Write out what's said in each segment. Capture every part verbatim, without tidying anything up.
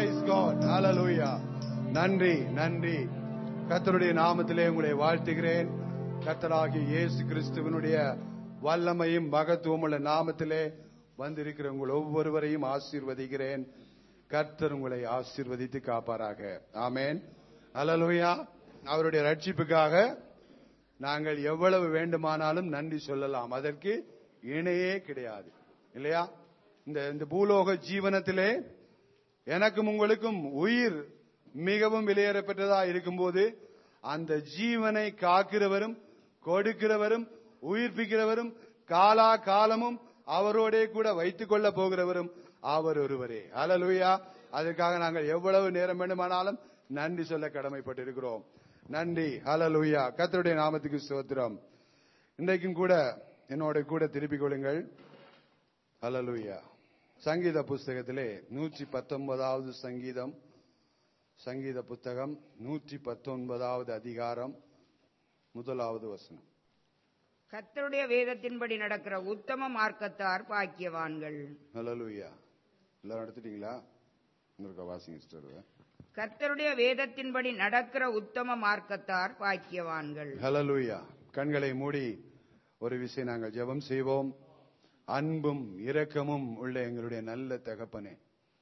Praise God. Hallelujah. நன்றி நன்றி. கர்த்தருடைய நாமத்திலே உங்களை வாழ்த்துகிறேன். கர்த்தராகிய இயேசு கிறிஸ்துவினுடைய வல்லமையும் மகத்துவமுள்ள நாமத்திலே வந்திருக்கிற உங்கள் ஒவ்வொருவரையும் ஆசீர்வதிக்கிறேன். கர்த்தர் உங்களை ஆசீர்வதித்து காப்பாராக. ஆமென். ஹல்லேலூயா. அவருடைய ரட்சிப்புக்காக நாங்கள் எவ்வளவு வேண்டுமானாலும் நன்றி சொல்லலாம். அதற்கு இணையே கிடையாது இல்லையா? இந்த இந்த பூலோக ஜீவனத்திலே எனக்கும் உங்களுக்கும் உயிர் மிகவும் விலையேறப்பட்டதா இருக்கும்போது அந்த ஜீவனை காக்கிறவரும் கொடுக்கிறவரும் உயிர்ப்பிக்கிறவரும் காலா காலமும் அவரோட கூட வைத்துக் கொள்ள போகிறவரும் அவர் ஒருவரே. ஹல்லேலூயா. அதற்காக நாங்கள் எவ்வளவு நேரம் வேண்டுமானாலும் நன்றி சொல்ல கடமைப்பட்டிருக்கிறோம். நன்றி. ஹல்லேலூயா. கர்த்தருடைய நாமத்துக்கு ஸ்தோத்திரம். இன்றைக்கும் கூட என்னோட கூட திருப்பிக் கொள்ளுங்கள். ஹல்லேலூயா. சங்கீத புஸ்தகத்திலே நூற்றி பத்தொன்பதாவது சங்கீதம், சங்கீத புத்தகம் நூற்றி பத்தொன்பதாவது அதிகாரம் முதலாவது வசனம். கர்த்தருடைய வேதத்தின்படி நடக்கிற உத்தம மார்க்கத்தார் பாக்கியவான்கள். ஹல்லேலூயா. எல்லாரும் எடுத்துட்டீங்களா? இன்னொரு வாசிங்க சிஸ்டர். கர்த்தருடைய வேதத்தின்படி நடக்கிற உத்தம மார்க்கத்தார் பாக்கியவான்கள். ஹல்லேலூயா. கண்களை மூடி ஒரு விஷயம் நாங்கள் ஜெபம் செய்வோம். அன்பும் இரக்கமும் உள்ள எங்களுடைய நல்ல தகப்பனே,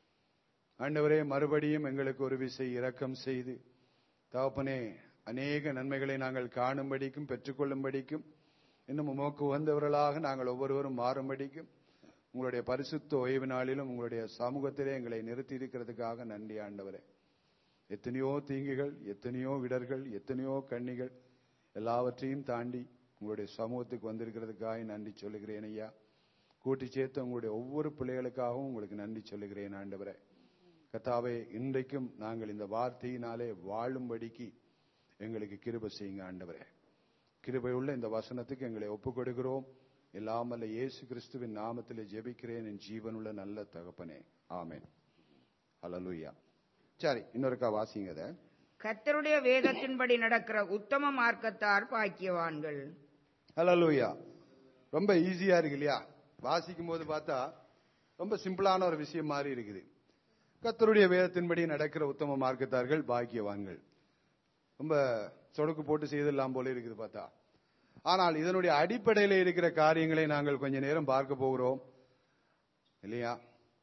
ஆண்டவரே, மறுபடியும் எங்களுக்கு ஒரு விசை இரக்கம் செய்து தகப்பனே அநேக நன்மைகளை நாங்கள் காணும்படிக்கும் பெற்றுக்கொள்ளும்படிக்கும் இன்னும் உமக்கு உகந்தவர்களாக நாங்கள் ஒவ்வொருவரும் மாறும்படிக்கும் உங்களுடைய பரிசுத்த ஓய்வு நாளிலும் உங்களுடைய சமூகத்திலே எங்களை நிறுத்தி இருக்கிறதுக்காக நன்றி ஆண்டவரே. எத்தனையோ தீங்குகள், எத்தனையோ இடர்கள், எத்தனையோ கண்ணிகள் எல்லாவற்றையும் தாண்டி உங்களுடைய சமூகத்துக்கு வந்திருக்கிறதுக்காக நன்றி சொல்லுகிறேன் ஐயா. கூட்டி சேர்த்து உங்களுடைய ஒவ்வொரு பிள்ளைகளுக்காகவும் உங்களுக்கு நன்றி சொல்லுகிறேன் ஆண்டவரே. கர்த்தாவே, இன்றைக்கும் நாங்கள் இந்த வார்த்தையினாலே வாழும்படிக்கு எங்களுக்கு கிருபை செய்யுங்க ஆண்டவரே. கிருபை உள்ள இந்த வசனத்துக்கு எங்களை ஒப்புக் கொடுக்கிறோம். எல்லாமல்ல இயேசு கிறிஸ்துவின் நாமத்திலே ஜெபிக்கிறேன் என் ஜீவனுள்ள நல்ல தகப்பனே. ஆமென். ஹல்லேலூயா. சரி, இன்னொருக்கா வாசிங்க. கர்த்தருடைய வேதத்தின்படி நடக்கிற உத்தம மார்க்கத்தார் பாக்கியவான்கள். ஹல்லேலூயா. ரொம்ப ஈஸியா இருக்கு இல்லையா? வாசிக்கும் போது பார்த்தா ரொம்ப சிம்பிளான ஒரு விஷயம் மாதிரி இருக்குது. கர்த்தருடைய வேதத்தின்படி நடக்கிற உத்தம மார்க்கத்தார்கள் பாக்கியவான்கள். ரொம்ப சொடுக்கு போட்டு செய்தெல்லாம் போல இருக்குது பார்த்தா. ஆனால் இதனுடைய அடிப்படையில் இருக்கிற காரியங்களை நாங்கள் கொஞ்ச நேரம் பார்க்க போகிறோம் இல்லையா?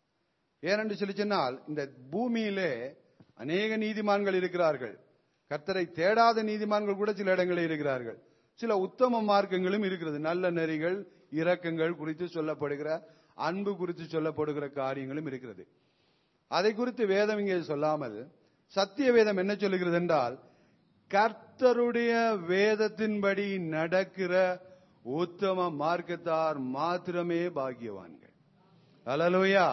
ஏனென்று சொல்லி சொன்னால், இந்த பூமியிலே அநேக நீதிமான்கள் இருக்கிறார்கள். கர்த்தரை தேடாத நீதிமான்கள் கூட சில இடங்களில் இருக்கிறார்கள். சில உத்தம மார்க்கங்களும் இருக்கிறது. நல்ல நெறிகள், இரக்கங்கள் குறித்து சொல்லப்படுகிற, அன்பு குறித்து சொல்லப்படுகிற காரியங்களும் இருக்கிறது. அதை குறித்து வேதம் இங்கே சொல்லாமல் சத்திய வேதம் என்ன சொல்லுகிறது என்றால், கர்த்தருடைய வேதத்தின்படி நடக்கிற உத்தம மார்க்கத்தார் மாத்திரமே பாக்கியவான்கள். ஹல்லேலூயா.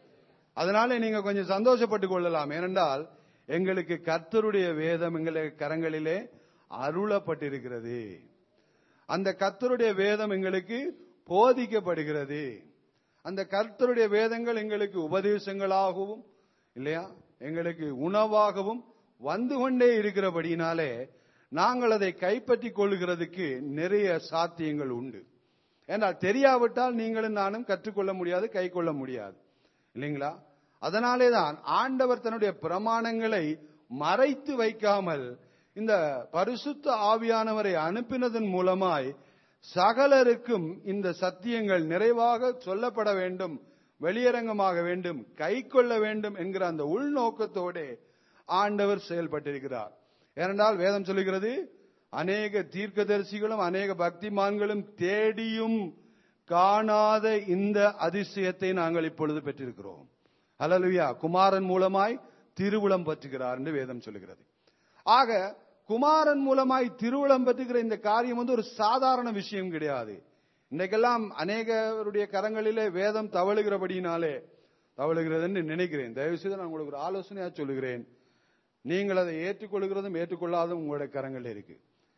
அதனால நீங்க கொஞ்சம் சந்தோஷப்பட்டுக் கொள்ளலாம். ஏனென்றால் எங்களுக்கு கர்த்தருடைய வேதம் எங்களுடைய கரங்களிலே அருளப்பட்டிருக்கிறது. அந்த கர்த்தருடைய வேதம் எங்களுக்கு போதிக்கப்படுகிறது. அந்த கர்த்தருடைய வேதங்கள் எங்களுக்கு உபதேசங்களாகவும் இல்லையா, எங்களுக்கு உணவாகவும் வந்து கொண்டே இருக்கிறபடினாலே நாங்கள் அதை கைப்பற்றிக் கொள்ளுகிறதுக்கு நிறைய சாத்தியங்கள் உண்டு. ஏனால் தெரியாவிட்டால் நீங்களும் நானும் கற்றுக்கொள்ள முடியாது, கை கொள்ள முடியாது இல்லைங்களா? அதனாலேதான் ஆண்டவர் தன்னுடைய பிரமாணங்களை மறைத்து வைக்காமல் இந்த பரிசுத்த ஆவியானவரை அனுப்பினதன் மூலமாய் சகலருக்கும் இந்த சத்தியங்கள் நிறைவாக சொல்லப்பட வேண்டும், வெளியரங்கமாக வேண்டும், கை கொள்ள வேண்டும் என்கிற அந்த உள்நோக்கத்தோடு ஆண்டவர் செயல்பட்டிருக்கிறார். ஏனென்றால் வேதம் சொல்லுகிறது, அநேக தீர்க்கதரிசிகளும் அநேக பக்திமான்களும் தேடியும் காணாத இந்த அதிசயத்தை நாங்கள் இப்பொழுது பெற்றிருக்கிறோம். ஹல்லேலூயா. குமாரன் மூலமாய் திருவுளம் பற்றுகிறார் என்று வேதம் சொல்லுகிறது. ஆக குமாரன் மூலமாய் திருவுளம் பற்றுகிற இந்த காரியம் வந்து ஒரு சாதாரண விஷயம் கிடையாது. இன்றைக்கெல்லாம் அநேகருடைய கரங்களிலே வேதம் தவழுகிறபடினாலே தவழுகிறது என்று நினைக்கிறேன். தயவு செய்து நான் உங்களுக்கு ஒரு ஆலோசனையா சொல்லுகிறேன். நீங்கள் அதை ஏற்றுக்கொள்கிறதும் ஏற்றுக்கொள்ளாதும் உங்களுடைய கரங்களில் இருக்கு.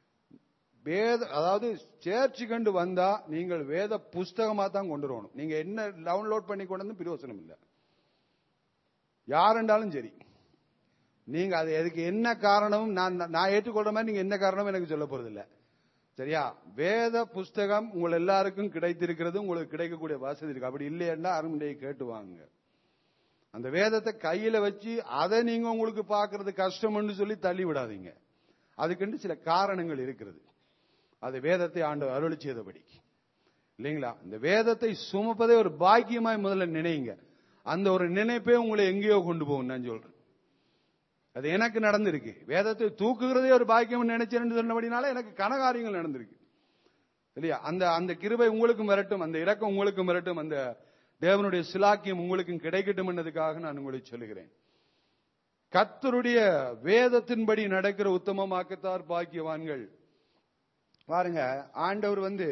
வேத அதாவது சேர்ச்சி கண்டு வந்தா நீங்கள் வேத புஸ்தகமா தான் கொண்டு வரணும். நீங்க என்ன டவுன்லோட் பண்ணி கொண்டு வந்து பிரயோசனம் இல்லை. யாரென்றாலும் சரி, நீங்க அது எதுக்கு என்ன காரணமும் நான் நான் ஏற்றுக்கொள்ற மாதிரி நீங்க என்ன காரணமும் எனக்கு சொல்ல போறது இல்லை. சரியா? வேத புஸ்தகம் உங்கள் எல்லாருக்கும் கிடைத்திருக்கிறது, உங்களுக்கு கிடைக்கக்கூடிய வசதி இருக்கு. அப்படி இல்லையா அருமையை கேட்டு வாங்க. அந்த வேதத்தை கையில வச்சு அதை நீங்க உங்களுக்கு பார்க்கறது கஷ்டம்னு சொல்லி தள்ளி விடாதீங்க. அதுக்கு சில காரணங்கள் இருக்கிறது. அது வேதத்தை ஆண்டவர் அருளி செய்தபடி இல்லைங்களா? இந்த வேதத்தை சுமப்பதே ஒரு பாக்கியமாய் முதல்ல நினைங்க. அந்த ஒரு நினைப்பே உங்களை எங்கேயோ கொண்டு போகும். நான் சொல்றேன், அது எனக்கு நடந்திருக்கு. வேதத்தை தூக்குகிறதே ஒரு பாக்கியம் நினைச்சேன்னு சொன்னபடினால எனக்கு கனகாரியங்கள் நடந்திருக்கு இல்லையா? அந்த அந்த கிருபை உங்களுக்கும் வரட்டும், அந்த இரக்கம் உங்களுக்கும் வரட்டும், அந்த தேவனுடைய சிலாக்கியம் உங்களுக்கும் கிடைக்கட்டும் என்பதற்காக நான் உங்களை சொல்லுகிறேன். கர்த்தருடைய வேதத்தின்படி நடக்கிற உத்தமமாக்கத்தார் பாக்கியவான்கள். பாருங்க, ஆண்டவர் வந்து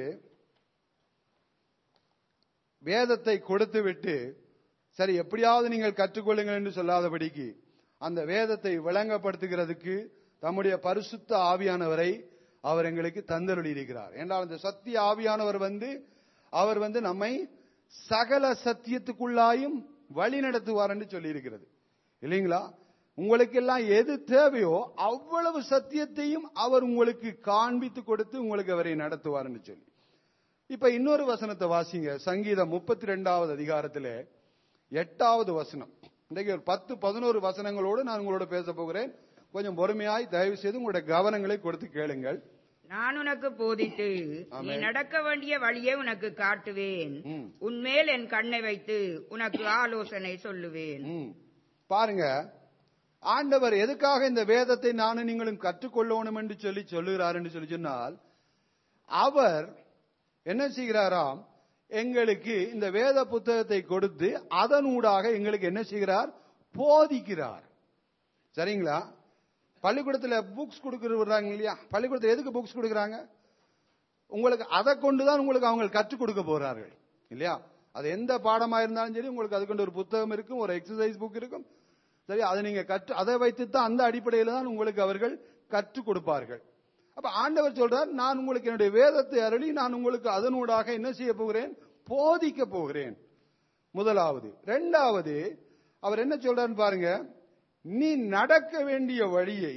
வேதத்தை கொடுத்து விட்டு சரி எப்படியாவது நீங்கள் கற்றுக்கொள்ளுங்கள் என்று சொல்லாதபடிக்கு அந்த வேதத்தை விளங்கப்படுத்துகிறதுக்கு தம்முடைய பரிசுத்த ஆவியானவரை அவர் எங்களுக்கு தந்தருளி இருக்கிறார். என்றால் அந்த சத்திய ஆவியானவர் வந்து அவர் வந்து நம்மை சகல சத்தியத்துக்குள்ளாயும் வழி நடத்துவார் என்று சொல்லி இருக்கிறது இல்லைங்களா? உங்களுக்கு எல்லாம் எது தேவையோ அவ்வளவு சத்தியத்தையும் அவர் உங்களுக்கு காண்பித்து கொடுத்து உங்களுக்கு அவரை நடத்துவார் என்று சொல்லி. இப்ப இன்னொரு வசனத்தை வாசிங்க. சங்கீதம் முப்பத்தி ரெண்டாவது அதிகாரத்திலே எட்டாவது வசனம். இன்றைக்கு ஒரு பத்து பதினோரு வசனங்களோடு நான் உங்களோட பேச போகிறேன். கொஞ்சம் பொறுமையாய் தயவு செய்து உங்களுடைய கவனங்களை கொடுத்து கேளுங்கள். நான் உனக்கு போதித்து நீ நடக்க வேண்டிய வழியை உனக்கு காட்டுவேன், உன்மேல் என் கண்ணை வைத்து உனக்கு ஆலோசனை சொல்லுவேன். பாருங்க, ஆண்டவர் எதுக்காக இந்த வேதத்தை நானும் நீங்களும் கற்றுக்கொள்ளணும் என்று சொல்லி சொல்லுகிறார் என்று சொல்லி சொன்னால், அவர் என்ன செய்கிறாராம், எங்களுக்கு இந்த வேத புத்தகத்தை கொடுத்து அதனூடாக எங்களுக்கு என்ன செய்கிறார், போதிக்கிறார். சரிங்களா? பள்ளிக்கூடத்தில் புக்ஸ் கொடுக்குறாங்க இல்லையா? பள்ளிக்கூடத்தில் எதுக்கு புக்ஸ் கொடுக்குறாங்க? உங்களுக்கு அதை கொண்டுதான் உங்களுக்கு அவங்க கற்றுக் கொடுக்க போறார்கள் இல்லையா? அது எந்த பாடமா இருந்தாலும் சரி, உங்களுக்கு அது கொண்டு ஒரு புத்தகம் இருக்கும், ஒரு எக்ஸசைஸ் புக் இருக்கும். சரி, அதை நீங்க கற்று அதை வைத்துத்தான் அந்த அடிப்படையில் தான் உங்களுக்கு அவர்கள் கற்றுக் கொடுப்பார்கள். அப்ப ஆண்டவர் சொல்றார், நான் உங்களுக்கு என்னுடைய வேதத்தை அருளி நான் உங்களுக்கு அதனூடாக என்ன செய்ய போகிறேன், போதிக்க போகிறேன். முதலாவது. இரண்டாவது, அவர் என்ன சொல்றார் பாருங்க, நீ நடக்க வேண்டிய வழியை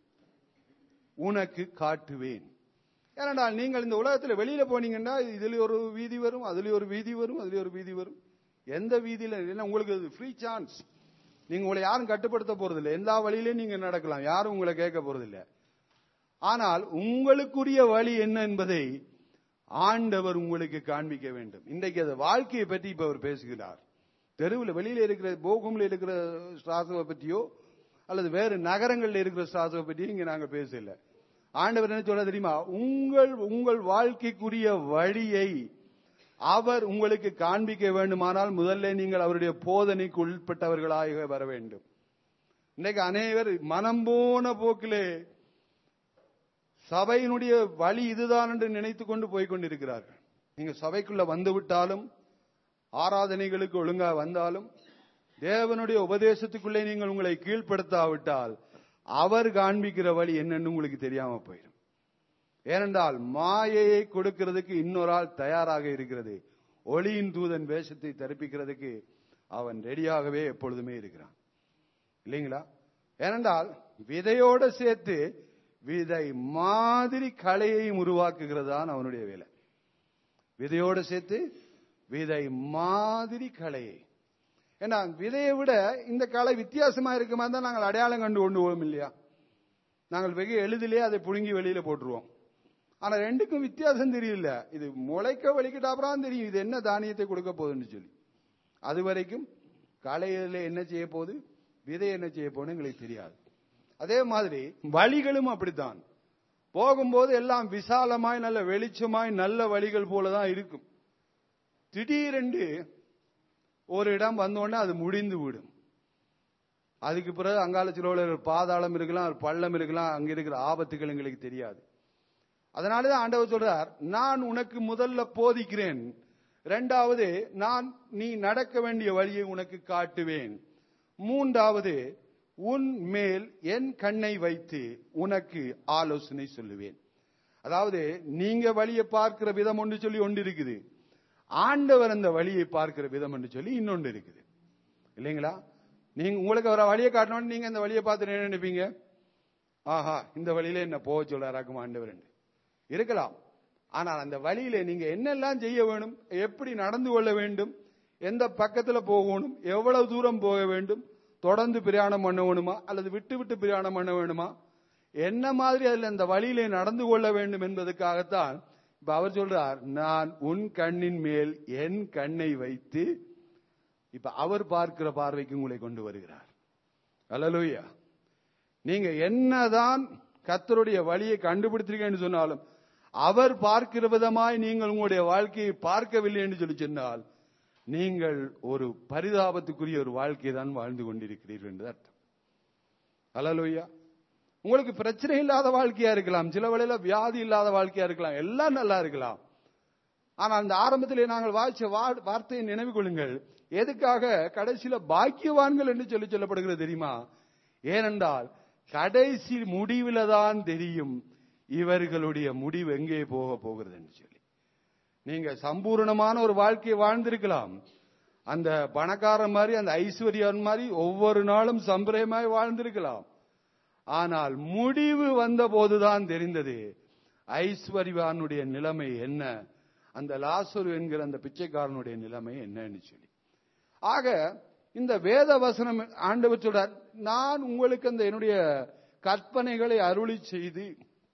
உனக்கு காட்டுவேன். ஏனென்றால் நீங்கள் இந்த உலகத்தில் வெளியில போனீங்கன்னா இதுல ஒரு வீதி வரும், அதுல ஒரு வீதி வரும், அதுல ஒரு வீதி வரும். எந்த வீதியில உங்களுக்கு ஃப்ரீ சான்ஸ். நீங்க உங்களை யாரும் கட்டுப்படுத்த போறதில்லை. எல்லா வழியிலையும் நீங்க நடக்கலாம், யாரும் உங்களை கேட்க போறதில்லை. ஆனால் உங்களுக்குரிய வழி என்ன என்பதை ஆண்டவர் உங்களுக்கு காண்பிக்க வேண்டும். இன்றைக்கு அந்த வாழ்க்கையை பற்றி இப்ப அவர் பேசுகிறார். தெருவில் வெளியில இருக்கிற போகம்ல இருக்கிற ஸ்ராசுவை பற்றியோ அல்லது வேறு நகரங்களில் இருக்கிற ஸ்ராசுவை பற்றியோ இங்க நாங்கள் பேசல. ஆண்டவர் என்ன சொல்ல தெரியுமா, உங்கள் உங்கள் வாழ்க்கைக்குரிய வழியை அவர் உங்களுக்கு காண்பிக்க வேண்டுமானால் முதல்ல நீங்கள் அவருடைய போதனைக்கு உட்பட்டவர்களாக வர வேண்டும். இன்னைக்கு அநேகர் மனம் போன போக்கிலே சபையினுடைய வழி இதுதான் என்று நினைத்துக் கொண்டு போய்கொண்டிருக்கிறார்கள். நீங்க சபைக்குள்ள வந்து விட்டாலும், ஆராதனைகளுக்கு ஒழுங்கா வந்தாலும், தேவனுடைய உபதேசத்துக்குள்ளே நீங்கள் உங்களை கீழ்ப்படுத்தாவிட்டால் அவர் காண்பிக்கிற வழி என்னன்னு உங்களுக்கு தெரியாம போயிடும். ஏனென்றால் மாயையை கொடுக்கிறதுக்கு இன்னொரு ஆள் தயாராக இருக்கிறது. ஒளியின் தூதன் வேஷத்தை தரிப்பிக்கிறதுக்கு அவன் ரெடியாகவே எப்பொழுதுமே இருக்கிறான் இல்லைங்களா? ஏனென்றால் விதையோட சேர்த்து விதை மாதிரி களையையும் உருவாக்குகிறதான் அவனுடைய வேலை. விதையோடு சேர்த்து விதை மாதிரி களையை. ஏன்னா விதையை விட இந்த களை வித்தியாசமா இருக்குமா தான் நாங்கள் அடையாளம் கண்டு கொண்டு போவோம் இல்லையா? நாங்கள் வெகு எளிதிலே அதை புழுங்கி வெளியில போட்டுருவோம். ஆனா ரெண்டுக்கும் வித்தியாசம் தெரியல. இது முளைக்க வலிக்கிட்ட அப்புறம் தெரியும் இது என்ன தானியத்தை கொடுக்க போகுதுன்னு சொல்லி. அது வரைக்கும் களையில என்ன செய்ய போகுது, விதை என்ன செய்ய போகுதுன்னு எங்களுக்கு தெரியாது. அதே மாதிரி வழிகளும் அப்படித்தான். போகும்போது எல்லாம் விசாலமாய் நல்ல வெளிச்சமாய் நல்ல வழிகள் போலதான் இருக்கும். திடீரென்று ஒரு இடம் வந்தோடனே அது முடிந்து விடும். அதுக்கு பிறகு அங்காலத்தில் உள்ள பாதாளம் இருக்கலாம், ஒரு பள்ளம் இருக்கலாம், அங்க இருக்கிற ஆபத்துகள் எங்களுக்கு தெரியாது. அதனாலதான் ஆண்டவர் சொல்றார், நான் உனக்கு முதல்ல போதிக்கிறேன், இரண்டாவது நான் நீ நடக்க வேண்டிய வழியை உனக்கு காட்டுவேன், மூன்றாவது உன் மேல் என் கண்ணை வைத்து உனக்கு ஆலோசனை சொல்லுவேன். அதாவது நீங்க வழியை பார்க்கிற விதம் ஒன்று சொல்லி ஒன்று இருக்குது, ஆண்டவர் அந்த வழியை பார்க்கிற விதம் என்று சொல்லி இன்னொன்று இருக்குது இல்லைங்களா? நீங்க உங்களுக்கு ஒரு வழியை காட்டணும், நீங்க அந்த வழியை பார்த்து என்ன நினைப்பீங்க, ஆஹா இந்த வழியில என்ன போக சொல்றாராக்கும் ஆண்டவர் என்று இருக்கலாம். ஆனால் அந்த வழியில நீங்க என்னெல்லாம் செய்ய வேணும், எப்படி நடந்து கொள்ள வேண்டும் எந்த பக்கத்துல போகணும், எவ்வளவு தூரம் போக வேண்டும், தொடர்ந்து பிரயாணம் பண்ண வேணுமா அல்லது விட்டு விட்டு பிரயாணம் பண்ண வேணுமா, என்ன மாதிரி அதில் அந்த வழியிலே நடந்து கொள்ள வேண்டும் என்பதற்காகத்தான் இப்ப அவர் சொல்றார், நான் உன் கண்ணின் மேல் என் கண்ணை வைத்து, இப்ப அவர் பார்க்கிற பார்வைக்கு உங்களை கொண்டு வருகிறார். அல்லேலூயா. நீங்க என்னதான் கர்த்தருடைய வழியை கண்டுபிடித்திருக்கேன்னு சொன்னாலும் அவர் பார்க்கிற விதமாய் நீங்கள் உங்களுடைய வாழ்க்கையை பார்க்கவில்லை என்று சொல்லி சொன்னால் நீங்கள் ஒரு பரிதாபத்துக்குரிய ஒரு வாழ்க்கையை தான் வாழ்ந்து கொண்டிருக்கிறீர்கள் என்று அர்த்தம். அல்லேலூயா. உங்களுக்கு பிரச்சனை இல்லாத வாழ்க்கையா இருக்கலாம், சில வேளையில வியாதி இல்லாத வாழ்க்கையா இருக்கலாம், எல்லாம் நல்லா இருக்கலாம். ஆனா அந்த ஆரம்பத்திலே நாங்கள் வாய்ச்ச வார்த்தையை நினைவு கொள்ளுங்கள். எதுக்காக கடைசியில பாக்கியவான்கள் என்று சொல்லி சொல்லப்படுகிறது தெரியுமா? ஏனென்றால் கடைசி முடிவில தான் தெரியும் இவர்களுடைய முடிவு எங்கே போக போகிறது என்று சொல்லி. நீங்க சம்பூர்ணமான ஒரு வாழ்க்கையை வாழ்ந்திருக்கலாம், அந்த பணக்காரன் மாதிரி அந்த ஐஸ்வர்யன் மாதிரி ஒவ்வொரு நாளும் சம்பிரயமாய் வாழ்ந்திருக்கலாம். ஆனால் முடிவு வந்த போதுதான் தெரிந்தது ஐஸ்வர்யவானுடைய நிலைமை என்ன, அந்த லாசரு என்கிற அந்த பிச்சைக்காரனுடைய நிலைமை என்னன்னு சொல்லி. ஆக இந்த வேத வசனம் ஆண்டவர் சொல்றார், நான் உங்களுக்கு அந்த என்னுடைய கற்பனைகளை அருளி செய்து,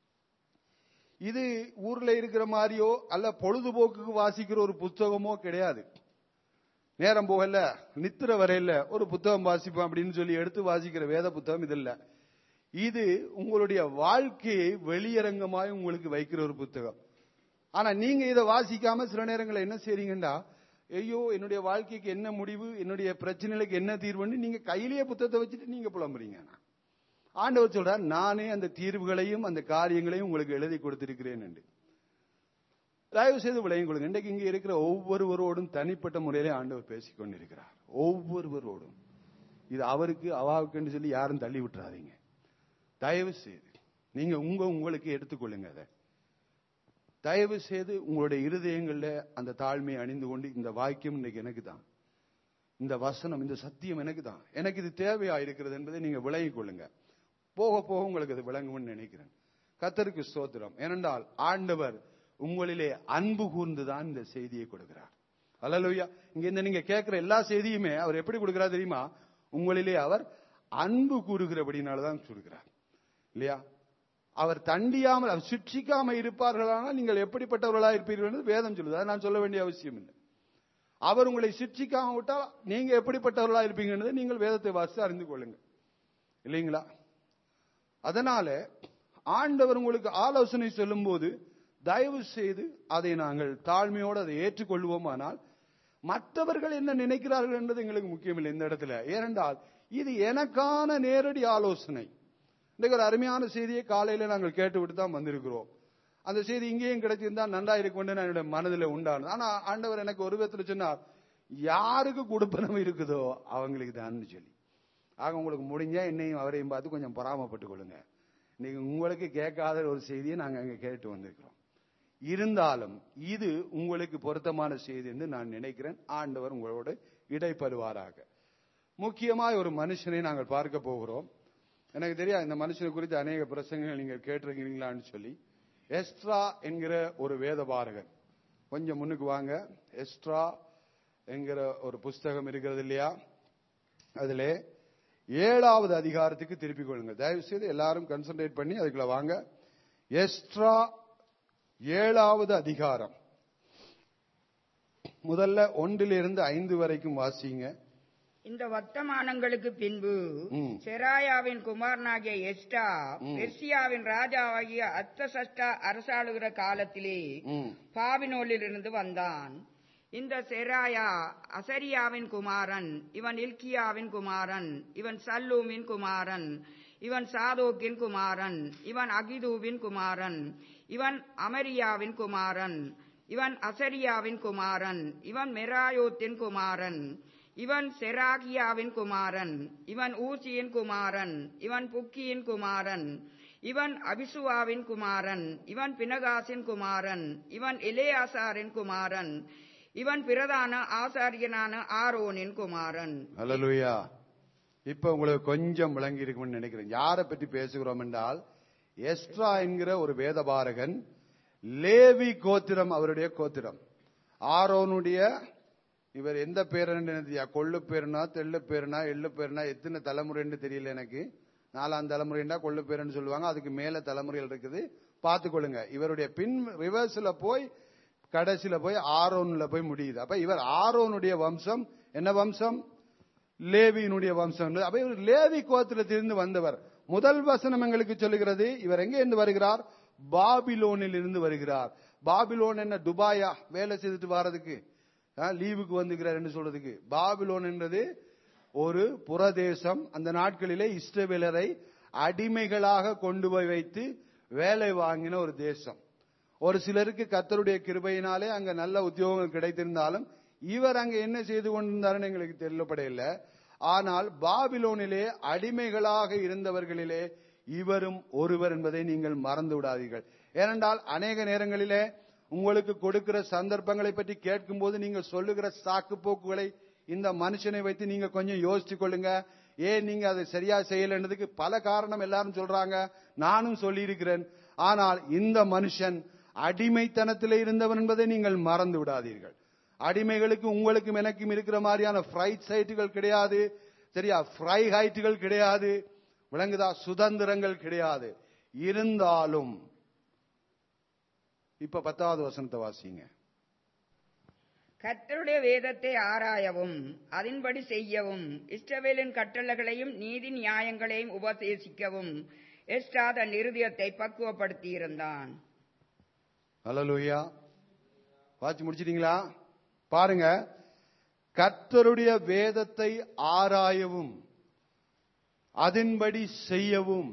இது ஊர்ல இருக்கிற மாதிரியோ அல்ல பொழுதுபோக்குக்கு வாசிக்கிற ஒரு புத்தகமோ கிடையாது. நேரம் போகல நித்திர வரையில ஒரு புத்தகம் வாசிப்போம் அப்படின்னு சொல்லி எடுத்து வாசிக்கிற வேத புத்தகம் இது இல்ல. இது உங்களுடைய வாழ்க்கையை வெளியரங்கமாய் உங்களுக்கு வைக்கிற ஒரு புத்தகம். ஆனா நீங்க இதை வாசிக்காம சில நேரங்களில் என்ன செய்றீங்கன்னா, ஐயோ என்னுடைய வாழ்க்கைக்கு என்ன முடிவு, என்னுடைய பிரச்சனைகளுக்கு என்ன தீர்வுன்னு நீங்க கையிலேயே புத்தகத்தை வச்சுட்டு நீங்க புலம்புறீங்க. ஆண்டவர் சொல்றார், நானே அந்த தீர்வுகளையும் அந்த காரியங்களையும் உங்களுக்கு எழுதி கொடுத்திருக்கிறேன் என்று. தயவு செய்து விளையும் கொடுங்க. இன்றைக்கு இங்க இருக்கிற ஒவ்வொருவரோடும் தனிப்பட்ட முறையிலே ஆண்டவர் பேசிக் கொண்டிருக்கிறார். ஒவ்வொருவரோடும். இது அவருக்கு அவாவுக்கு என்று சொல்லி யாரும் தள்ளி விட்டுறாதீங்க. தயவு செய்து நீங்க உங்க உங்களுக்கு எடுத்துக்கொள்ளுங்க. அதை தயவு செய்து உங்களுடைய இருதயங்கள்ல அந்த தாழ்மையை அணிந்து கொண்டு, இந்த வாக்கியம் இன்னைக்கு எனக்கு தான், இந்த வசனம் இந்த சத்தியம் எனக்கு தான், எனக்கு இது தேவையா இருக்கிறது என்பதை நீங்க விளங்கிக் கொள்ளுங்க. போக போக உங்களுக்கு அது விளங்கும்னு நினைக்கிறேன். கர்த்தருக்கு ஸ்தோத்திரம். ஏனென்றால் ஆண்டவர் உங்களிலே அன்பு கூர்ந்துதான் இந்த செய்தியை கொடுக்கிறார். அல்லேலூயா. இங்க இந்த நீங்க கேட்கிற எல்லா செய்தியுமே அவர் எப்படி கொடுக்கிறார் தெரியுமா? உங்களிலே அவர் அன்பு கூறுகிறபடினால்தான் சொல்கிறார் இல்லையா? அவர் தண்டியாமல் அவர் சிட்சிக்காம இருப்பார்களானால் நீங்கள் எப்படிப்பட்டவர்களா இருப்பீர்கள் என்று வேதம் சொல்லுது. நான் சொல்ல வேண்டிய அவசியம் இல்லை. அவர் உங்களை சிட்சிக்காம விட்டால் நீங்க எப்படிப்பட்டவர்களா இருப்பீங்கன்னு நீங்கள் வேதத்தை வாசித்து அறிந்து கொள்ளுங்க இல்லைங்களா? அதனால ஆண்டவர் உங்களுக்கு ஆலோசனை சொல்லும் போது தயவு செய்து அதை நாங்கள் தாழ்மையோடு அதை ஏற்றுக்கொள்வோமானால் மற்றவர்கள் என்ன நினைக்கிறார்கள் என்பது எங்களுக்கு முக்கியமில்லை இந்த இடத்துல. ஏனென்றால் இது எனக்கான நேரடி ஆலோசனை. இன்றைக்கு ஒரு அருமையான செய்தியை காலையில நாங்கள் கேட்டுவிட்டு தான் வந்திருக்கிறோம். அந்த செய்தி இங்கேயும் கிடைச்சிருந்தா நன்றா இருக்கும் நான் என்னுடைய மனதில் உண்டானது. ஆனா ஆண்டவர் எனக்கு ஒரு விதத்தில் சொன்னார், யாருக்கு கொடுப்பனம் இருக்குதோ அவங்களுக்கு தான் சொல்லி. ஆக உங்களுக்கு முடிஞ்சா என்னையும் அவரையும் பார்த்து கொஞ்சம் பொறாமப்பட்டுக் கொள்ளுங்க. நீங்க உங்களுக்கு கேட்காத ஒரு செய்தியை நாங்க அங்க கேட்டு வந்திருக்கிறோம். இருந்தாலும் இது உங்களுக்கு பொருத்தமான செய்தி என்று நான் நினைக்கிறேன். ஆண்டவர் உங்களோடு இடைப்படுவாராக. முக்கியமாக ஒரு மனுஷனை நாங்கள் பார்க்க போகிறோம். எனக்கு தெரியாது இந்த மனுஷனை குறித்து அநேக பிரசங்கங்கள் நீங்கள் கேட்டிருக்கிறீங்களான்னு சொல்லி. எஸ்ட்ரா என்கிற ஒரு வேத பாரகன், கொஞ்சம் முன்னுக்கு வாங்க. எஸ்ட்ரா என்கிற ஒரு புஸ்தகம் இருக்கிறது இல்லையா? அதுல ஏழாவது அதிகாரத்துக்கு திருப்பிக் கொள்ளுங்க. தயவு செய்து எல்லாரும் கான்சென்ட்ரேட் பண்ணி அதுக்குள்ள வாங்க. எஸ்ட்ரா ஏழாவது அதிகாரம் முதல்ல ஒன்றிலிருந்து ஐந்து வரைக்கும் வாசிங்க. இந்த வர்த்தமானங்களுக்கு பின்பு செராயாவின் குமாரனாகிய எஸ்டா பெர்சியாவின் ராஜாவாகிய அர்தசஷ்டா அரசாளுகிற காலத்திலே பாபிலோனில் இருந்து வந்தான். இந்த செராயா அசரியாவின் குமாரன், இவன் இல்கியாவின் குமாரன், இவன் சல்லூமின் குமாரன், இவன் சாதோக்கின் குமாரன், இவன் அகிதூவின் குமாரன், இவன் அமரியாவின் குமாரன், இவன் அசரியாவின் குமாரன், இவன் மெராயோத்தின் குமாரன், இவன் செராகியாவின் குமாரன், இவன் ஊசியின் குமாரன், இவன் புக்கியின் குமாரன், இவன் அபிசுவாவின் குமாரன், இவன் பினகாசின் குமாரன், இவன் எலேயாசாரின் குமாரன், இவன் பிரதான ஆசாரியனான ஆரோனின் குமாரன். அல்லேலூயா. இப்ப உங்களுக்கு கொஞ்சம் விளங்கி இருக்கும்னு நினைக்கிறேன். யாரை பற்றி பேசுகிறோம் என்றால், எஸ்ட்ரா என்கிற ஒரு வேதபாரகன், லேவி கோத்திரம் அவருடைய கோத்திரம், ஆரோனுடைய இவர் எந்த பேருன்னு தெரியா, கொள்ளு பேருனா தெள்ளு பேருனா எள்ளு பேருனா எத்தனை தலைமுறைன்னு தெரியல எனக்கு. நாலாம் தலைமுறைன்னா கொள்ளு பேருன்னு சொல்லுவாங்க, அதுக்கு மேல தலைமுறைகள் இருக்குது, பார்த்துக்கொள்ளுங்க. இவருடைய பின் ரிவர்ஸ்ல போய் கடைசியில போய் ஆரோன்ல போய் முடியுது. அப்ப இவர் ஆரோனுடைய வம்சம். என்ன வம்சம்? லேவியினுடைய வம்சம். அப்ப இவர் லேவி கோத்திரத்திலிருந்து வந்தவர். முதல் வசனம் எங்களுக்கு சொல்லுகிறது, இவர் எங்க இருந்து வருகிறார்? பாபிலோனில் இருந்து வருகிறார். பாபிலோன் என்ன துபாயா வேலை செய்துட்டு வர்றதுக்கு, லீவுக்கு வந்துக்கிறார் என்று சொல்றதுக்கு? பாபிலோன் என்றது ஒரு புறதேசம். அந்த நாட்களிலே இஸ்ரவேலரை அடிமைகளாக கொண்டு போய் வைத்து வேலை வாங்கின ஒரு தேசம். ஒரு சிலருக்கு கர்த்தருடைய கிருபையினாலே அங்க நல்ல உத்தியோகங்கள் கிடைத்திருந்தாலும் இவர் அங்க என்ன செய்து கொண்டிருந்தாருன்னு எங்களுக்கு தெரியப்படையில்லை. ஆனால் பாபிலோனிலே அடிமைகளாக இருந்தவர்களிலே இவரும் ஒருவர் என்பதை நீங்கள் மறந்து விடாதீர்கள். ஏனென்றால் அநேக நேரங்களிலே உங்களுக்கு கொடுக்கிற சந்தர்ப்பங்களை பற்றி கேட்கும் போது நீங்க சொல்லுகிற சாக்கு போக்குகளை இந்த மனுஷனை வைத்து நீங்க கொஞ்சம் யோசிச்சு கொள்ளுங்க. ஏன் நீங்க அதை சரியா செய்யலன்றதுக்கு பல காரணம் எல்லாரும் சொல்றாங்க, நானும் சொல்லி இருக்கிறேன். ஆனால் இந்த மனுஷன் அடிமைத்தனத்திலே இருந்தவன் என்பதை நீங்கள் மறந்து விடாதீர்கள். அடிமைகளுக்கு உங்களுக்கும் எனக்கும் இருக்கிற மாதிரியான ஃப்ரைட் சைட்டுகள் கிடையாது, சரியா? ஃப்ரை ஹைட்டுகள் கிடையாது, விளங்குதா? சுதந்திரங்கள் கிடையாது. இருந்தாலும் இப்ப பத்தாவது வசனத்தை வாசிங்க. கர்த்தருடைய வேதத்தை ஆராயவும் அதன்படி செய்யவும் இஸ்ரவேலின் கட்டளைகளையும் நீதி நியாயங்களையும் உபதேசிக்கவும் எஸ்றா தன் இருதயத்தை பக்குவப்படுத்தி இருந்தான். அல்லேலூயா. வாசி முடிச்சிட்டீங்களா? பாருங்க, கர்த்தருடைய வேதத்தை ஆராயவும் அதன்படி செய்யவும்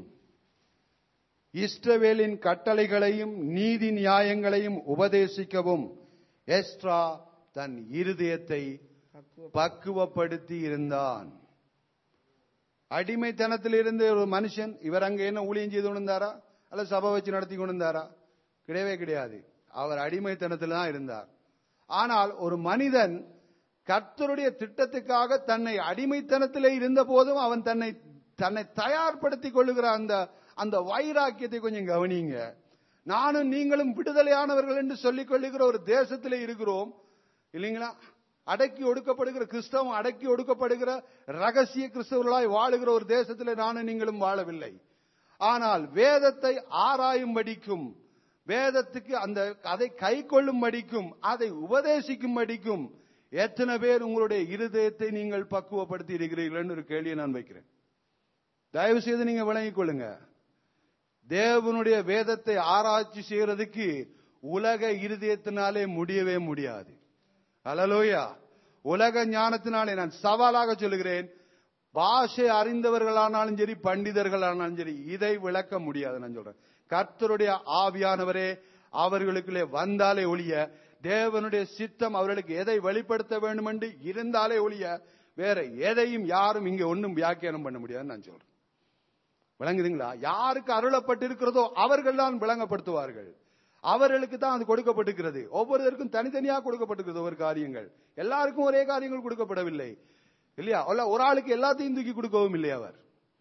இஸ்ரவேலின் கட்டளைகளையும் நீதி நியாயங்களையும் உபதேசிக்கவும் எஸ்றா தன் இருதயத்தை பக்குவப்படுத்தி இருந்தான். அடிமைத்தனத்தில் இருந்த ஒரு மனுஷன் இவர் அங்க என்ன ஊழியம் செய்து கொண்டிருந்தாரா அல்ல சபை வச்சு நடத்தி கொண்டிருந்தாரா? கிடையவே கிடையாது. அவர் அடிமைத்தனத்தில் தான் இருந்தார். ஆனால் ஒரு மனிதன் கர்த்தருடைய திட்டத்துக்காக தன்னை அடிமைத்தனத்திலே இருந்த போதும் அவன் தன்னை தன்னை தயார்படுத்திக் கொள்ளுகிற அந்த அந்த வைராக்கியத்தை கொஞ்சம் கவனிங்க. நானும் நீங்களும் விடுதலையானவர்கள் என்று சொல்லிக் கொள்ளுகிற ஒரு தேசத்திலே இருக்கிறோம் இல்லைங்களா? அடக்கி ஒடுக்கப்படுகிற கிறிஸ்தவம், அடக்கி ஒடுக்கப்படுகிற ரகசிய கிறிஸ்தவர்களாய் வாழுகிற ஒரு தேசத்திலே நானும் நீங்களும் வாழவில்லை. ஆனால் வேதத்தை ஆராயும்படிக்கும் வேதத்துக்கு அந்த அதை கை கொள்ளும்படிக்கும் அதை உபதேசிக்கும்படிக்கும் எத்தனை பேர் உங்களுடைய இருதயத்தை நீங்கள் பக்குவப்படுத்தி இருக்கிறீர்கள் ஒரு கேள்வியை நான் வைக்கிறேன். தயவு செய்து நீங்க விளங்கிக் கொள்ளுங்க. தேவனுடைய வேதத்தை ஆராய்ச்சி செய்யறதுக்கு உலக இருதயத்தினாலே முடியவே முடியாது. அல்லேலூயா. உலக ஞானத்தினாலே நான் சவாலாக சொல்லுகிறேன், பாஷை அறிந்தவர்களானாலும் சரி பண்டிதர்களானாலும் சரி இதை விளக்க முடியாது. நான் சொல்றேன், கர்த்தருடைய ஆவியானவரே அவர்களுக்குள்ளே வந்தாலே ஒழிய, தேவனுடைய சித்தம் அவர்களுக்கு எதை வெளிப்படுத்த வேண்டும் என்று இருந்தாலே ஒழிய வேற எதையும் யாரும் இங்க ஒன்றும் வியாக்கியானம் பண்ண முடியாதுன்னு நான் சொல்றேன். விளங்குதுங்களா? யாருக்கு அருளப்பட்டிருக்கிறதோ அவர்கள் தான் விளங்கப்படுத்துவார்கள். அவர்களுக்கு தான் அது கொடுக்கப்பட்டிருக்கிறது. ஒவ்வொருவருக்கும் தனித்தனியாக கொடுக்கப்பட்டிருக்கிறது ஒவ்வொரு காரியங்கள். எல்லாருக்கும் ஒரே காரியங்கள் கொடுக்கப்படவில்லை இல்லையா? ஒரு ஆளுக்கு எல்லாத்தையும் தூக்கி கொடுக்கவும் இல்லை. அவர்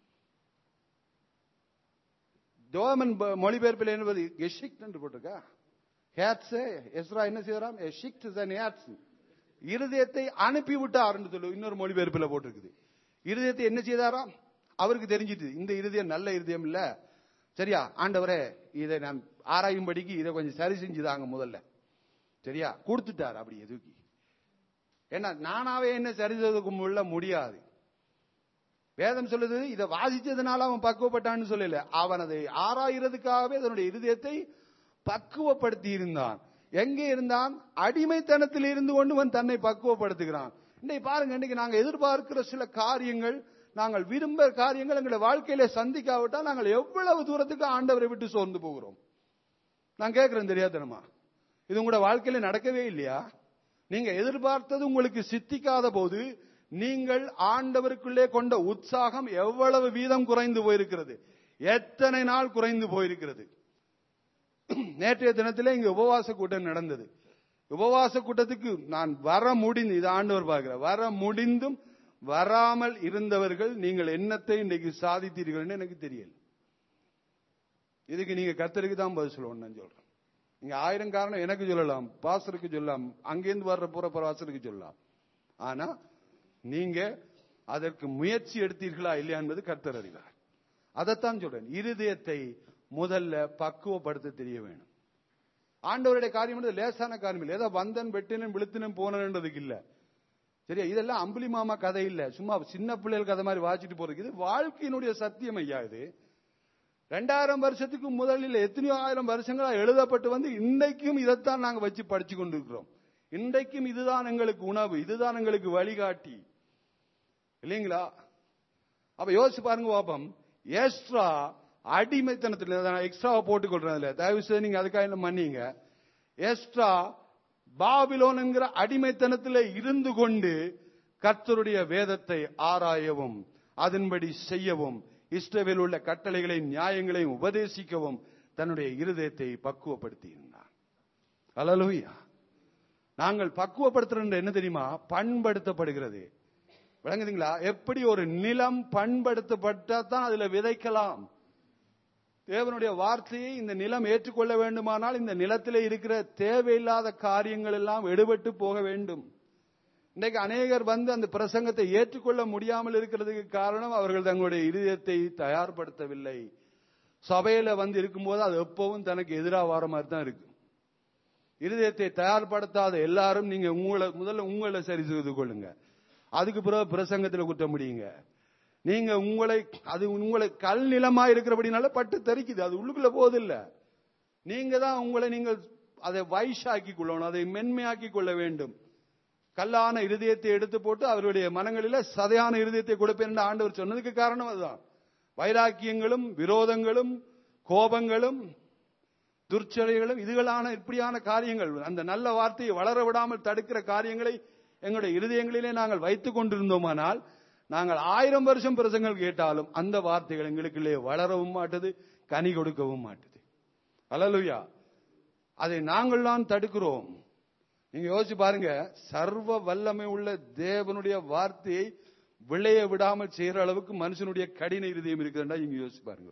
ஜோமன் மொழிபெயர்ப்பில் என்பது எஷிக்ட் என்று போட்டிருக்கா. ஹேட்ஸ் எஸ்ரா என்ன செய்யறாம்? எஷிக்ட் ஹேட்ஸ், இருதயத்தை அனுப்பி விட்டார் என்று சொல்லு. இன்னொரு மொழிபெயர்ப்பில் போட்டிருக்குது. இருதயத்தை என்ன செய்தாராம்? அவருக்கு தெரிஞ்சிட்டு இந்த இருதயம் நல்ல இருதயம் இல்ல, சரியா? ஆண்டவரே இதை நான் ஆராயும்படிக்கு இதை கொஞ்சம் சரி செஞ்சுதாங்க முதல்ல, சரியா? கொடுத்துட்டார் அப்படி எதுக்கு. ஏன்னா நானாவே என்ன சரி செய்வதற்கு முள்ள முடியாது. வேதம் சொல்லுது இதை வாசிச்சதுனால அவன் பக்குவப்பட்டான்னு சொல்லல, அவன் அதை ஆராயிறதுக்காகவே அதனுடைய இருதயத்தை பக்குவப்படுத்தி இருந்தான். எங்கே இருந்தான்? அடிமைத்தனத்தில் இருந்து கொண்டு அவன் தன்னை பக்குவப்படுத்துகிறான். இன்னைக்கு பாருங்க, இன்னைக்கு நாங்கள் எதிர்பார்க்கிற சில காரியங்கள், நாங்கள் விரும்ப காரியங்கள் எங்களுடைய வாழ்க்கையில சந்திக்காவிட்டால் நாங்கள் எவ்வளவு தூரத்துக்கு ஆண்டவரை விட்டு சோர்ந்து போகிறோம். நான் கேட்கிறேன், தெரியாதனமா இது உங்களோட வாழ்க்கையில நடக்கவே இல்லையா? நீங்க எதிர்பார்த்தது உங்களுக்கு சித்திக்காத போது நீங்கள் ஆண்டவருக்குள்ளே கொண்ட உற்சாகம் எவ்வளவு வீதம் குறைந்து போயிருக்கிறது, எத்தனை நாள் குறைந்து போயிருக்கிறது. நேற்றைய தினத்திலே இங்க உபவாச கூட்டம் நடந்தது. உபவாச கூட்டத்துக்கு நான் வர முடிந்து, இது ஆண்டவர் பார்க்கிற, வர முடிந்தும் வராமல் இருந்தவர்கள் நீங்கள் என்னத்தை இன்னைக்கு சாதித்தீர்கள் எனக்கு தெரியல. இதுக்கு நீங்க கர்த்தருக்கு தான் பதில் சொல்லணும். நான் சொல்றேன், நீங்க ஆயிரம் காரணம் எனக்கு சொல்லலாம், பாஸ்டருக்கு சொல்லலாம், அங்கேருந்து வர்ற புற பாஸ்டருக்கு சொல்லலாம். ஆனா நீங்க அதற்கு முயற்சி எடுத்தீர்களா இல்லையா என்பது கர்த்தர் அறிவார். அதைத்தான் சொல்றேன், இருதயத்தை முதல்ல பக்குவப்படுத்த தெரிய வேணும். ஆண்டவருடைய காரியம் லேசான காரியம் இல்லை. ஏதோ வந்தன் வெட்டினன் விழுத்தினன் போனன்றதுக்கு இல்ல. சரியா? இதெல்லாம் அம்புலி மாமா கதை இல்ல, சும்மா சின்ன பிள்ளைகள் கதை மாதிரி வாசிட்டு போறதுக்கு. இது வாழ்க்கையினுடைய சத்தியம் ஐயா. இது ரெண்டாயிரம் வருஷத்துக்கு முதலில் எத்தனையோ ஆயிரம் வருஷங்களா எழுதப்பட்டு வந்து இன்றைக்கும் இதைத்தான் நாங்க வச்சு படிச்சு கொண்டிருக்கிறோம். இன்றைக்கும் இதுதான் எங்களுக்கு உணவு, இதுதான் எங்களுக்கு வழிகாட்டி, இல்லைங்களா? அப்ப யோசிச்சு பாருங்க பாப்பம். எஸ்ட்ரா அடிமைத்தனத்தில் எக்ஸ்ட்ராவை போட்டுக் கொள்றதுல தயவு செய்து நீங்க அதுக்காக என்ன பண்ணீங்க. எஸ்ட்ரா பாபிலோன் என்கிற அடிமைத்தனத்தில் இருந்து கொண்டு கர்த்தருடைய வேதத்தை ஆராயவும் அதன்படி செய்யவும் இஸ்ரவேலில் உள்ள கட்டளைகளையும் நியாயங்களையும் உபதேசிக்கவும் தன்னுடைய இருதயத்தை பக்குவப்படுத்தி இருந்தார். அல்லேலூயா. நாங்கள் பக்குவப்படுத்துறது என்ன தெரியுமா? பண்படுத்தப்படுகிறது. விளங்குதுங்களா? எப்படி ஒரு நிலம் பண்படுத்தப்பட்டா தான் அதுல விதைக்கலாம். தேவனுடைய வார்த்தையை இந்த நிலம் ஏற்றுக்கொள்ள வேண்டுமானால் இந்த நிலத்திலே இருக்கிற தேவையில்லாத காரியங்கள் எல்லாம் எடுபட்டு போக வேண்டும். இன்றைக்கு அநேகர் வந்து அந்த பிரசங்கத்தை ஏற்றுக்கொள்ள முடியாமல் இருக்கிறதுக்கு காரணம் அவர்கள் தங்களுடைய இருதயத்தை தயார்படுத்தவில்லை. சபையில வந்து இருக்கும்போது அது எப்பவும் தனக்கு எதிராக வர மாதிரி தான் இருக்கு. இருதயத்தை தயார்படுத்தாத எல்லாரும் நீங்க உங்களை முதல்ல உங்களை சரி செய்து கொள்ளுங்க. அதுக்கு பிறகு பிரசங்கத்தில் குற்ற முடியுங்க. நீங்க உங்களை அது உங்களை கல் நிலமா இருக்கிறபடினால பட்டு தரிக்குது, அது உள்ளுக்குள்ள போதில்ல. நீங்க தான் உங்களை நீங்கள் அதை வைஷாக்கி கொள்ளணும், அதை மென்மையாக்கி கொள்ள வேண்டும். கல்லான இருதயத்தை எடுத்து போட்டு அவருடைய மனங்களில சதையான இருதயத்தை கொடுப்பேன் என்று ஆண்டவர் சொன்னதுக்கு காரணம் அதுதான். வைராக்கியங்களும் விரோதங்களும் கோபங்களும் துர்ச்சடைகளும் இதுகளான இப்படியான காரியங்கள், அந்த நல்ல வார்த்தையை வளர விடாமல் தடுக்கிற காரியங்களை எங்களுடைய இருதயங்களிலே நாங்கள் வைத்துக் கொண்டிருந்தோமானால் நாங்கள் ஆயிரம் வருஷம் பிரசங்கள் கேட்டாலும் அந்த வார்த்தைகள் எங்களுக்குள்ளே வளரவும் மாட்டது, கனி கொடுக்கவும் மாட்டது. அல்லேலூயா. அதை நாங்கள் தான் தடுக்கிறோம். நீங்க யோசிச்சு பாருங்க, சர்வ வல்லமை உள்ள தேவனுடைய வார்த்தையை விளைய விடாமல் செய்யற அளவுக்கு மனுஷனுடைய கடின இருதயம் இருக்குதுன்னா இங்க யோசிச்சு பாருங்க.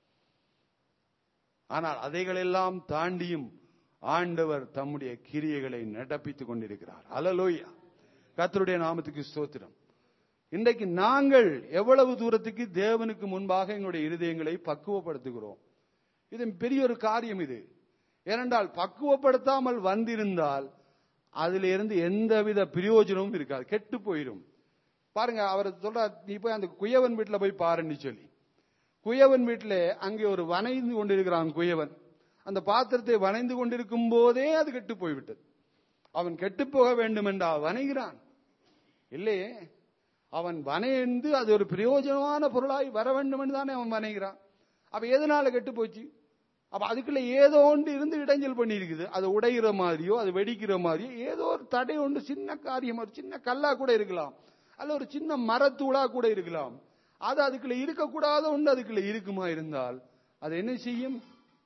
ஆனால் அதைகளெல்லாம் தாண்டியும் ஆண்டவர் தம்முடைய கிரியைகளை நடப்பித்துக் கொண்டிருக்கிறார். அல்லேலூயா. கர்த்தருடைய நாமத்துக்கு ஸ்தோத்திரம். இன்றைக்கு நாங்கள் எவ்வளவு தூரத்துக்கு தேவனுக்கு முன்பாக எங்களுடைய இருதயங்களை பக்குவப்படுத்துகிறோம். இது பெரிய ஒரு காரியம். இது ஏனென்றால் பக்குவப்படுத்தாமல் வந்திருந்தால் அதிலிருந்து எந்தவித பிரயோஜனமும் இருக்காது, கெட்டு போயிடும். பாருங்க, அவர் சொல்ற, நீ போய் அந்த குயவன் வீட்டில் போய் பாருன்னு சொல்லி. குயவன் வீட்டில் அங்கே ஒரு வனைந்து கொண்டிருக்கிறான் குயவன். அந்த பாத்திரத்தை வனைந்து கொண்டிருக்கும் போதே அது கெட்டு போய்விட்டது. அவன் கெட்டு போக வேண்டும் என்றா வனைகிறான் இல்லையே, அவன் வனைந்து அது ஒரு பிரயோஜனமான பொருளாய் வர வேண்டும் என்று தானே அவன் வனைகிறான். அப்ப எதனால கெட்டு போச்சு? அப்ப அதுக்குள்ள ஏதோ ஒன்று இருந்து இடைஞ்சல் பண்ணி இருக்குது. அது உடைகிற மாதிரியோ அது வெடிக்கிற மாதிரியோ ஏதோ ஒரு தடை ஒன்று, சின்ன காரியம், ஒரு சின்ன கல்லா கூட இருக்கலாம், அல்ல ஒரு சின்ன மரத்தூளா கூட இருக்கலாம். அது அதுக்குள்ள இருக்கக்கூடாத ஒன்று அதுக்குள்ள இருக்குமா இருந்தால் அது என்ன செய்யும்?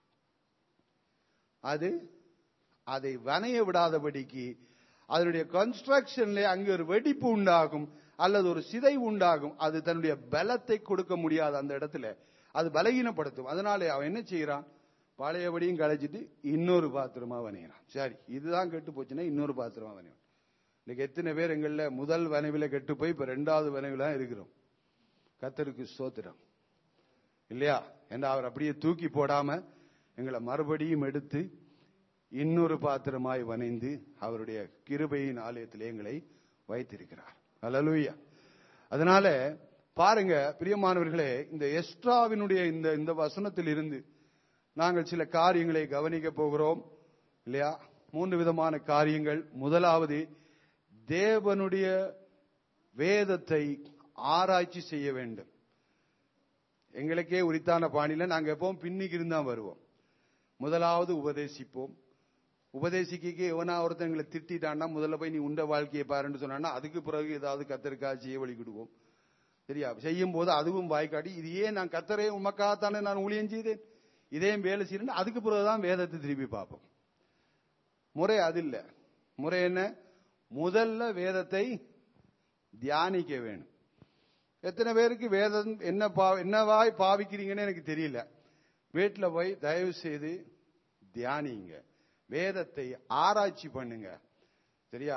அது அதை வனைய விடாதபடிக்கு அதனுடைய கன்ஸ்ட்ரக்ஷன்ல அங்கே ஒரு வெடிப்பு உண்டாகும் அல்லது ஒரு சிதை உண்டாகும். அது தன்னுடைய பலத்தை கொடுக்க முடியாது, அந்த இடத்துல அது பலகீனப்படுத்தும். அதனால அவன் என்ன செய்யறான்? பழையபடியும் களைச்சிட்டு இன்னொரு பாத்திரமா வனைகிறான். சரி, இதுதான் கெட்டு போச்சுன்னா இன்னொரு பாத்திரமா வனைவான். இன்னைக்கு எத்தனை பேர் எங்கள முதல் வனைவில கெட்டு போய் இப்ப ரெண்டாவது வனைவில இருக்கிறோம். கர்த்தருக்கு ஸ்தோத்திரம் இல்லையா? என்று அவர் அப்படியே தூக்கி போடாம எங்களை மறுபடியும் எடுத்து இன்னொரு பாத்திரமாய் வனைந்து அவருடைய கிருபையின் ஆலயத்திலே எங்களை வைத்திருக்கிறார். அல்லேலூயா. அதனால பாருங்க பிரியமானவர்களே, இந்த எஸ்ட்ராவினுடைய இந்த இந்த வசனத்தில் இருந்து நாங்கள் சில காரியங்களை கவனிக்க போகிறோம் இல்லையா? மூன்று விதமான காரியங்கள். முதலாவது, தேவனுடைய வேதத்தை ஆராய்ச்சி செய்ய வேண்டும். எங்களுக்கே உரித்தான பாணியில நாங்க எப்பவும் பின்னிக்கு இருந்தா வருவோம். முதலாவது உபதேசிப்போம். உபதேசிக்க எவனா ஒருத்தன் எங்களை திட்டான்னா முதல்ல போய் நீ உண்ட வாழ்க்கையை பாருன்னு சொன்னா அதுக்கு பிறகு ஏதாவது கத்தருக்கா செய்ய வழிகிடுவோம். சரியா? செய்யும் போது அதுவும் வாய்க்காட்டி இது ஏன் நான் கத்தரே உமக்காகத்தானே நான் ஊழியம் செய்தேன், இதே வேலை செய்யணும், அதுக்கு பிறகுதான் வேதத்தை திருப்பி பார்ப்போம். முறை அது இல்ல. முறை என்ன? முதல்ல வேதத்தை தியானிக்க வேணும். எத்தனை பேருக்கு வேதம் என்ன என்னவாய் பாவிக்கிறீங்கன்னு எனக்கு தெரியல. வீட்டில் போய் தயவு செய்து தியானிங்க, வேதத்தை ஆராய்ச்சி பண்ணுங்க. சரியா?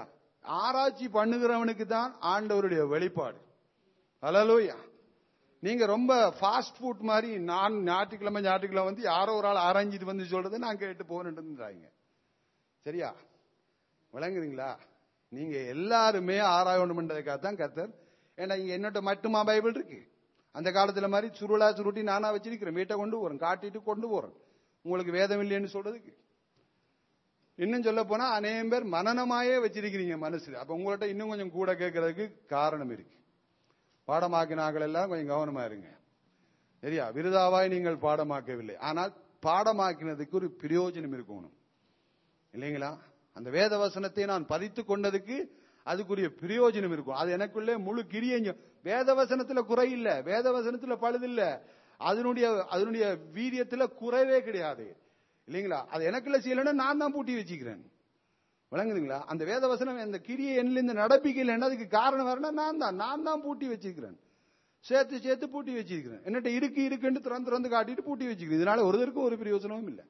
ஆராய்ச்சி பண்ணுகிறவனுக்கு தான் ஆண்டவருடைய வெளிப்பாடு. ஹல்லேலூயா. நீங்க ரொம்ப ஃபாஸ்ட் ஃபுட் மாதிரி நான் ஞாயிற்றுக்கிழமை ஞாயிற்றுக்கிழமை வந்து யாரோ ஒரு ஆள் ஆராய்ஞ்சிட்டு வந்து சொல்றதை நான் கேட்டு போறேன்றாங்க. சரியா? விளங்குறீங்களா? நீங்க எல்லாருமே ஆராயணும் பண்றதுக்காக தான் கர்த்தர். ஏன்னா இங்க என்னட்ட மட்டுமா பைபிள் இருக்கு? அந்த காலத்துல மாதிரி சுருளா சுருட்டி நானா வச்சிருக்கிறேன். வீட்டை கொண்டு போறேன், காட்டிட்டு கொண்டு போறேன். உங்களுக்கு வேதம் இல்லைன்னு சொல்றதுக்கு. இன்னும் சொல்ல போனா அநேகம் பேர் மனநமாயே வச்சிருக்கிறீங்க மனசுல. அப்ப உங்கள்ட்ட இன்னும் கொஞ்சம் கூட கேட்கறதுக்கு காரணம் இருக்கு. பாடமாக்கினார்கள் எல்லாம் கொஞ்சம் கவனமா இருங்க. சரியா? விருதாவாய் நீங்கள் பாடமாக்கவில்லை, ஆனால் பாடமாக்கினதுக்கு ஒரு பிரயோஜனம் இருக்கணும் இல்லைங்களா? அந்த வேத வசனத்தை நான் பதித்து கொண்டதுக்கு அதுக்குரிய பிரயோஜனம் இருக்கும். அது எனக்குள்ளே முழு கிரியங்க. வேத வசனத்துல குறை இல்ல, வேத வசனத்துல பழுது இல்ல, அதனுடைய அதனுடைய வீரியத்துல குறைவே கிடையாது இல்லைங்களா? அது எனக்குள்ள செய்யலன்னா நான் தான் பூட்டி வச்சுக்கிறேன். விளங்குதுங்களா? அந்த வேத வசனம் அந்த கிரியை என்னிலிருந்து நடப்பிக்கல, அதுக்கு காரணம் வரணும் நான் தான் நான் தான் பூட்டி வச்சிருக்கிறேன். சேர்த்து சேர்த்து பூட்டி வச்சிருக்கிறேன். என்னட்ட இருக்கு இருக்குன்னு திறந்து திறந்து காட்டிட்டு பூட்டி வச்சுக்கிறேன். இதனால ஒருத்தருக்கும் ஒரு பிரயோஜனமும் இல்லை.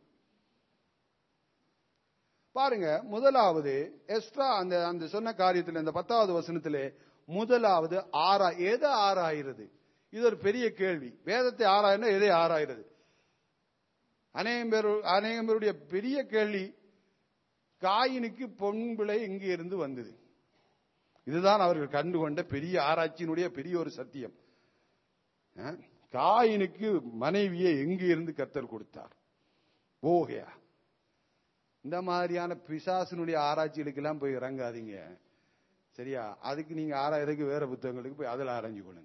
பாருங்க, முதலாவது எஸ்ட்ரா அந்த அந்த சொன்ன காரியத்தில் இந்த பத்தாவது வசனத்திலே முதலாவது ஆறா எதை ஆராயிறது? இது ஒரு பெரிய கேள்வி. வேதத்தை ஆராயினா எதை ஆராயிறது? அநேகம் பேர் அநேகம் பேருடைய பெரிய கேள்வி, காயினுக்கு பொன் பிள்ளை எங்கே இருந்து வந்தது? இதுதான் அவர்கள் கண்டுகொண்ட பெரிய ஆராய்ச்சியினுடைய பெரிய ஒரு சத்தியம். காயினுக்கு மனைவியை எங்கே இருந்து கர்த்தர் கொடுத்தார்? ஓகே, இந்த மாதிரியான பிசாசினுடைய ஆராய்ச்சிகளுக்கு எல்லாம் போய் இறங்காதீங்க. சரியா? அதுக்கு நீங்க ஆராயறதுக்கு வேற புத்தகங்களுக்கு போய் அதில் ஆராய்ஞ்சு கொள்ளுங்க.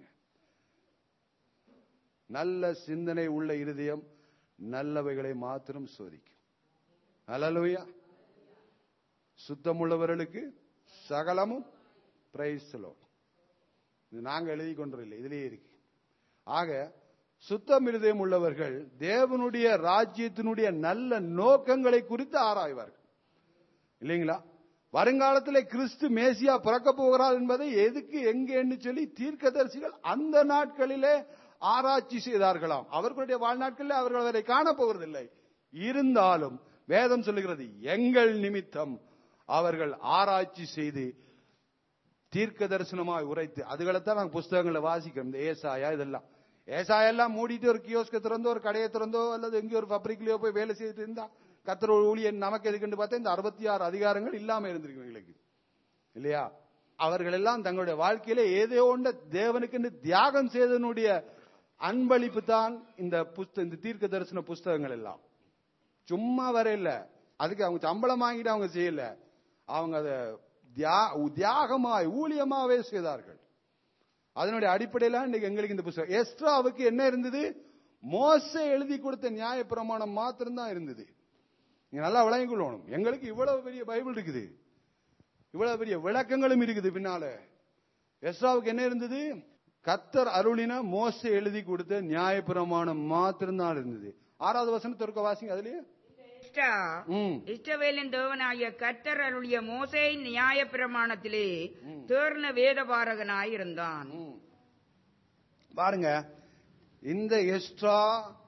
நல்ல சிந்தனை உள்ள இருதயம் நல்லவைகளை மாத்திரம் சோதிக்கும். ஹல்லேலூயா. சுத்தமுள்ளவர்களுக்கு சகலமும் பிரைஸ் தி லார்ட். இது நாங்க எழுதி கொண்டிருக்கல, இதுலயே இருக்கு. ஆக சுத்தம் இருதயம் உள்ளவர்கள் தேவனுடைய ராஜ்யத்தினுடைய நல்ல நோக்கங்களை குறித்து ஆராய்வார்கள் இல்லைங்களா? வருங்காலத்திலே கிறிஸ்து மேசியா பிறக்க போகிறார் என்பதை எதுக்கு எங்கன்னு சொல்லி தீர்க்கதரிசிகள் அந்த நாட்களிலே ஆராய்ச்சி செய்தார்களாம். அவர்களுடைய வாழ்நாட்களில் அவர்கள் அவரை காணப்போவதில்லை. இருந்தாலும் வேதம் சொல்லுகிறது, எங்கள் நிமித்தம் அவர்கள் ஆராய்ச்சி செய்து தீர்க்க தரிசனமாய் உரைத்து, அதுகளைத்தான் நாங்கள் புஸ்தகங்களை வாசிக்கிறோம். இந்த ஏசாயா இதெல்லாம் ஏசாயெல்லாம் மூடிட்டு ஒரு கியோஸ்க திறந்தோ ஒரு கடையை திறந்தோ அல்லது எங்கேயோ ஒரு பப்ளிக்லயோ போய் வேலை செய்துட்டு இருந்தா கர்த்தர் ஊழியன் நமக்கு எதுக்குன்னு பார்த்தா இந்த அறுபத்தி ஆறு அதிகாரங்கள் இல்லாம இருந்திருக்கு எங்களுக்கு இல்லையா? அவர்கள் எல்லாம் தங்களுடைய வாழ்க்கையில ஏதோ ஒன்ற தேவனுக்கு தியாகம் செய்தனுடைய அன்பளிப்பு தான் இந்த புஸ்தக இந்த தீர்க்க தரிசன புஸ்தகங்கள் எல்லாம். சும்மா வர இல்ல, அதுக்கு அவங்க சம்பளம் வாங்கிட்டு அவங்க செய்யல, அவங்க அதை தியாகமாய் ஊழியமாவே செய்தார்கள். அதனுடைய அடிப்படையில இன்னைக்கு எங்களுக்கு இந்த புத்தகம். எஸ்ட்ராவுக்கு என்ன இருந்தது? மோசே எழுதி கொடுத்த நியாய பிரமாணம் மாத்திரம் தான் இருந்தது. நீங்க நல்லா விளங்கிக் கொள்ளணும். எங்களுக்கு இவ்வளவு பெரிய பைபிள் இருக்குது, இவ்வளவு பெரிய விளக்கங்களும் இருக்குது பின்னால. எஸ்ட்ராவுக்கு என்ன இருந்தது? கர்த்தர் அருளின மோசே எழுதி கொடுத்த நியாய பிரமாணம் மாத்திரம் தான் இருந்தது. ஆறாவது வசனத்திற்கு வாசிங்க. அதுலயே இஸ்ரவேலின் தேவனாகிய கர்த்தர் அருளிய மோசே நியாய பிரமாணத்திலே தேர்ன வேதபாரகனாய் இருந்தான். பாருங்க, இந்த எஸ்ட்ரா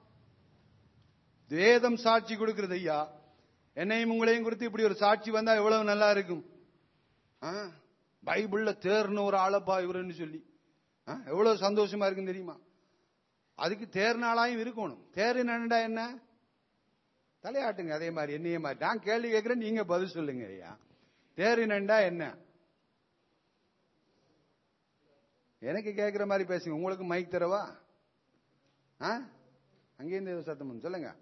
வேதம் சாட்சி கொடுக்கிறது. ஐயா, என்னையும் உங்களையும் குறித்து இப்படி ஒரு சாட்சி வந்தா எவ்வளவு நல்லா இருக்கும். பைபிள்ல தேர்ன ஒரு ஆளப்பா இவருன்னு சொல்லி எவ்வளவு சந்தோஷமா இருக்குன்னு தெரியுமா? அதுக்கு தேர்னாலாயும் இருக்கணும். தேர்னா என்ன? தலையாட்டுங்க. அதே மாதிரி என்னைய மாதிரி நான் கேள்வி கேட்கிறேன், நீங்க பதில் சொல்லுங்க. ஐயா, தேரினண்டா என்ன? எனக்கு கேட்கிற மாதிரி பேசுங்க. உங்களுக்கு மைக் தரவா? அங்கேருந்து சத்தம் சொல்லுங்க.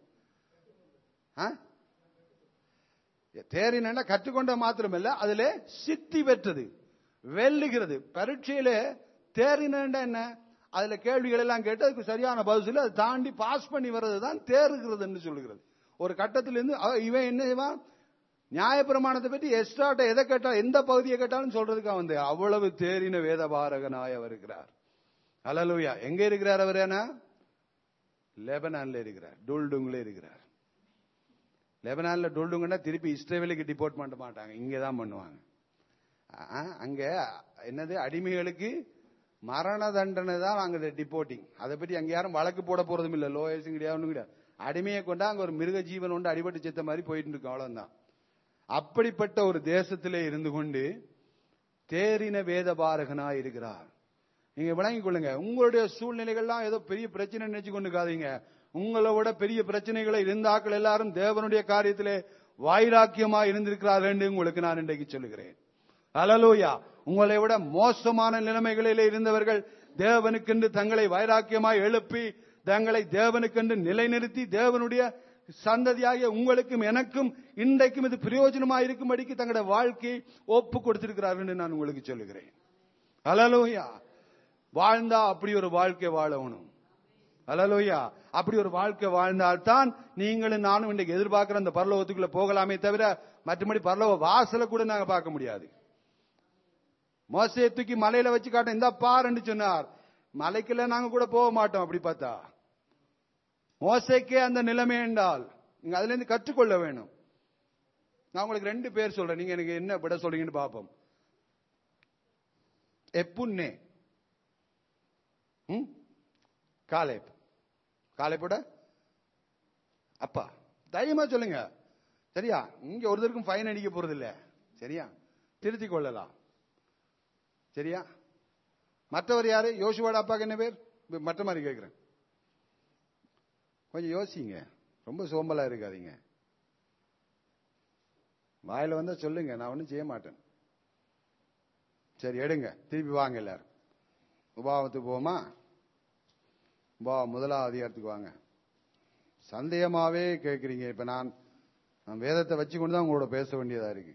தேரினண்டா கற்றுக்கொண்ட மாத்திரமல்ல, அதுல சித்தி பெற்றது, வெல்லுகிறது. பரீட்சையில தேரினண்டா என்ன? அதுல கேள்விகள் எல்லாம் கேட்டு அதுக்கு சரியான பதில் அதை தாண்டி பாஸ் பண்ணி வர்றது தான் தேறுகிறதுன்னு சொல்லுகிறது. ஒரு கட்டத்திலிருந்து இவன் என்ன செய்வான்? நியாயப்பிரமாணத்தை பற்றி எஸ்ட்ராட்ட எதை கேட்டாலும் எந்த பகுதியை கேட்டாலும் சொல்றதுக்கு வந்து அவ்வளவு தேறின வேதபாரகனாய் அவர் இருக்கிறார். ஹல்லேலூயா. எங்க இருக்கிறார் அவர்? என்ன? லெபனான்ல இருக்கிறார், டோல்டுங்ல இருக்கிறார். லெபனான்ல டோல்டுங்கன்னா திருப்பி இஸ்ரேலுக்கு டிபோர்ட் பண்ண மாட்டாங்க, இங்கதான் பண்ணுவாங்க. அங்க என்னது, அடிமைகளுக்கு மரண தண்டனை தான் அங்க டிபோர்ட்டிங். அதை பற்றி அங்க யாரும் வழக்கு போட போறதும் இல்லை, லோயர்ஸும் கிடையாது கிடையாது. அடிமையை கொண்டா அங்க ஒரு மிருக ஜீவன் ஒன்று அடிபட்டு செத்த மாதிரி போயிட்டு இருக்கு, அவ்வளவுதான். அப்படிப்பட்ட ஒரு தேசத்திலே இருந்து கொண்டு தேறின வேத பாரகனாய் இருக்கிறார். நீங்க விளங்கிக் கொள்ளுங்க. உங்களுடைய சூழ்நிலைகள்லாம் ஏதோ பெரிய பிரச்சனை நினைச்சு கொண்டுக்காதீங்க. உங்களை விட பெரிய பிரச்சனைகளை இருந்தாக்கள் எல்லாரும் தேவனுடைய காரியத்திலே வைராக்கியமா இருந்திருக்கிறார்கள் என்று உங்களுக்கு நான் இன்றைக்கு சொல்லுகிறேன். அல்லேலூயா. உங்களை விட மோசமான நிலைமைகளிலே இருந்தவர்கள் தேவனுக்கென்று தங்களை வைராக்கியமாய் எழுப்பி தங்களை தேவனுக்கென்று நிலைநிறுத்தி தேவனுடைய சந்ததியாகிய உங்களுக்கும் எனக்கும் இன்றைக்கும் இது பிரயோஜனமாக இருக்கும்படிக்கு தங்களுடைய வாழ்க்கையை ஒப்பு கொடுத்திருக்கிறார்கள் என்று நான் உங்களுக்கு சொல்லுகிறேன். அல்லேலூயா. வாழ்ந்தா அப்படி ஒரு வாழ்க்கை வாழணும். அல்லேலூயா. அப்படி ஒரு வாழ்க்கை வாழ்ந்தால்தான் நீங்களும் நானும் இன்றைக்கு எதிர்பார்க்கிற அந்த பரலோகத்துக்குள்ள போகலாமே தவிர மற்றபடி பரலோக வாசலை கூட நாங்க பார்க்க முடியாது. மோசேயை தூக்கி மலையில வச்சு காட்ட இந்த பாருன்னு சொன்னார். மலைக்குள்ள நாங்க கூட போக மாட்டோம். அப்படி பார்த்தா மோசேக்கே அந்த நிலைமை என்றால் நீங்க அதுல இருந்து கற்றுக்கொள்ள வேணும். நான் உங்களுக்கு ரெண்டு பேர் சொல்றேன், நீங்க எனக்கு என்ன விட சொல்றீங்கன்னு பாப்போம். எப்புன்னே காலேப், காலேப்போட அப்பா. தைரியமா சொல்லுங்க. சரியா? இங்க ஒருத்தருக்கும் ஃபைன் அடிக்க போறது இல்ல. சரியா? திருத்திக் கொள்ளலாம். சரியா? மற்றவர் யாரு? யோசுவாட அப்பாக்கு என்ன பேர்? மற்ற மாதிரி கேட்கிறேன். கொஞ்சம் யோசிங்க. ரொம்ப சோம்பலா இருக்காதீங்க. வாயில வந்தா சொல்லுங்க, நான் ஒன்னும் செய்ய மாட்டேன். சரி, எடுங்க, திருப்பி வாங்க எல்லாரும். உபாவத்துக்கு போவோமா? உபாவம் முதலாவது அதிகாரத்துக்கு வாங்க. சந்தேகமாவே கேட்கிறீங்க. இப்ப நான் நான் வேதத்தை வச்சுக்கொண்டு தான் உங்களோட பேச வேண்டியதா இருக்கு.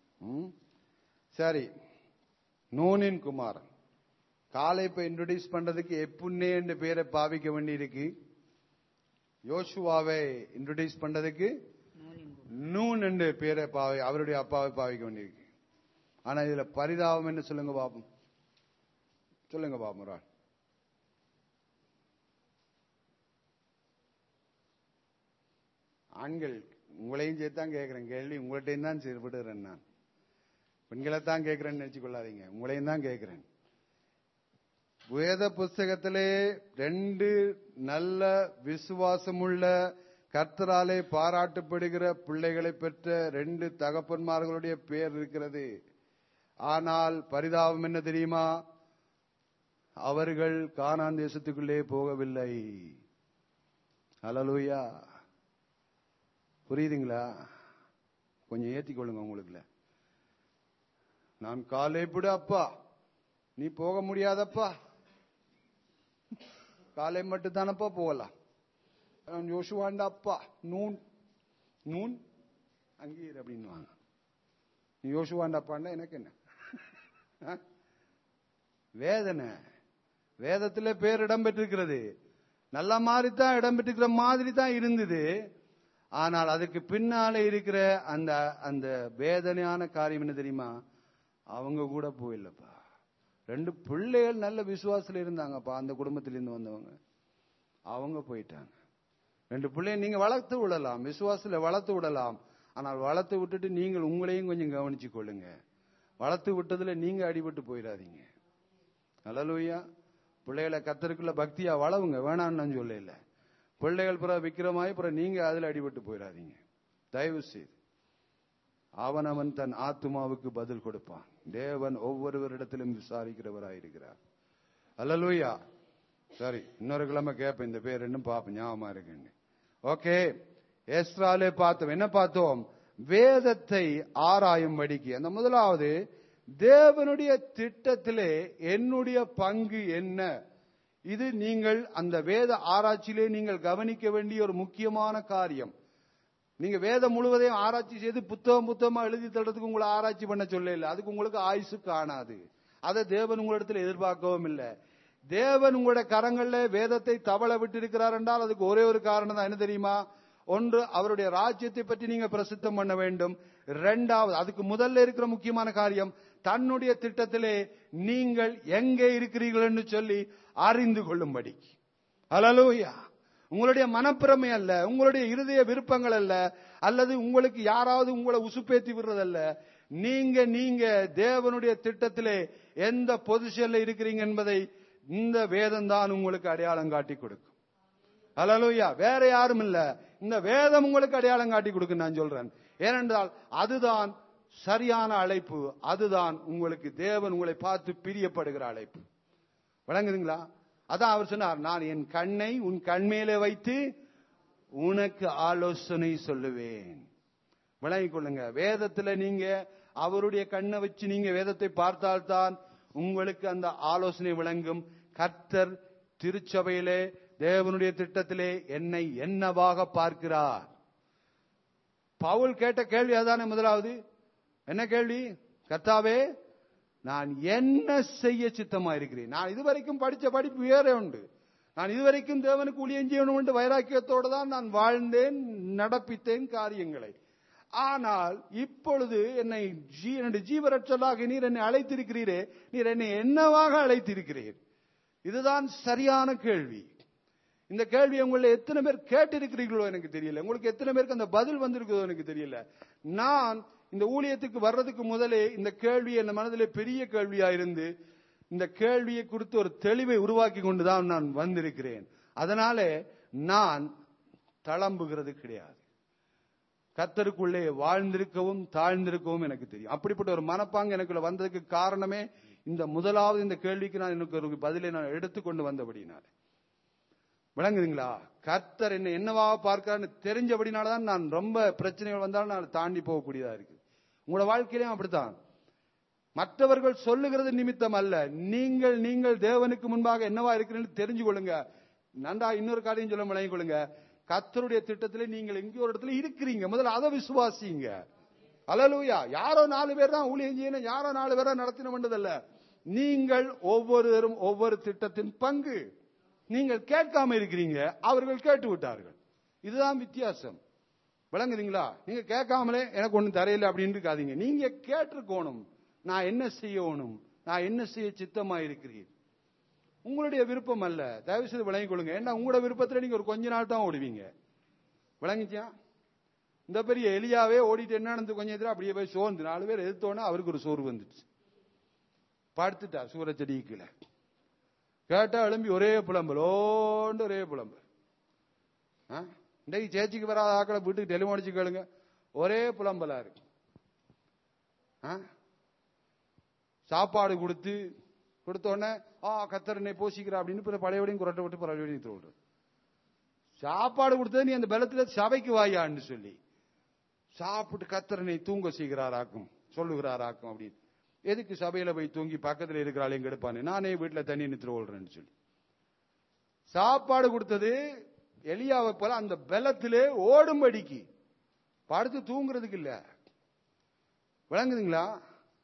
சரி, நூனின் குமாரன் காலேப்பை இன்ட்ரோடியூஸ் பண்றதுக்கு எப்புன்னே என்று பேரை பாவிக்க வேண்டி இருக்கு. யோசுவாவை இன்ட்ரோடியூஸ் பண்றதுக்கு நூன் என்று பேரை பாவி அவருடைய அப்பாவை பாவிக்க வேண்டியிருக்கு. ஆனா இதுல பரிதாபம் என்று சொல்லுங்க பாப்போம். சொல்லுங்க பாப்போம். ஆண்கள் உங்களையும் சேர்த்தான் கேட்கிறேன் கேள்வி. உங்கள்கிட்டையும் தான் செயல்படுகிறேன். நான் பெண்களை தான் கேட்கிறேன்னு நினைச்சு கொள்ளாதீங்க, உங்களையும் தான் கேட்கிறேன். வேத புஸ்தகத்திலே ரெண்டு நல்ல விசுவாசமுள்ள கர்த்தராலே பாராட்டப்படுகிற பிள்ளைகளை பெற்ற ரெண்டு தகப்பன்மார்களுடைய பெயர் இருக்கிறது. ஆனால் பரிதாபம் என்ன தெரியுமா? அவர்கள் கானான் தேசத்துக்குள்ளே போகவில்லை. அல்லேலூயா. புரியுதுங்களா? கொஞ்சம் ஏத்திக்கொள்ளுங்க உங்களுக்குல. நான் காலேப்புட அப்பா, நீ போக முடியாதப்பா. காலை மட்டும் தானப்பா போகலாம். யோசுவாண்ட அப்பா நூன் நூன் அங்கீர் அப்படின்னு வாங்க. நீ யோசுவாண்ட அப்பாண்டா எனக்கு என்ன வேதனை? வேதத்துல பேர் இடம் பெற்றிருக்கிறது. நல்ல மாதிரி தான் இடம் பெற்றிருக்கிற மாதிரி தான் இருந்தது. ஆனால் அதுக்கு பின்னாலே இருக்கிற அந்த அந்த வேதனையான காரியம் என்ன தெரியுமா? அவங்க கூட போயில்லப்பா. ரெண்டு பிள்ளைகள் நல்ல விசுவாசத்துல இருந்தாங்கப்பா. அந்த குடும்பத்திலிருந்து வந்தவங்க அவங்க போயிட்டாங்க. ரெண்டு பிள்ளைய நீங்க வளர்த்து விடலாம், விசுவாசத்துல வளர்த்து விடலாம். ஆனால் வளர்த்து விட்டுட்டு நீங்கள் உங்களையும் கொஞ்சம் கவனிச்சு கொள்ளுங்க. வளர்த்து விட்டதுல நீங்க அடிபட்டு போயிடாதீங்க. அல்லேலூயா. பிள்ளைகளை கர்த்தருக்குள்ள பக்தியா வளவுங்க, வேணான்னு நான் சொல்லல. பிள்ளைகள் பிற விக்கிரமாய் பிற நீங்க அதுல அடிபட்டு போயிடாதீங்க தயவு செய்து. அவன் அவன் தன் ஆத்துமாவுக்கு பதில் கொடுப்பான். தேவன் ஒவ்வொருவரிடத்திலும் விசாரிக்கிறவராயிருக்கிறார். அல்லேலூயா. சரி, இன்னொரு கிழமை கேட்பேன் இந்த பேர் இன்னும் பாப்போம், ஞாபகமா இருக்குன்னு. ஓகே, எஸ்ராலே பார்த்தோம். என்ன பார்த்தோம்? வேதத்தை ஆராயும்படிக்கு. அந்த முதலாவது, தேவனுடைய திட்டத்திலே என்னுடைய பங்கு என்ன? இது நீங்கள் அந்த வேத ஆராய்ச்சியிலே நீங்கள் கவனிக்க வேண்டிய ஒரு முக்கியமான காரியம். நீங்க வேதம் முழுவதையும் ஆராய்ச்சி செய்து புத்தகம் புத்தகமா எழுதி தள்ளுறதுக்கு உங்களை ஆராய்ச்சி பண்ண சொல்ல இல்லை. அதுக்கு உங்களுக்கு ஆயுசு காணாது. அதை தேவன் உங்களிடத்தில் எதிர்பார்க்கவும் இல்லை. தேவன் உங்களுடைய கரங்கள்ல வேதத்தை தவள விட்டு இருக்கிறார் என்றால் அதுக்கு ஒரே ஒரு காரணம் தான். என்ன தெரியுமா? ஒன்று, அவருடைய ராஜ்யத்தை பற்றி நீங்க பிரசித்தம் பண்ண வேண்டும். இரண்டாவது, அதுக்கு முதல்ல இருக்கிற முக்கியமான காரியம், தன்னுடைய திட்டத்திலே நீங்கள் எங்கே இருக்கிறீர்கள் என்று சொல்லி அறிந்து கொள்ளும்படி. அல்லேலூயா. உங்களுடைய மனப்பிரமை அல்ல, உங்களுடைய இருதய விருப்பங்கள் அல்ல, அல்லது உங்களுக்கு யாராவது உங்களை உசுப்பேத்தி விடுறதல்ல. நீங்க நீங்க தேவனுடைய திட்டத்திலே எந்த பொசிஷன்ல இருக்கிறீங்க என்பதை இந்த வேதம் தான் உங்களுக்கு அடையாளம் காட்டி கொடுக்கும். அல்லேலூயா. வேற யாரும் இல்ல, இந்த வேதம் உங்களுக்கு அடையாளம் காட்டி கொடுக்கும் நான் சொல்றேன். ஏனென்றால் அதுதான் சரியான அழைப்பு. அதுதான் உங்களுக்கு தேவன் உங்களை பார்த்து பிரியப்படுகிற அழைப்பு. விளங்குதுங்களா? அதான் அவர் சொன்னார், நான் என் கண்ணை உன் கண்மேலே வைத்து உனக்கு ஆலோசனை சொல்லுவேன். விளங்கிக் கொள்ளுங்க. வேதத்துல நீங்க அவருடைய கண்ணை வச்சு நீங்க வேதத்தை பார்த்தால்தான் உங்களுக்கு அந்த ஆலோசனை விளங்கும். கர்த்தர் திருச்சபையிலே தேவனுடைய திட்டத்திலே என்னை என்னவாக பார்க்கிறார்? பவுல் கேட்ட கேள்வி அதானே. முதலாவது என்ன கேள்வி? கர்த்தாவே, நான் என்ன செய்ய சித்தமா இருக்கிறேன்? நான் இதுவரைக்கும் படிச்ச படிப்பு வேற உண்டு. நான் இதுவரைக்கும் தேவனுக்கு ஊழியம் செய்யணும் என்று வைராக்கியத்தோடு தான் நான் வாழ்ந்தேன், நடப்பித்தேன் காரியங்களை. ஆனால் இப்பொழுது என்னை என்னுடைய ஜீவரட்சலாக நீர் என்னை அழைத்திருக்கிறீரே, நீர் என்னை என்னவாக அழைத்திருக்கிறீர்? இதுதான் சரியான கேள்வி. இந்த கேள்வி உங்களை எத்தனை பேர் கேட்டிருக்கிறீர்களோ எனக்கு தெரியல. உங்களுக்கு எத்தனை பேருக்கு அந்த பதில் வந்திருக்கிறதோ எனக்கு தெரியல. நான் இந்த ஊழியத்துக்கு வர்றதுக்கு முதலே இந்த கேள்வி என் மனதிலே பெரிய கேள்வியா இருந்து இந்த கேள்வியை குறித்து ஒரு தெளிவை உருவாக்கி கொண்டுதான் நான் வந்திருக்கிறேன். அதனால நான் தளம்புகிறது கிடையாது. கர்த்தருக்குள்ளே வாழ்ந்திருக்கவும் தாழ்ந்திருக்கவும் எனக்கு தெரியும். அப்படிப்பட்ட ஒரு மனப்பாங்கு எனக்குள்ள வந்ததுக்கு காரணமே இந்த முதலாவது இந்த கேள்விக்கு நான் எனக்கு ஒரு பதிலை நான் எடுத்துக்கொண்டு வந்தபடினால. விளங்குதுங்களா? கர்த்தர் என்ன என்னவாக பார்க்கிறான்னு தெரிஞ்சபடினால்தான் நான் ரொம்ப பிரச்சனைகள் வந்தாலும் நான் தாண்டி போகக்கூடியதா இருக்கு. உங்களோட வாழ்க்கையிலும் அப்படித்தான். மற்றவர்கள் சொல்லுகிறது நிமித்தம் அல்ல, நீங்கள் நீங்கள் தேவனுக்கு முன்பாக என்னவா இருக்கிறீங்கன்னு தெரிஞ்சு கொள்ளுங்க. நன்றா இன்னொரு காரியம் சொல்ல விளங்கிக் கொள்ளுங்க. கர்த்தருடைய திட்டத்திலே நீங்கள் எங்கேயோ ஒரு இடத்துல இருக்கிறீங்க. முதல்ல அதை விசுவாசிங்க. அல்லேலூயா. யாரோ நாலு பேர் தான் ஊழியம் செய்யணும், யாரோ நாலு பேரா நடத்தின வேண்டதல்ல. நீங்கள் ஒவ்வொருவரும் ஒவ்வொரு திட்டத்தின் பங்கு. நீங்கள் கேட்காம இருக்கிறீங்க, அவர்கள் கேட்டு விட்டார்கள். இதுதான் வித்தியாசம். விளங்குறீங்களா? நீங்க கேட்காமலே எனக்கு ஒண்ணு தரையில அப்படின்னு இருக்காதீங்க. நீங்க கேட்டிருக்கணும், நான் என்ன செய்யணும், நான் என்ன செய்ய சித்தமா இருக்கிறீர். உங்களுடைய விருப்பம் அல்ல. தயவு செய்து விளங்கிக் கொள்ளுங்க. ஏன்னா உங்களோட விருப்பத்துல நீங்க ஒரு கொஞ்ச நாள் தான் ஓடுவீங்க. விளங்கிச்சா? இந்த பெரிய எலியாவே ஓடிட்டு என்ன கொஞ்சம் எதிராக அப்படியே போய் சோர்ந்து நாலு பேர் எதிர்த்தோன்னா அவருக்கு ஒரு சோறு வந்துச்சு. படுத்துட்டா சூரச்செடிக்குள்ள. கேட்டா எழும்பி ஒரே புலம்பல், ஓண்டு ஒரே புலம்பல். இன்றைக்கு சேச்சிக்கு வராத ஆக்களை வீட்டுக்கு டெலிஃபோன் அடிச்சு கேளுங்க, ஒரே புலம்பலா இருக்கு. சாப்பாடு கொடுத்து கொடுத்த உடனே ஆ கத்தர் என்னை போஷிக்கிறா அப்படின்னு பழையபடியும் குரட்டை விட்டு பழையபடியும் தோல்றது. சாப்பாடு கொடுத்தது நீ அந்த பலத்துல சபைக்கு வாயான்னு சொல்லி சாப்பிட்டு கத்தரனை தூங்க செய்கிறாராக்கும் சொல்லுகிறாராக்கும் அப்படின்னு. எதுக்கு சபையில போய் தூங்கி பக்கத்தில் இருக்கிறாள் எங்க எடுப்பானு, நானே வீட்டுல தண்ணி நிறுத்து ஓடுறேன்னு சொல்லி சாப்பாடு கொடுத்தது எலியாவை போல அந்த பலத்திலே ஓடும்படிக்கு, படுத்து தூங்குறதுக்கு இல்ல. விளங்குதுங்களா?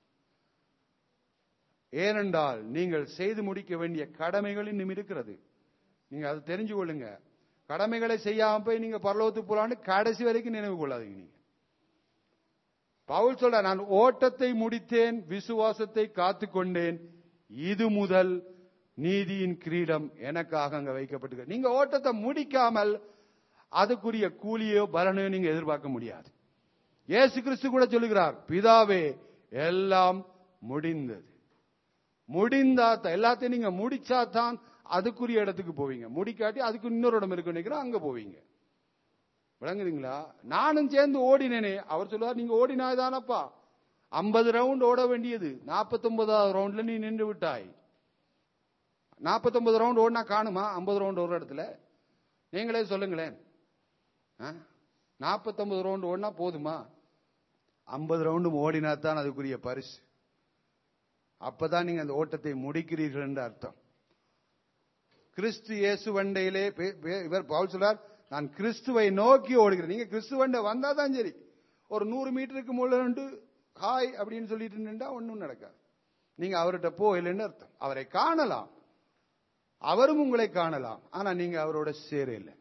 ஏனென்றால் நீங்கள் செய்து முடிக்க வேண்டிய கடமைகள் இன்னும் இருக்கிறது. நீங்க அதை தெரிஞ்சு கொள்ளுங்க. கடமைகளை செய்யாம போய் நீங்க பரலோகத்துக்கு போலான்னு கடைசி வரைக்கும் நினைவு கொள்ளாதீங்க. நீங்க பவுல் சொல்ற, நான் ஓட்டத்தை முடித்தேன், விசுவாசத்தை காத்துக்கொண்டேன், இது முதல் நீதியின் கிரீடம் எனக்காக அங்க வைக்கப்பட்டு. நீங்க ஓட்டத்தை முடிக்காமல் அதுக்குரிய கூலியோ பலனையோ நீங்க எதிர்பார்க்க முடியாது. இயேசு கிறிஸ்து கூட சொல்லுகிறார், பிதாவே எல்லாம் முடிந்தது. முடிந்தா எல்லாத்தையும் நீங்க முடிச்சா தான் அதுக்குரிய இடத்துக்கு போவீங்க. முடிக்காட்டி அதுக்கு இன்னொரு இடம் இருக்கு, அங்க போவீங்க. விளங்குறீங்களா? நானும் சேர்ந்து ஓடினேனே. அவர் சொல்லுவார், நீங்க ஓடினாய்தானப்பா, ஐம்பது ரவுண்ட் ஓட வேண்டியது நாற்பத்தி ஒன்பதாவது ரவுண்ட்ல நீ நின்று விட்டாய். நாற்பத்தி ஒன்பது ரவுண்ட் ஓடினா காணுமா ஐம்பது ரவுண்ட் ஒரு இடத்துல? நீங்களே சொல்லுங்களேன். நாற்பத்தி ஒன்பது ரவுண்ட் ஓடினா போதுமா? ஐம்பது ரவுண்டு ஓடினா தான் அதுக்குரிய பரிசு. அப்பதான் நீங்க அந்த ஓட்டத்தை முடிக்கிறீர்கள் என்று அர்த்தம். கிறிஸ்து இயேசு வண்டையிலே இவர் பவுல் சொல்றார், நான் கிறிஸ்துவை நோக்கி ஓடுகிறேன். நீங்க கிறிஸ்து வண்டை வந்தா தான் சரி. ஒரு நூறு மீட்டருக்கு முன்னாடி ஹாய் அப்படின்னு சொல்லிட்டு நின்றா ஒன்னும் நடக்காது. நீங்க அவர்கிட்ட போயில்லைன்னு அர்த்தம். அவரை காணலாம், அவரும் உங்களை காணலாம், ஆனா நீங்க அவரோட சேர இல்லை.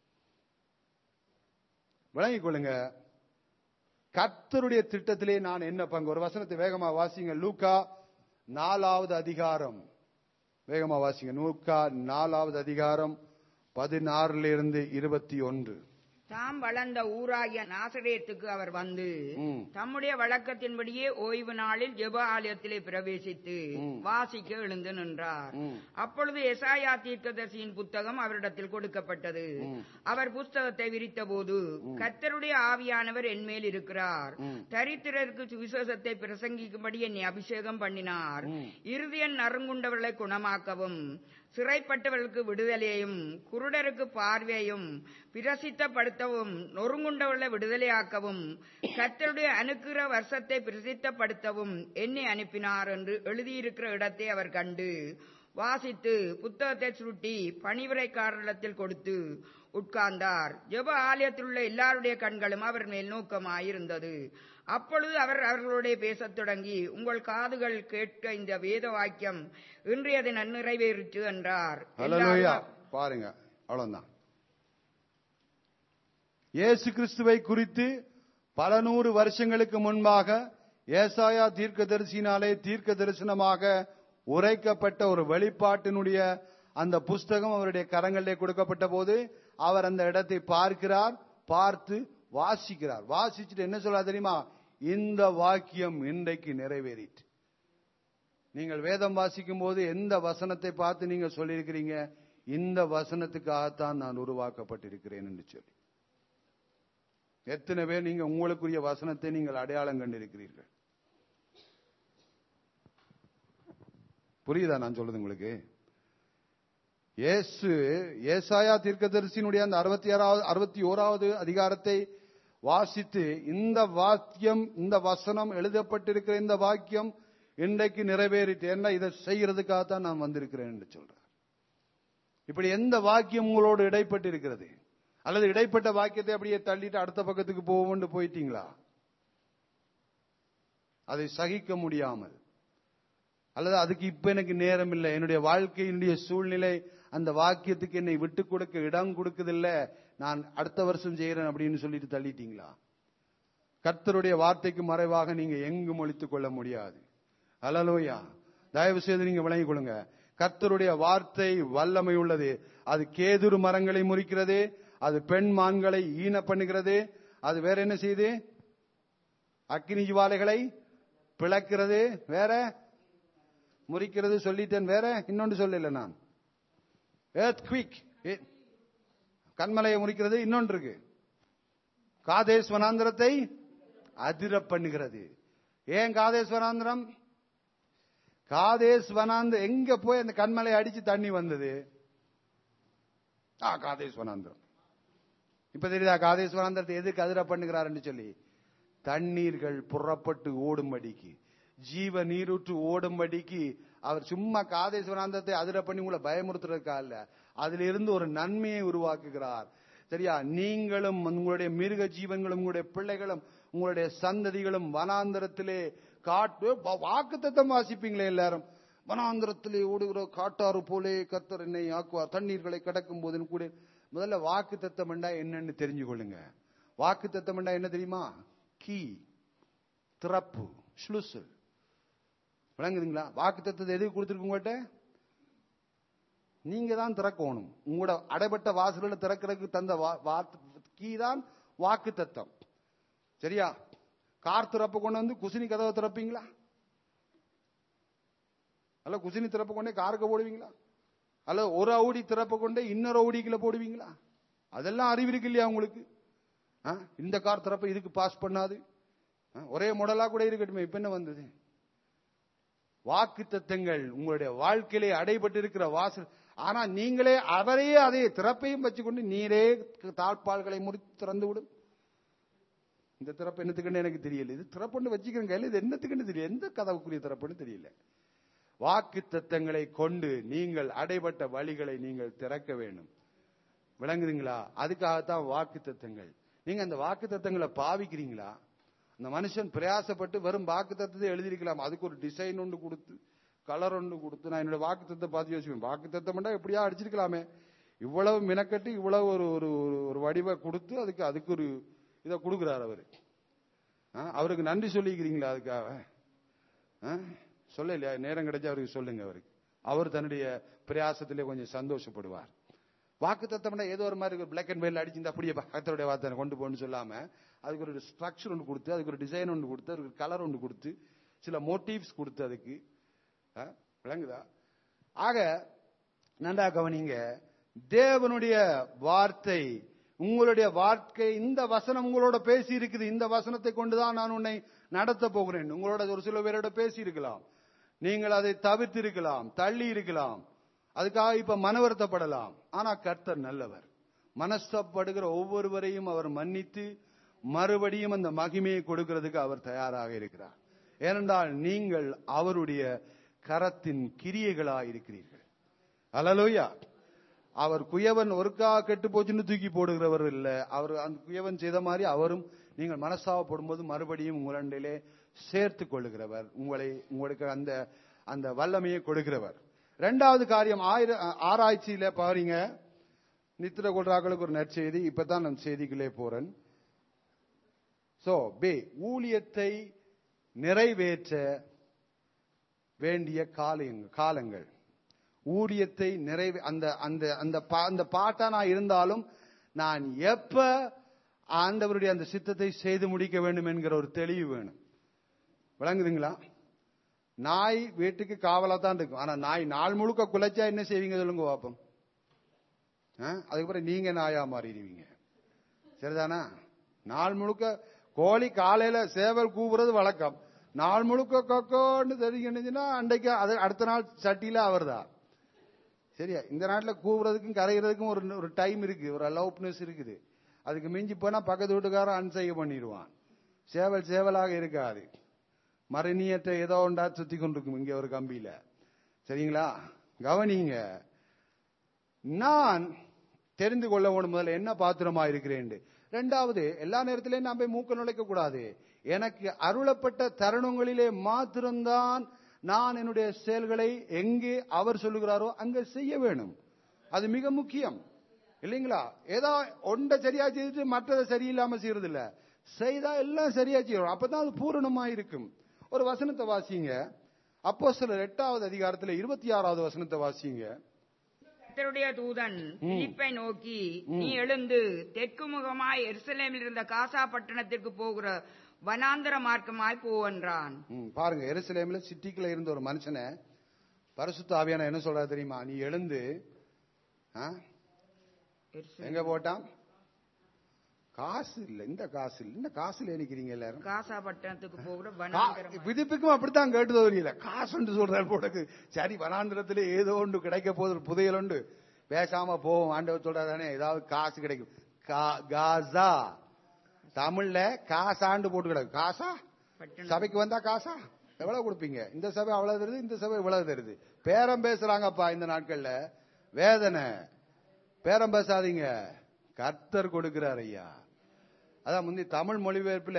விளங்கிக் கொள்ளுங்க. கர்த்தருடைய திட்டத்திலே நான் என்ன பங்கு? ஒரு வசனத்தை வேகமா வாசிங்க. லூக்கா நாலாவது அதிகாரம், வேகமா வாசிங்க. லூக்கா நாலாவது அதிகாரம் பதினாறுல இருந்து இருபத்தி ஒன்று. தாம் வளர்ந்த ஊராகிய நாசரேத்துக்கு அவர் வந்து ம். தம்முடைய வழக்கத்தின்படியே ஓய்வு நாளில் ஜெப ஆலயத்திலே பிரவேசித்து வாசிக்க எழுந்து நின்றார். ம். அப்பொழுது எசாயா தீர்க்கதரிசியின் புத்தகம் அவரிடத்தில் கொடுக்கப்பட்டது. அவர் புஸ்தகத்தை விரித்த போது, கர்த்தருடைய ஆவியானவர் என்மேல் இருக்கிறார், தரித்திரருக்கு சுவிசேஷத்தை பிரசங்கிக்கும்படி என்னை அபிஷேகம் பண்ணினார், இருதயம் நறுங்குண்டவர்களை குணமாக்கவும், சிறைப்பட்டவர்களுக்கு விடுதலையையும், குருடருக்கு பார்வையையும் பிரசித்தப்படுத்தவும், நொறுங்குண்டவர்களை விடுதலையாக்கவும், கர்த்தருடைய அனுக்கிரக வருஷத்தை பிரசித்தப்படுத்தவும் என்னை அனுப்பினார் என்று எழுதியிருக்கிற இடத்தை அவர் கண்டு வாசித்து புத்தகத்தை சுருட்டி பணிவுரைக்காரரிடத்தில் கொடுத்து உட்கார்ந்தார். ஜெப ஆலயத்தில் உள்ள எல்லாருடைய கண்களும் அவர் மேல் நோக்கமாயிருந்தது. அப்பொழுது அவர் அவர்களுடைய பேசத் தொடங்கி, உங்கள் காதுகள் கேட்க இந்த வேத வாக்கியம் இன்றைய தினம் நிறைவேறிற்று என்றார். பாருங்க, அவ்வளவுதான். இயேசு கிறிஸ்துவை குறித்து பல நூறு வருஷங்களுக்கு முன்பாக ஏசாயா தீர்க்கதரிசினாலே தீர்க்க தரிசனமாக உரைக்கப்பட்ட ஒரு வெளிப்பாட்டினுடைய அந்த புஸ்தகம் அவருடைய கரங்களிலே கொடுக்கப்பட்ட போது அவர் அந்த இடத்தை பார்க்கிறார், பார்த்து வாசிக்கிறார். வாசிச்சுட்டு என்ன சொல்ல தெரியுமா? இந்த வாக்கியம் இன்றைக்கு நிறைவேறிட்டு. நீங்கள் வேதம் வாசிக்கும் போது எந்த வசனத்தை பார்த்து நீங்க சொல்லியிருக்கிறீங்க? இந்த வசனத்துக்காகத்தான் நான் உருவாக்கப்பட்டிருக்கிறேன் என்று சொல்லி. எத்தனை பேர் நீங்க உங்களுக்குரிய வசனத்தை நீங்கள் அடையாளம் கண்டிருக்கிறீர்கள்? புரியுதா நான் சொல்றது உங்களுக்கு? இயேசு ஏசாயா தீர்க்கதரிசியினுடைய அந்த அறுபத்தி ஆறாவது அறுபத்தி ஓராவது அதிகாரத்தை வாசித்து, இந்த வாக்கியம், இந்த வசனம் எழுதப்பட்டிருக்கிற இந்த வாக்கியம் இன்றைக்கு நிறைவேறிட்டு, என்ன இதை செய்யறதுக்காகத்தான் நான் வந்திருக்கிறேன் என்று சொல்றார். இப்படி எந்த வாக்கியம் உங்களோடு இடைப்பட்டு இருக்கிறது? அல்லது இடைப்பட்ட வாக்கியத்தை அப்படியே தள்ளிட்டு அடுத்த பக்கத்துக்கு போவோம்னு போயிட்டீங்களா? அதை சகிக்க முடியாமல், அல்லது அதுக்கு இப்ப எனக்கு நேரம் இல்லை, என்னுடைய வாழ்க்கையினுடைய சூழ்நிலை அந்த வாக்கியத்துக்கு என்னை விட்டு கொடுக்க இடம் கொடுக்குதில்ல, நான் அடுத்த வருஷம் செய்யறேன் அப்படின்னு சொல்லிட்டு தள்ளிட்டீங்களா? கர்த்தருடைய வார்த்தைக்கு மறைவாக நீங்க எங்கும் ஒழித்துக் கொள்ள முடியாது. அல்லேலூயா. தயவு செய்து நீங்க விளங்கிக் கொள்ளுங்க. கர்த்தருடைய வார்த்தை வல்லமை உள்ளது. அது கேதுரு மரங்களை முறிக்கிறது, அது பெண் மான்களை ஈன பண்ணுகிறது, அது வேற என்ன செய்யுது? அக்கினி ஜுவாலைகளை பிளக்கிறது, வேற முறிக்கிறது சொல்லிட்டேன், வேற இன்னொன்று சொல்லல நான். எர்த்குவிக், கண்மலையை முறிக்கிறது, இன்னொன்று இருக்கு, காதேஸ் வனாந்திரத்தை அதிர பண்ணுகிறது. ஏன் காதேஸ் வனாந்திரம்? காதேஸ் வனாந்திரம் எங்க போய் அந்த கண்மலையை அடிச்சு தண்ணி வந்தது? காதேஸ் வனாந்திரம். இப்ப தெரியுதா காதேஸ் வனாந்திரத்தை எதுக்கு அதிர பண்ணுகிறார் சொல்லி? தண்ணீர்கள் புறப்பட்டு ஓடும்படிக்கு, ஜீவ நீரூற்று ஓடும்படிக்கு. அவர் சும்மா காதேஸ் வனாந்திரத்தை அதிர பண்ணி உங்களை பயமுறுத்துறதுக்கா இல்ல, அதுல இருந்து ஒரு நன்மையை உருவாக்குகிறார். சரியா? நீங்களும் உங்களுடைய மிருக ஜீவன்களும் உங்களுடைய பிள்ளைகளும் உங்களுடைய சந்ததிகளும் வனாந்திரத்திலே காட்டு வாக்குத்தத்தம் வாசிப்பீங்களே எல்லாரும். வனாந்திரத்திலே ஓடுகிற காட்டாறு போலே கர்த்தர் என்னை ஆக்குவார், தண்ணீர்களை கடக்கும் போது கூட. முதல்ல வாக்கு தத்தம் என்னன்னு தெரிஞ்சு கொள்ளுங்க. வாக்கு தத்தம் என்ன தெரியுமா? கீ, திறப்பு, ஸ்லுசல். விளங்குதுங்களா? வாக்கு தத்தத்தை எதுக்கு கொடுத்துருக்கு உங்கள்கிட்ட? நீங்க தான் திறக்கணும். உங்களோட அடைபட்ட வாசல்களை திறக்கிறதுக்கு தந்த கீ தான் வாக்கு தத்தம். சரியா? கார் திறப்பு கொண்டு வந்து குசினி கதவை திறப்பீங்களா? அல்ல குசினி திறப்பு கொண்டே காருக்கு போடுவீங்களா? அல்ல ஒரு அவுடி திறப்பு கொண்டே இன்னொரு அவுடிக்குள்ள போடுவீங்களா? அதெல்லாம் அறிவு இருக்கு இல்லையா உங்களுக்கு? இந்த கார் திறப்பை இதுக்கு பாஸ் பண்ணாது, ஒரே மாடலா கூட இருக்கட்டுமே, இப்ப என்ன வந்தது? வாக்கு தத்தங்கள் உங்களுடைய வாழ்க்கையிலே அடைபட்டு இருக்கிற வாசல். ஆனா நீங்களே அவரையே அதே திறப்பையும் வச்சுக்கொண்டு நீரே தாழ்பால்களை முறித்து திறந்து விடும். இந்த திறப்பு என்னத்துக்குன்னு எனக்கு தெரியல, இது திறப்புன்னு வச்சுக்கிறேன் கையில், இது என்னத்துக்குன்னு தெரியல, எந்த கதவுக்குரிய திறப்புன்னு தெரியல. வாக்கு தத்தங்களை கொண்டு நீங்கள் அடைபட்ட வழிகளை நீங்கள் திறக்க வேண்டும். விளங்குதுங்களா? அதுக்காகத்தான் வாக்கு தத்தங்கள். நீங்க அந்த வாக்கு தத்தங்களை பாவிக்கிறீங்களா? அந்த மனுஷன் பிரயாசப்பட்டு வெறும் வாக்கு தத்தத்தை எழுதிருக்கலாம், அதுக்கு ஒரு டிசைன் ஒன்று கொடுத்து கலர் ஒன்று கொடுத்து. நான் என்னோட வாக்கு தத்தை பார்த்து யோசிப்பேன், வாக்கு தத்தம் எப்படியா அடிச்சிருக்கலாமே, இவ்வளவு மினக்கட்டு இவ்வளவு ஒரு ஒரு வடிவை கொடுத்து அதுக்கு அதுக்கு ஒரு இதை கொடுக்கிறார் அவரு. அவருக்கு நன்றி சொல்லிக்கிறீங்களா? அதுக்காக சொல்ல இல்லையா? நேரம் கிடைச்சா அவருக்கு சொல்லுங்க. அவருக்கு அவர் தன்னுடைய பிரயாசத்திலே கொஞ்சம் சந்தோஷப்படுவார். வாக்கு தத்தம்னா ஏதோ ஒரு மாதிரி பிளாக் அண்ட் ஒயிட்ல அடிச்சு அப்படியே கர்த்தருடைய வார்த்தை கொண்டு போன்னு சொல்லாம அதுக்கு ஒரு ஸ்ட்ரக்சர் ஒன்று கொடுத்து, அதுக்கு ஒரு டிசைன் ஒன்று கொடுத்து, அதுக்கு ஒரு கலர் ஒன்று கொடுத்து, சில மோட்டிவ்ஸ் கொடுத்து அதுக்கு விளங்குதா. ஆக நன்றா கவனிங்க, தேவனுடைய வார்த்தை உங்களுடைய வாழ்க்கை, இந்த வசனம் உங்களோட பேசி இருக்குது, இந்த வசனத்தை கொண்டுதான் நான் உன்னை நடத்த போகிறேன். உங்களோட ஒரு சில பேரோட பேசி இருக்கலாம், நீங்கள் அதை தவிர்த்து இருக்கலாம், தள்ளி இருக்கலாம், அதுக்காக இப்ப மன வருத்தப்படலாம். ஆனா கர்த்தர் நல்லவர். மனஸ்தப்படுகிற ஒவ்வொருவரையும் அவர் மன்னித்து மறுபடியும் அந்த மகிமையை கொடுக்கிறதுக்கு அவர் தயாராக இருக்கிறார். ஏனென்றால் நீங்கள் அவருடைய கரத்தின் கிரியைகளாக இருக்கிறீர்கள். அல்லேலூயா. அவர் குயவன் ஒருக்கா கெட்டு போச்சுன்னு தூக்கி போடுகிறவர் இல்ல. அவர் அந்த குயவன் செய்த மாதிரி அவரும் நீங்கள் மனசாவப்படும் போது மறுபடியும் உங்களிலே சேர்த்து கொள்ளுகிறவர், உங்களை உங்களுக்கு அந்த அந்த வல்லமையை கொடுக்கிறவர். இரண்டாவது காரியம், ஆராய்ச்சியில பாருங்க, நித்திர கொள்றாக்களுக்கு ஒரு நற்செய்தி. இப்பதான் நான் செய்திக்குள்ளே போறேன். சோ பே ஊழியத்தை நிறைவேற்ற வேண்டிய காலங்கள், ஊழியத்தை நிறைவே அந்த அந்த அந்த அந்த பாட்டா நான் இருந்தாலும் நான் எப்ப ஆண்டவருடைய அந்த சித்தத்தை செய்து முடிக்க வேண்டும் என்கிற ஒரு தெளிவு வேணும். விளங்குதுங்களா? நாய் வீட்டுக்கு காவலா தான் இருக்கும். ஆனா நாய் நாள் முழுக்க குலைச்சா என்ன செய்வீங்க சொல்லுங்க பாப்போம். அதுக்கப்புறம் நீங்க நாயா மாறிடுவீங்க. சரிதானா? நாள் முழுக்க கோழி காலையில சேவல் கூவுறது வழக்கம். நாள் முழுக்க கொக்கோன்னு தெரிஞ்சுன்னா அன்றைக்கு அது அடுத்த நாள் சட்டியில அவர் தான். சரியா? இந்த நாட்டில் கூவுறதுக்கும் கரைகிறதுக்கும் ஒரு ஒரு டைம் இருக்கு, ஒரு அலௌப்னஸ் இருக்குது. அதுக்கு மிஞ்சி போனா பக்கத்து வீட்டுக்காரன் அன்சைக பண்ணிடுவான். சேவல் சேவலாக இருக்காது, மறுநீயத்தை ஏதோ ஒன்றா சுத்தி கொண்டிருக்கும் இங்க ஒரு கம்பியில. சரிங்களா? கவனிங்க, நான் தெரிந்து கொள்ள வேண்டும் முதல்ல என்ன பாத்திரமா இருக்கிறேன். ரெண்டாவது, எல்லா நேரத்திலையும் நான் போய் மூக்க நுழைக்க கூடாது. எனக்கு அருளப்பட்ட தருணங்களிலே மாத்திரம்தான் நான் என்னுடைய செயல்களை எங்கே அவர் சொல்லுகிறாரோ அங்க செய்ய வேணும். அது மிக முக்கியம் இல்லைங்களா? ஏதோ ஒன்றை சரியா செய்துட்டு மற்றதை சரியில்லாம செய்யறது இல்ல. செய்தா எல்லாம் சரியா செய்யணும், அப்பதான் அது பூரணமா இருக்கும். ஒரு வசனத்தை வாசிங்க, அப்போஸ்தலர் எட்டாவது அதிகாரத்தில் இருபத்தி ஆறாவது வசனத்தை வாசிங்க. கர்த்தருடைய தூதன் பிலிப்பை நோக்கி, நீ எழுந்து தெற்கு முகமாய் எருசலேமில் இருந்த காசா பட்டணத்திற்கு போகிற வனாந்தர மார்க்கமாய் போவென்றான். பாருங்க, எருசலேம்ல சிட்டிக்குள்ள இருந்த ஒரு மனுஷனை பரிசுத்த ஆவியானவர் என்ன சொல்றாரு தெரியுமா? நீ எழுந்து எங்க போட்டான்? காசு இல்ல, இந்த காசு இல்ல, இந்த காசுல நிக்கிறீங்க எல்லாரும். காசா பட்டணத்துக்கு போகிற வனாந்தரம். விதிப்புக்கும் அப்படித்தான் கேட்டு தெரியல, காசு சொல்றாரு போட்டக்கு. சரி, வனாந்திரத்துல ஏதோ ஒன்று கிடைக்க போது, புதையல் ஒன்று, பேசாம போவோம். ஆண்டவர் சொல்றாதானே ஏதாவது காசு கிடைக்கும். காசா தமிழ்ல காசாண்டு போட்டு கிடக்கு. காசா சபைக்கு வந்தா காசா எவ்வளவு கொடுப்பீங்க? இந்த சபை அவ்வளவு தருது, இந்த சபை இவ்வளவு தருது. பேரம் பேசுறாங்கப்பா இந்த நாட்கள்ல. வேதனை, பேரம் பேசாதீங்க, கர்த்தர் கொடுக்கிறார் ஐயா. அதான் முந்தி தமிழ் மொழிபெயர்ப்புல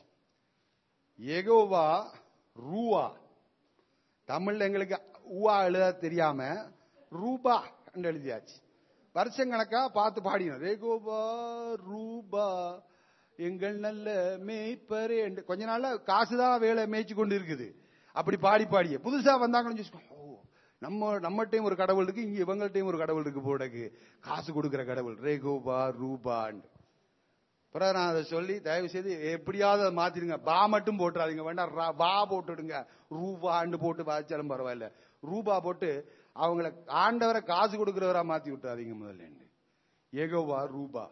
எகோவா ரூவா, தமிழ்ல எங்களுக்கு ஊவா எழுத தெரியாம ரூபா எழுதியாச்சு. வருஷம் கணக்கா பார்த்து பாடினோம். எகோவா ரூபா எங்கள் நல்ல மேய்ப்பரே. கொஞ்ச நாள்ல காசுதான் வேலை மேய்ச்சி கொண்டு இருக்குது. அப்படி பாடி பாடிய புதுசா வந்தாங்கன்னு நம்ம நம்மகிட்டையும் ஒரு கடவுள் இருக்கு, இங்க இவங்கள்ட்டையும் ஒரு கடவுள் இருக்கு போடக்கு, காசு கொடுக்கிற கடவுள் ரேகோபா ரூபான்னு. பிறகு நான் அதை சொல்லி தயவு செய்து எப்படியாவது அதை மாத்திருங்க, பா மட்டும் போட்டுறாதீங்க, வேண்டாம் பா போட்டுடுங்க, ரூபான்னு போட்டு வாய்ச்சாலும் பரவாயில்ல, ரூபா போட்டு அவங்கள ஆண்டவரை காசு கொடுக்கிறவரா மாத்தி விட்டுறாதீங்க முதல்ல. ஏகோவா ரூபா.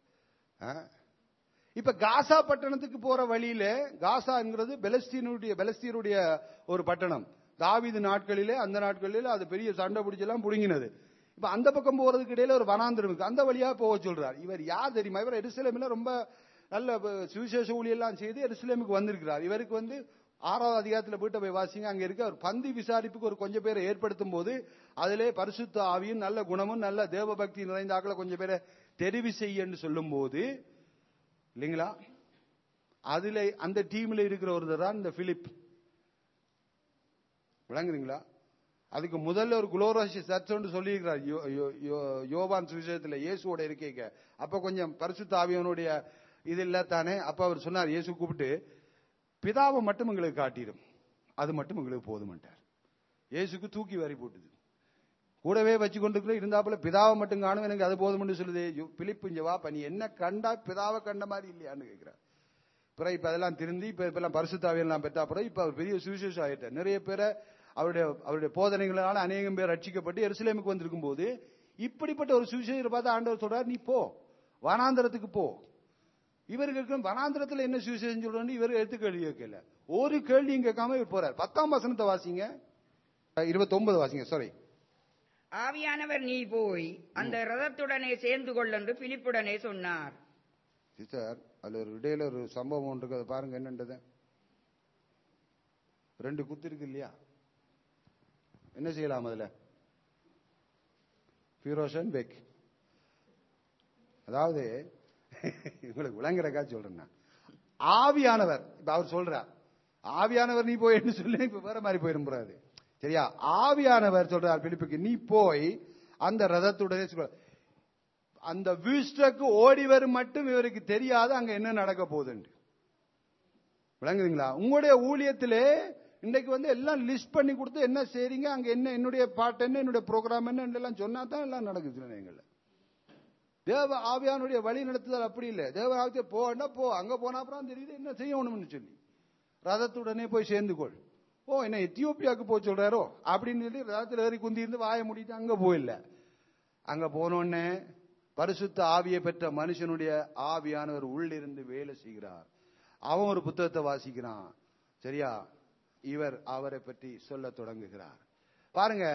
இப்ப காசா பட்டணத்துக்கு போற வழியில, காசா என்கிறது பெலஸ்தீனுடைய பெலஸ்தீனுடைய ஒரு பட்டணம். தாவீது நாட்களிலே, அந்த நாட்களிலே அது பெரிய சண்டை பிடிச்செல்லாம் புடுங்கினது. இப்ப அந்த பக்கம் போறதுக்கு இடையில ஒரு வனாந்திரம் இருக்கு, அந்த வழியா போக சொல்றார். இவர் யார் தெரியுமா? இவர் எருசலேமில் ரொம்ப நல்ல சுவிசேஷ ஊழியெல்லாம் செய்து எருசலேமுக்கு வந்திருக்கிறார். இவருக்கு வந்து ஆறாவது அதிகாரத்தில் வீட்டை போய் வாசிங்க, அங்க இருக்க ஒரு பந்தி விசாரிப்புக்கு ஒரு கொஞ்சம் பேரை ஏற்படுத்தும் போது அதிலே பரிசுத்த ஆவியும் நல்ல குணமும் நல்ல தேவ பக்தி நிறைந்தாக்களை கொஞ்சம் பேரை தெரிவு செய்யன்னு சொல்லும் போது இல்லைங்களா, அதுல அந்த டீம்ல இருக்கிற ஒருத்தர் தான் இந்த பிலிப். விளங்குறீங்களா? அதுக்கு முதல்ல ஒரு குளோரோசி சர்ச் சொல்லியிருக்கிறார் யோவான் சுவிசேஷத்துல இயேசுவோட இருக்கைக்க. அப்ப கொஞ்சம் பரிசுத்த ஆவியனுடைய இது இல்ல தானே. அப்ப அவர் சொன்னார், இயேசு கூப்பிட்டு பிதாவை மட்டும் எங்களுக்கு காட்டிடும், அது மட்டும் எங்களுக்கு போதுமாட்டார். இயேசுக்கு தூக்கி வாரி போட்டுது. கூடவே வச்சு கொண்டிருக்கிற இருந்தாப்புல பிதாவை மட்டும் காணும், எனக்கு அது போதும்னு சொல்லுது. பிலிப்பு இங்க வா, நீ என்ன கண்டா பிதாவை கண்ட மாதிரி இல்லையான்னு கேட்கிறார். பிறகு இப்ப அதெல்லாம் திருந்தி இப்ப இப்பெல்லாம் பரிசுத்தாவியெல்லாம் பெற்றா பிறகு இப்ப அவர் பெரிய சுவிசேஷம் ஆயிட்டார். நிறைய பேரை அவருடைய அவருடைய போதனைகளால அநேகம் பேர் ரட்சிக்கப்பட்டு எருசலேமுக்கு வந்திருக்கும் போது இப்படிப்பட்ட ஒரு சுவிசேஷத்தை பார்த்து ஆண்டவர் சொல்றார், நீ போ வனாந்தரத்துக்கு போ. இவருக்கு வனாந்தரத்தில் என்ன சுவிசேஷம் சொல்றேன்னு இவர் எடுத்து கேள்வி கேட்கல, ஒரு கேள்வியும் கேட்காம இவர் போறார். பத்தாம் வசனத்தை வாசிங்க, இருபத்தி ஒன்பது வாசிங்க. சாரி. ஆவியானவர் நீ போய் அந்த ரதத்துடனே சேர்ந்து கொள் என்று பிலிப்புடனே சொன்னார். சிஸ்டர், அதுல ஒரு இடையில ஒரு சம்பவம் ஒன்று இருக்கு, அதை பாருங்க என்னன்றது. ரெண்டு குத்து இருக்கு இல்லையா, என்ன செய்யலாம் அதுல? பியூரோஷன் பெக். அதாவது உங்களுக்கு விளங்குறக்கா சொல்றேன். ஆவியானவர் இப்ப அவர் சொல்றார், ஆவியானவர் நீ போய் என்ன சொல்லி இப்ப வேற மாதிரி போயிருந்தாரு. சரியா? ஆவியானவர் சொல்றார் பிலிப்புக்கு, நீ போய் அந்த ரதத்துடனே அந்த வீஸ்டக்கு ஓடி வரும் மட்டும் இவருக்கு தெரியாது அங்க என்ன நடக்க போகுது. விளங்குதுங்களா? உங்களுடைய ஊழியத்திலே இன்னைக்கு வந்து எல்லாம் லிஸ்ட் பண்ணி கொடுத்து என்ன செய்றீங்க, அங்க என்ன, என்னுடைய பாட்டு என்ன, என்னுடைய ப்ரோக்ராம் என்ன எல்லாம் சொன்னா தான் எல்லாம் நடக்குது. எங்களை தேவ ஆவியானுடைய வழி நடத்துதல் அப்படி இல்லை. தேவ ஆவிய போனா போ, அங்க போனா அப்புறம் தெரியுது என்ன செய்யணும்னு சொல்லி ரதத்துடனே போய் சேர்ந்து கொள். ஓ, என்ன எத்தியோப்பியாவுக்கு போய் சொல்றாரோ அப்படின்னு சொல்லி ரதத்தில் ஏறி குந்தி இருந்து வாய முடிட்டு அங்க போயில்ல. அங்க போனோடனே பரிசுத்த ஆவியை பெற்ற மனுஷனுடைய ஆவியானவர் உள்ளிருந்து வேலை செய்கிறார். அவன் ஒரு புத்தகத்தை வாசிக்கிறான். சரியா? இவர் அவரை பற்றி சொல்ல தொடங்குகிறார். பாருங்க,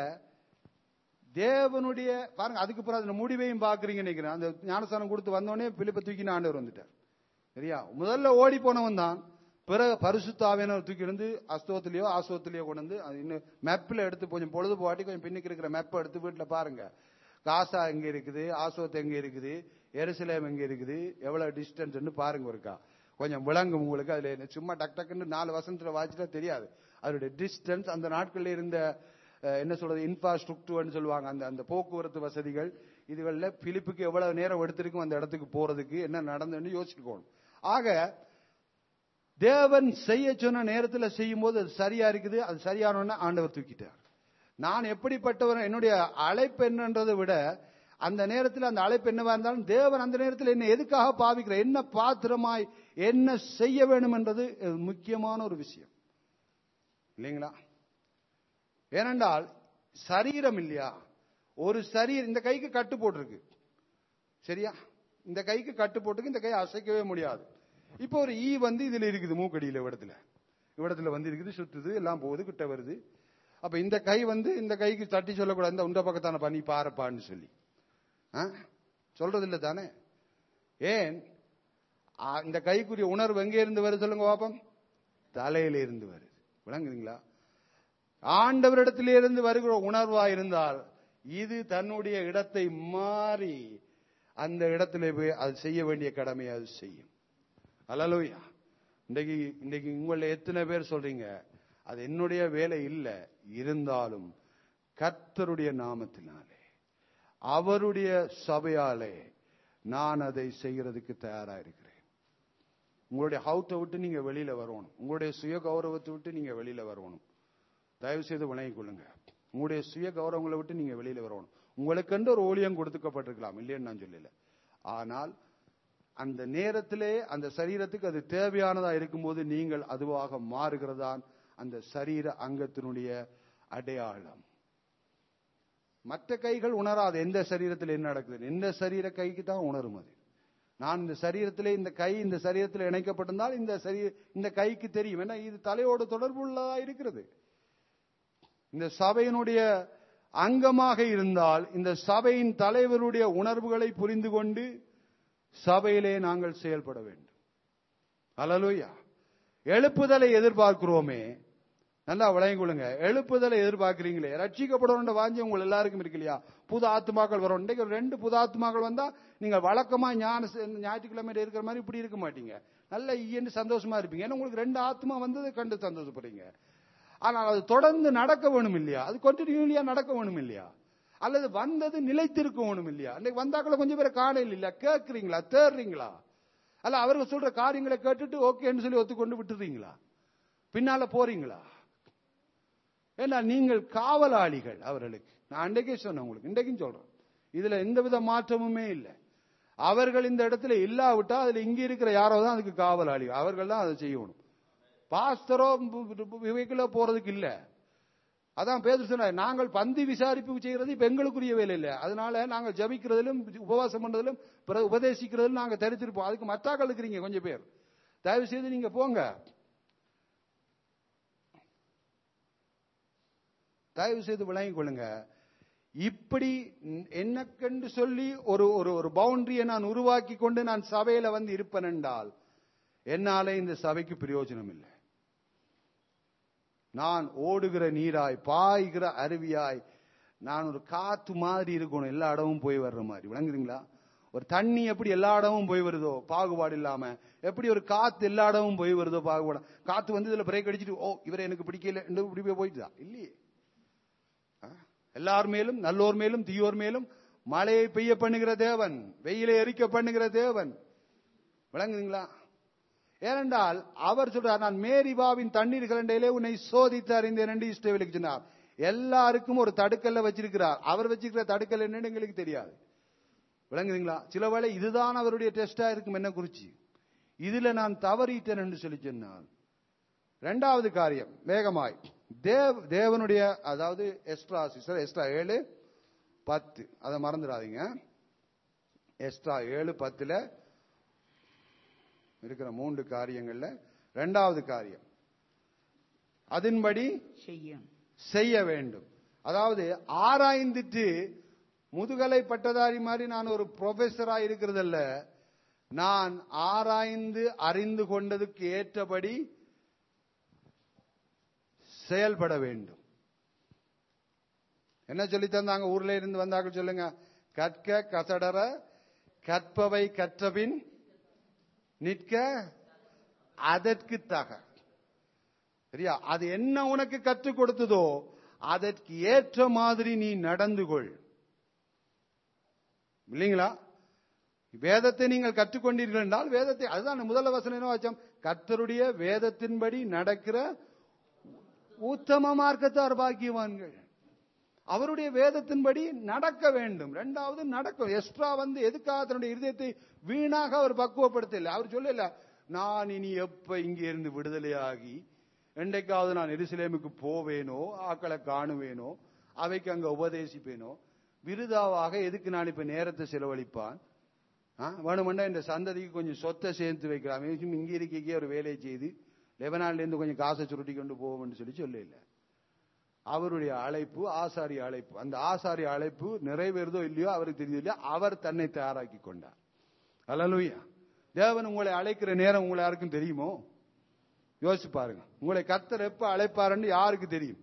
தேவனுடைய பாருங்க. அதுக்கு பிறகு முடிவையும் பாக்குறீங்க நினைக்கிறேன். அந்த ஞானஸ்தானம் கொடுத்து வந்தோடனே பிலிப்பை தூக்கி ஆண்டவர் வந்துட்டார். சரியா? முதல்ல ஓடி போனவன் தான். பிறகு பரிசுத்த ஆவியானவர் தூக்கி இருந்து அஸ்தோத்திலேயோ ஆசோத்திலேயோ கொண்டு வந்து இன்னும் மேப்ல எடுத்து கொஞ்சம் பொழுது போட்டி கொஞ்சம் பின்னுக்கு இருக்கிற மேப்பை எடுத்து வீட்டுல பாருங்க. காசா எங்க இருக்குது, ஆசோத் எங்க இருக்குது, எருசலேம் எங்க இருக்குது, எவ்வளவு டிஸ்டன்ஸ் பாருங்க. இருக்கா கொஞ்சம் விளங்கும் உங்களுக்கு. அதுல சும்மா டக் டக்குன்னு நாலு வசனத்துல வாசிட்டா தெரியாது அதோட டிஸ்டன்ஸ். அந்த நாட்கள்ல இருந்த என்ன சொல்றது, இன்ஃப்ராஸ்ட்ரக்சர்னு சொல்லுவாங்க, அந்த அந்த போக்குவரத்து வசதிகள் இதுகள்ல பிலிப்புக்கு எவ்வளவு நேரம் எடுத்திருக்கும் அந்த இடத்துக்கு போறதுக்கு, என்ன நடந்துன்னு யோசிக்கணும். ஆக தேவன் செய்ய சொன்ன நேரத்தில் செய்யும் போது அது சரியா இருக்குது. அது சரியான ஆண்டவர் தூக்கிட்டார். நான் எப்படிப்பட்டவர், என்னுடைய அழைப்பு என்னன்றதை விட அந்த நேரத்தில் அந்த அழைப்பு என்னவா இருந்தாலும் தேவன் அந்த நேரத்தில் என்ன எதுக்காக பாவிக்கிறார், என்ன பாத்திரமாய் என்ன செய்ய வேண்டும் என்றது முக்கியமான ஒரு விஷயம் இல்லைங்களா? ஏனென்றால் சரீரம் இல்லையா, ஒரு சரீரம் இந்த கைக்கு கட்டு போட்டிருக்கு. சரியா? இந்த கைக்கு கட்டு போட்டுருக்கு, இந்த கை அசைக்கவே முடியாது. இப்போ ஒரு ஈ வந்து இதுல இருக்குது, மூக்கடியில இடத்துல இடத்துல வந்து இருக்குது, சுத்துது, எல்லாம் போகுது, கிட்ட வருது. அப்ப இந்த கை வந்து இந்த கைக்கு தட்டி சொல்லக்கூடாது, இந்த உண்ட பக்கத்தான பண்ணி பாருப்பான்னு சொல்லி சொல்றது இல்லை தானே? ஏன்? இந்த கைக்குரிய உணர்வு எங்கே இருந்து வருது சொல்லுங்க பாப்போம்? தலையில இருந்து வருது. விளங்குறீங்களா? ஆண்டவரிடத்திலிருந்து வருகிற உணர்வா இருந்தால் இது தன்னுடைய இடத்தை மாறி அந்த இடத்துல போய் அது செய்ய வேண்டிய கடமையை அது செய்யும். அல்லேலூயா. இன்றைக்கு இன்றைக்கு உங்கள எத்தனை பேர் சொல்றீங்க, அது என்னுடைய வேலை இல்லை, இருந்தாலும் கர்த்தருடைய நாமத்தினாலே அவருடைய சபையாலே நான் அதை செய்யறதுக்கு தயாரா இருக்கிறேன். உங்களுடைய ஹவுட்டை விட்டு நீங்க வெளியில வரணும். உங்களுடைய சுய கௌரவத்தை விட்டு நீங்க வெளியில வரணும். தயவு செய்து விளங்கிக் கொள்ளுங்க. உங்களுடைய சுய கௌரவங்களை விட்டு நீங்க வெளியில வரணும். உங்களுக்கு ஒரு ஊழியம் கொடுத்துக்கப்பட்டிருக்கலாம், இல்லைன்னு நான் சொல்லல. ஆனால் அந்த நேரத்திலே அந்த சரீரத்துக்கு அது தேவையானதா இருக்கும்போது நீங்கள் அதுவாக மாறுகிறதான் அந்த சரீர அங்கத்தினுடைய அடையாளம். மற்ற கைகள் உணராது எந்த சரீரத்தில் என்ன நடக்குது. எந்த சரீர கைக்கு தான் உணரும் அது. நான் இந்த சரீரத்திலே இந்த கை இந்த சரீரத்தில் இணைக்கப்பட்டிருந்தால் இந்த சரீர இந்த கைக்கு தெரியும். ஏன்னா இது தலையோடு தொடர்பு உள்ளதா இருக்கிறது. இந்த சபையினுடைய அங்கமாக இருந்தால் இந்த சபையின் தலைவருடைய உணர்வுகளை புரிந்து கொண்டு சபையிலே நாங்கள் செயல்பட வேண்டும். அல்லேலூயா. எழுப்புதலை எதிர்பார்க்கிறோமே, நல்லா விளங்கிக் கொள்ளுங்க. எழுப்புதலை எதிர்பார்க்கிறீங்களே, ரட்சிக்கப்பட வாஞ்சி உங்க எல்லாருக்கும் இருக்கு இல்லையா? புது ஆத்மாக்கள் வரும். இன்றைக்கு ரெண்டு புது ஆத்மாக்கள் வந்தா நீங்க வழக்கமா ஞான ஞாயிற்றுக்கிழமை இருக்கிற மாதிரி இப்படி இருக்க மாட்டீங்க. நல்ல ஈன்னு சந்தோஷமா இருப்பீங்க. ஏன்னா உங்களுக்கு ரெண்டு ஆத்மா வந்ததை கண்டு சந்தோஷப்படுறீங்க. ஆனால் அது தொடர்ந்து நடக்க வேணும் இல்லையா? அது கண்டினியூலியா நடக்க வேணும் இல்லையா? அல்லது வந்தது நிலைத்திருக்க வேணும் இல்லையா? அன்றைக்கு வந்தாக்களை கொஞ்சம் பேரை காணல இல்லையா? கேட்கறீங்களா? தேடுறீங்களா? அல்ல அவர்கள் சொல்ற காரியங்களை கேட்டுட்டு ஓகேன்னு சொல்லி ஒத்துக்கொண்டு விட்டுறீங்களா? பின்னால போறீங்களா? ஏன்னா நீங்கள் காவலாளிகள் அவர்களுக்கு. நான் அன்றைக்கே சொன்னேன் உங்களுக்கு, இன்றைக்கும் சொல்றேன். இதுல எந்தவித மாற்றமுமே இல்லை. அவர்கள் இந்த இடத்துல இல்லாவிட்டா அதுல இங்க இருக்கிற யாரோ தான் அதுக்கு காவலாளி, அவர்கள் தான் அதை செய்யணும். பாஸ்டரோ இவைக்குள்ள போறதுக்கு இல்ல. அதான் பேதுரு சொன்னார், நாங்கள் பந்தி விசாரிப்பு செய்யறது இப்ப எங்களுக்குரிய வேலை இல்லை. அதனால நாங்கள் ஜபிக்கிறதிலும் உபவாசம் பண்றதிலும் உபதேசிக்கிறதிலும் நாங்க தரித்திருப்போம். அதுக்கு மத்தாக்கள் இருக்கிறீங்க கொஞ்சம் பேர், தயவு செய்து நீங்க போங்க. தயவு செய்து விளங்கிக் கொள்ளுங்க. இப்படி என்னக்கென்று சொல்லி ஒரு ஒரு பவுண்டரியை நான் உருவாக்கி கொண்டு நான் சபையில வந்து இருப்பேன் என்றால் என்னால இந்த சபைக்கு பிரயோஜனம் இல்லை. நான் ஓடுகிற நீராய் பாய்கிற அருவியாய் நான் ஒரு காத்து மாதிரி இருக்கணும், எல்லா இடமும் போய் வர்ற மாதிரி. விளங்குறீங்களா? ஒரு தண்ணி எப்படி எல்லா இடமும் போய் வருதோ பாகுபாடு இல்லாம, எப்படி ஒரு காத்து எல்லா இடமும் போய் வருதோ பாகுபாடு. காத்து வந்து இதுல பிரேக் அடிச்சுட்டு ஓ இவரை எனக்கு பிடிக்கல இப்படி போயிட்டுதான் இல்லையே. எல்லார் மேலும் நல்லோர் மேலும் தீயோர் மேலும் மழையை பெய்ய பண்ணுகிற தேவன், வெயிலை எரிக்க பண்ணுகிற தேவன். விளங்குறீங்களா? ஏனென்றால் அவர் சொல்றார், நான் மேரிபாவின் தண்ணீர் கலண்டையிலே உன்னை சோதித்து அறிந்தேன் என்று இஸ்ரவேலுக்கு சொன்னார். எல்லாருக்கும் ஒரு தடுக்கல்ல வச்சிருக்கிறார். அவர் வச்சிருக்கிற தடுக்கல் என்னன்னு எங்களுக்கு தெரியாது. விளங்குறீங்களா? சில வேளை இதுதான் அவருடைய டெஸ்டா இருக்கும் என்ன குறிச்சு. இதுல நான் தவறிட்டேன் என்று சொல்லி சொன்னார். இரண்டாவது காரியம் வேகமாய் தேவ தேவனுடைய அதாவது எஸ்ட்ரா சிஸ்டர் எஸ்ட்ரா ஏழு பத்து அதை மறந்துடாதீங்க. எஸ்ட்ரா ஏழு பத்துல இருக்கிற மூன்று காரியங்கள்ல இரண்டாவது காரியம் அதன்படி செய்ய வேண்டும். அதாவது ஆராய்ந்துட்டு முதுகலை பட்டதாரி மாதிரி நான் ஒரு ப்ரொஃபஸரா இருக்கிறதல்ல, நான் ஆராய்ந்து அறிந்து கொண்டதுக்கு ஏற்றபடி செயல்பட வேண்டும். என்ன சொல்லி தந்தாங்க ஊர்ல இருந்து வந்தாங்க சொல்லுங்க. கற்க கசடர கற்பவை கற்றபின் நிற்க அதற்கு தக. சரியா? அது என்ன உனக்கு கற்றுக் கொடுத்ததோ அதற்கு ஏற்ற மாதிரி நீ நடந்து கொள். இல்லைங்களா? வேதத்தை நீங்கள் கற்றுக்கொண்டீர்கள் என்றால் வேதத்தை, அதுதான் முதல் வசனம் என்ன வாச்சம், கர்த்தருடைய வேதத்தின்படி நடக்கிற உத்தம மார்க்கத்தார் பாக்கியவான்கள். அவருடைய வேதத்தின்படி நடக்க வேண்டும். இரண்டாவது நடக்கும். எஸ்ட்ரா வந்து எதுக்காக தன்னுடைய இருதயத்தை வீணாக அவர் பக்குவப்படுத்தல. அவர் சொல்லல நான் இனி எப்ப இங்க இருந்து விடுதலையாகி என்றைக்காவது நான் எருசலேமுக்கு போவேனோ, ஆக்களை காணுவேனோ, அவைக்கு அங்க உபதேசிப்பேனோ, விருதாவாக எதுக்கு நான் இப்ப நேரத்தை செலவழிப்பான்? வேணுமெண்டா இந்த சந்ததிக்கு கொஞ்சம் சொத்தை சேர்த்து வைக்கலாம், இங்க இருக்கைக்கே ஒரு வேலையை செய்து லெபனான்ல இருந்து கொஞ்சம் காசை சுருட்டி கொண்டு போவோம்னு சொல்லி சொல்ல இல்லை. அவருடைய அழைப்பு ஆசாரிய அழைப்பு. அந்த ஆசாரிய அழைப்பு நிறைவேறுதோ இல்லையோ அவருக்கு தெரியுது இல்லையா, அவர் தன்னை தயாராக்கி கொண்டார். அல்லேலூயா. தேவன் உங்களை அழைக்கிற நேரம் உங்களை யாருக்கும் தெரியுமோ? யோசிச்சு பாருங்க. உங்களை கர்த்தர் எப்ப அழைப்பாருன்னு யாருக்கு தெரியும்?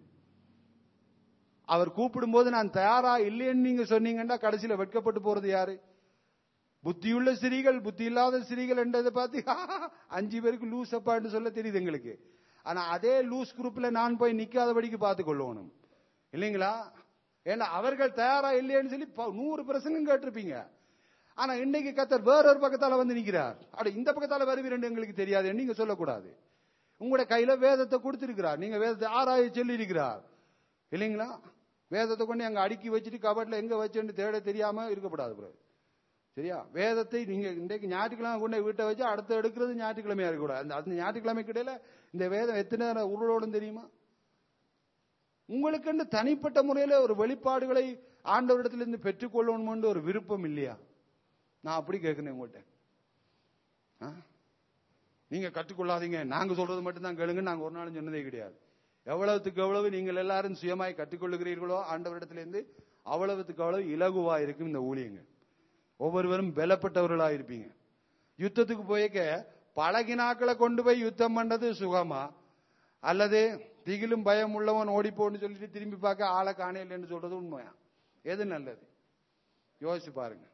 அவர் கூப்பிடும் போது நான் தயாரா இல்லைன்னு நீங்க சொன்னீங்கன்னா கடைசியில வெட்கப்பட்டு போறது யாரு? புத்தியுள்ள ஸ்திரீகள் புத்தி இல்லாத ஸ்திரீகள் என்றதை பார்த்து அஞ்சு பேருக்கு லூஸ் அப்பான்னு சொல்ல தெரியுது எங்களுக்கு. ஆனா அதே லூஸ் குரூப்ல நான் போய் நிக்காதபடிக்கு பார்த்து கொள்ளணும் இல்லைங்களா? ஏன்னா அவர்கள் தயாரா இல்லைன்னு சொல்லி நூறு பிரசங்கம் கேட்டிருப்பீங்க. ஆனா இன்னைக்கு கர்த்தர் வேற ஒரு பக்கத்தால வந்து நிக்கிறார். அட இந்த பக்கத்தால வருவீரென்று எங்களுக்கு தெரியாது நீங்க சொல்லக்கூடாது. உங்களுடைய கையில வேதத்தை கொடுத்திருக்கிறார், நீங்க வேதத்தை ஆராய சொல்லி இருக்கிறார் இல்லைங்களா? வேதத்தை கொண்டு அங்க அடுக்கி வச்சுட்டு கபட்ல எங்க வச்சுன்னு தேட தெரியாம இருக்கப்படாது. சரியா? வேதத்தை நீங்க இன்றைக்கு ஞாயிற்றுக்கிழமை கொண்டு வீட்டை வச்சு அடுத்த எடுக்கிறது ஞாயிற்றுக்கிழமையா இருக்கக்கூடாது. அந்த ஞாயிற்றுக்கிழமைக்கு இடையில இந்த வேதம் எத்தனை உருளோடும் தெரியுமா? உங்களுக்கு தனிப்பட்ட முறையில ஒரு வெளிப்பாடுகளை ஆண்டவரிடத்திலிருந்து பெற்றுக்கொள்ளணும் ஒரு விருப்பம் இல்லையா? நான் அப்படி கேட்கிறேன் உங்கள்கிட்ட. நீங்க கற்றுக்கொள்ளாதீங்க, நாங்க சொல்றது மட்டும்தான் கேளுங்க, நாங்க ஒரு நாளும் சொன்னதே கிடையாது. எவ்வளவுக்கு எவ்வளவு நீங்கள் எல்லாரும் சுயமாய் கற்றுக்கொள்ளுகிறீர்களோ ஆண்டவரிடத்திலிருந்து அவ்வளவுக்கு அவ்வளவு இலகுவா இருக்கும் இந்த ஊழியங்கள். ஒவ்வொருவரும் பலப்பட்டவர்களா இருப்பீங்க. யுத்தத்துக்கு போய்க்க பழகினாக்களை கொண்டு போய் யுத்தம் பண்றது சுகமா, அல்லது திகிலும் பயம் உள்ளவன் ஓடிப்போன்னு சொல்லிட்டு திரும்பி பார்க்க ஆளை காணையில்லைன்னு சொல்றது உண்மையா? எது நல்லது? யோசிச்சு பாருங்க.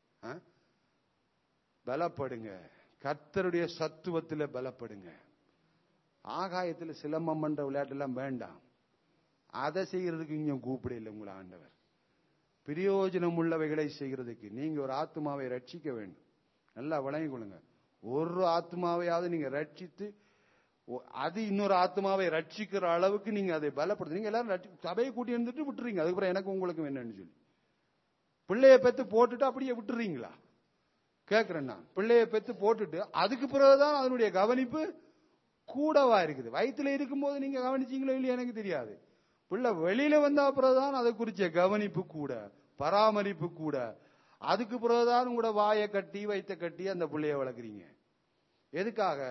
பலப்படுங்க, கர்த்தருடைய சத்துவத்தில் பலப்படுங்க. ஆகாயத்தில் சிலம்பம் பண்ற விளையாட்டு எல்லாம் வேண்டாம். அதை செய்யறதுக்கு இங்க கூப்பிட இல்லை உங்களை ஆண்டவர். பிரயோஜனம் உள்ளவைகளை செய்கிறதுக்கு நீங்க ஒரு ஆத்மாவை ரட்சிக்க வேண்டும். நல்லா வழங்கிக் கொள்ளுங்க. ஒரு ஆத்மாவையாவது நீங்க ரட்சித்து அது இன்னொரு ஆத்மாவை ரட்சிக்கிற அளவுக்கு நீங்க அதை பலப்படுத்து. நீங்க எல்லாரும் சபையை கூட்டி இருந்துட்டு விட்டுறீங்க. அதுக்கப்புறம் எனக்கு உங்களுக்கு என்னன்னு சொல்லி பிள்ளைய பெத்து போட்டுட்டு அப்படியே விட்டுறீங்களா? கேட்கிறேன் நான். பிள்ளைய பெத்து போட்டுட்டு அதுக்கு பிறகுதான் அதனுடைய கவனிப்பு கூடவா இருக்குது. வயிற்றுல இருக்கும்போது நீங்க கவனிச்சீங்களோ இல்லையா எனக்கு தெரியாது. பிள்ளை வெளியில வந்த பிறகுதான் அதை குறிச்ச கவனிப்பு கூட, பராமரிப்பு கூட. அதுக்கு பிறகுதான் உங்களோட வாயை கட்டி வைத்த கட்டி அந்த பிள்ளைய வளர்க்குறீங்க. எதுக்காக?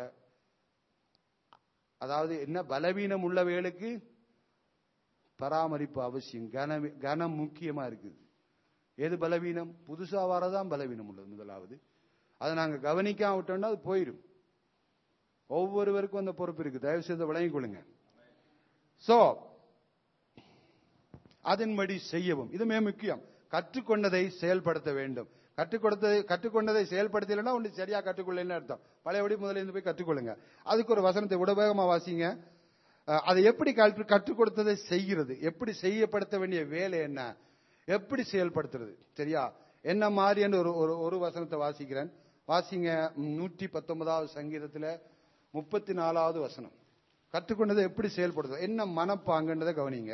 அதாவது என்ன, பலவீனம் உள்ளவைகளுக்கு பராமரிப்பு அவசியம், கன கனம் முக்கியமா இருக்குது. எது பலவீனம்? புதுசா வரதான் பலவீனம் உள்ளது. முதலாவது அதை நாங்க கவனிக்காம விட்டோம்னா அது போயிடும். ஒவ்வொருவருக்கும் அந்த பொறுப்பு இருக்கு. தயவு செய்து விளங்கிக் கொள்ளுங்க. சோ அதன்படி செய்யவும் இது மிக முக்கியம். கற்றுக்கொண்டதை செயல்படுத்த வேண்டும். கற்றுக்கொடுத்ததை கற்றுக்கொண்டதை செயல்படுத்தலைன்னா ஒன்று சரியா கற்றுக்கொள்ளலன்னு அர்த்தம். பழையபடி முதல்ல இருந்து போய் கற்றுக்கொள்ளுங்க. அதுக்கு ஒரு வசனத்தை விட வேகமா வாசிங்க. அதை எப்படி கற்றுக் கொடுத்ததை செய்கிறது, எப்படி செய்யப்படுத்த வேண்டிய வேலை என்ன, எப்படி செயல்படுத்துறது, சரியா என்ன மாதிரி என்று ஒரு ஒரு வசனத்தை வாசிக்கிறேன். வாசிங்க. நூற்றி பத்தொன்பதாவது சங்கீதத்துல முப்பத்தி நாலாவது வசனம். கற்றுக்கொண்டதை எப்படி செயல்படுத்துறது, என்ன மனப்பாங்கன்றதை கவனிங்க.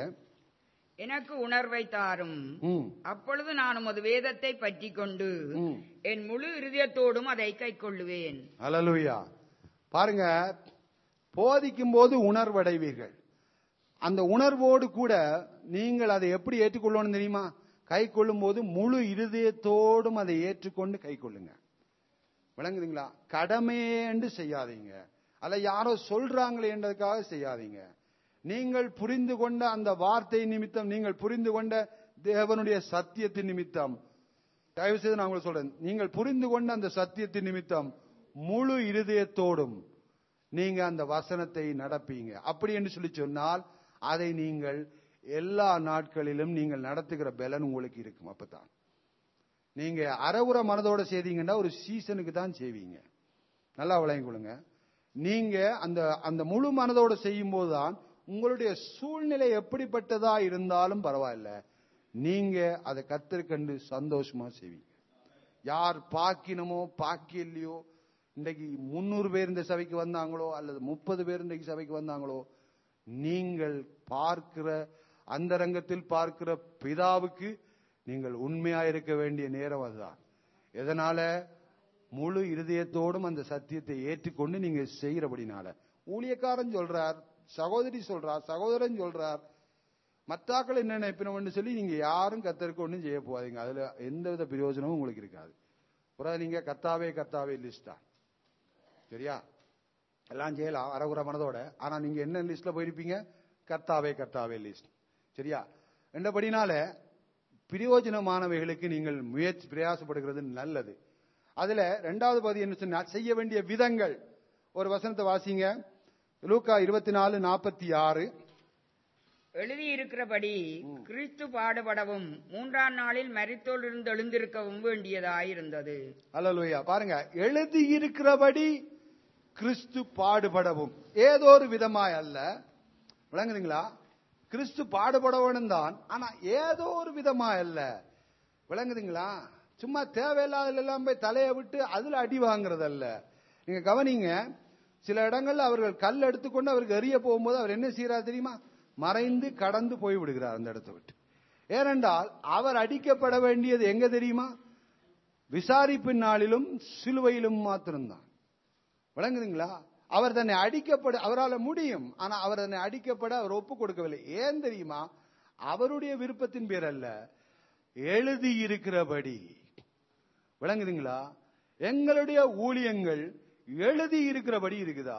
எனக்கு உணர்வை தாரும், அப்பொழுது நான் உமது வேதத்தை பற்றி கொண்டு என் முழு இருதயத்தோடும் அதை கை கொள்ளுவேன். அல்லேலூயா. பாருங்க, போதிக்கும் போது உணர்வடைவீர்கள். அந்த உணர்வோடு கூட நீங்கள் அதை எப்படி ஏற்றுக்கொள்ளணும் தெரியுமா? கை கொள்ளும் போது முழு இருதயத்தோடும் அதை ஏற்றுக்கொண்டு கை கொள்ளுங்க. விளங்குதுங்களா? கடமையேண்டு செய்யாதீங்க, அல்ல யாரோ சொல்றாங்களே என்றதுக்காக செய்யாதீங்க. நீங்கள் புரிந்து கொண்ட அந்த வார்த்தை நிமித்தம், நீங்கள் புரிந்து கொண்ட தேவனுடைய சத்தியத்தின் நிமித்தம், தயவு செய்து நான் உங்களுக்கு சொல்றேன், நீங்கள் புரிந்து கொண்ட அந்த சத்தியத்தின் நிமித்தம் முழு இருதயத்தோடும் நீங்க அந்த வசனத்தை நடப்பீங்க. அப்படி என்று சொல்லி சொன்னால் அதை நீங்கள் எல்லா நாட்களிலும் நீங்கள் நடத்துகிற பலன் உங்களுக்கு இருக்கும். அப்பதான் நீங்க அறவுற மனதோட செய்தீங்கன்னா ஒரு சீசனுக்கு தான் செய்வீங்க. நல்லா விளங்கிக் கொள்ளுங்க. நீங்க அந்த அந்த முழு மனதோட செய்யும் போதுதான் உங்களுடைய சூழ்நிலை எப்படிப்பட்டதா இருந்தாலும் பரவாயில்ல, நீங்க அதை கத்திற்கண்டு சந்தோஷமா செய்வீங்க. யார் பாக்கினமோ பாக்கியலையோ, இன்றைக்கு முன்னூறு பேர் இந்த சபைக்கு வந்தாங்களோ அல்லது முப்பது பேர் இன்றைக்கு சபைக்கு வந்தாங்களோ, நீங்கள் பார்க்கிற அந்த ரங்கத்தில் பார்க்கிற பிதாவுக்கு நீங்கள் உண்மையா இருக்க வேண்டிய நேரம் அதுதான். எதனால? முழு இருதயத்தோடும் அந்த சத்தியத்தை ஏற்றுக்கொண்டு நீங்க செய்யறபடினால. ஊழியக்காரன் சொல்றார், சகோதரி சொல்றார், சகோதரன் சொல்றார், மற்றாக்கள் என்ன நினைப்பினோம்னு சொல்லி நீங்க யாரும் கத்தருக்கு ஒன்றும் செய்ய போவாதீங்க. அதுல எந்தவித பிரயோஜனமும் உங்களுக்கு இருக்காது. அப்புறம் நீங்க கத்தாவே கத்தாவே லிஸ்டா, சரியா? எல்லாம் செய்யலாம் அறகுற மனதோட. ஆனா நீங்க என்ன லிஸ்ட்ல போயிருப்பீங்க? கர்த்தாவே கர்த்தாவே லிஸ்ட், சரியா? என்றபடினால பிரயோஜனமானவைகளுக்கு நீங்கள் முயற்சி பிரயாசப்படுகிறது நல்லது. அதுல இரண்டாவது பகுதி என்ன சொன்னா, செய்ய வேண்டிய விதங்கள். ஒரு வசனத்தை வாசிங்க. லூக்கா இருபத்தி நாலு நாற்பத்தி ஆறு. எழுதியிருக்கிறபடி கிறிஸ்து பாடுபடவும் மூன்றாம் நாளில் மரித்தோர் இருந்து எழுந்திருக்கவும் வேண்டியதாயிருந்தது. அல்லேலூயா. பாருங்க, எழுதியிருக்கிறபடி கிறிஸ்து பாடுபடவும், ஏதோ ஒரு விதமாய் அல்ல. விளங்குதுங்களா? கிறிஸ்து பாடுபடவும் தான், ஆனா ஏதோ ஒரு விதமாய் அல்ல. விளங்குதுங்களா? சும்மா தேவையில்லாத எல்லாம் போய் தலையை விட்டு அதுல அடி வாங்குறது அல்ல. நீங்க கவனிங்க, சில இடங்கள்ல அவர்கள் கல் எடுத்துக்கொண்டு அவருக்கு எறிய போகும்போது அவர் என்ன செய்யறார் தெரியுமா? மறைந்து கடந்து போய் விடுகிறார் அந்த இடத்தை விட்டு. ஏனென்றால் அவர் அடிக்கப்பட வேண்டியது எங்க தெரியுமா? விசாரிப்பின் நாளிலும் சிலுவையிலும் மாத்திரம்தான். விளங்குதுங்களா? அவர் தன்னை அடிக்கப்பட அவரால் முடியும், ஆனா அவர் தன்னை அடிக்கப்பட அவர் ஒப்பு கொடுக்கவில்லை. ஏன் தெரியுமா? அவருடைய விருப்பத்தின் பேர் அல்ல, எழுதி இருக்கிறபடி. விளங்குதுங்களா? எங்களுடைய ஊழியங்கள் எழுதி இருக்கிறபடி இருக்குதா?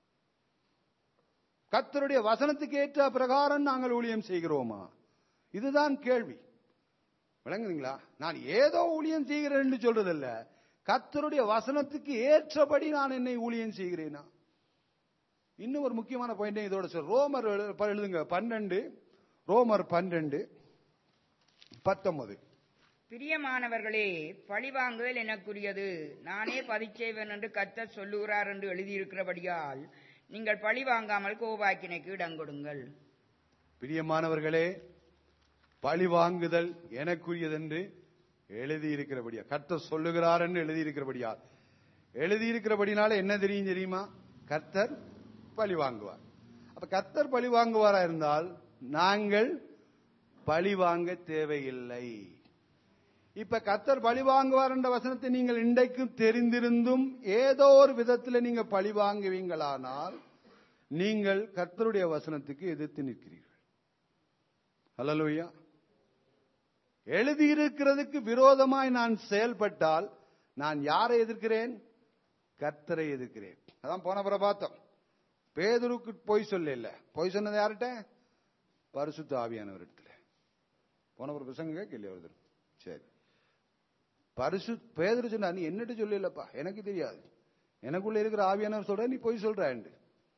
கர்த்தருடைய வசனத்துக்கு ஏற்ற பிரகாரம் நாங்கள் ஊழியம் செய்கிறோமா? இதுதான் கேள்வி. விளங்குதுங்களா? நான் ஏதோ ஊழியம் செய்கிறேன் என்று சொல்றதில்ல, கர்த்தருடைய வசனத்துக்கு ஏற்றபடி நான் என்னை ஊழியம் செய்கிறேனா? இன்னும் ஒரு முக்கியமான பாயிண்ட் இதோட சொல். ரோமர் எழுதுங்க பன்னெண்டு, ரோமர் பன்னெண்டு பத்தொன்பது. பிரியமானவர்களே, பழிவாங்குதல் எனக்குரியது, நானே பதிச்சேவன் என்று கர்த்தர் சொல்லுகிறார் என்று எழுதியிருக்கிறபடியால் நீங்கள் பழி வாங்காமல் கோபாக்கினைக்கு இடங்கொடுங்கள். பிரியமானவர்களே, பழி வாங்குதல் எனக்குரியது என்று எழுதியிருக்கிறபடியா, கர்த்தர் சொல்லுகிறார் என்று எழுதியிருக்கிறபடியா. எழுதியிருக்கிறபடினால என்ன தெரியும் தெரியுமா? கர்த்தர் பழி வாங்குவார். அப்ப கர்த்தர் பழி வாங்குவாரா இருந்தால் நாங்கள் பழி வாங்க தேவையில்லை. இப்ப கர்த்தர் பழி வாங்குவார் என்ற வசனத்தை நீங்கள் இன்றைக்கும் தெரிந்திருந்தும் ஏதோ ஒரு விதத்தில் நீங்க பழி வாங்குவீங்களானால் நீங்கள் கர்த்தருடைய வசனத்துக்கு எதிர்த்து நிற்கிறீர்கள். ஹல்லேலூயா. எழுதியிருக்கிறதுக்கு விரோதமாய் நான் செயல்பட்டால் நான் யாரை எதிர்க்கிறேன்? கர்த்தரை எதிர்க்கிறேன். அதான் போன பிற பார்த்தோம். பேதுருக்கு பொய் சொல்ல இல்ல. பொய் சொன்னது யார்கிட்ட? பரிசுத்த ஆவியானவரிடத்துல. போன பிற பிரசங்க கேட்கலையே வருது. சரி, பரிசு பேதுரு சொன்னா நீ என்னட்டு சொல்லலப்பா, எனக்கு தெரியாது, எனக்குள்ள இருக்கிற ஆவியானவர் சொல்ற நீ பொய் சொல்ற.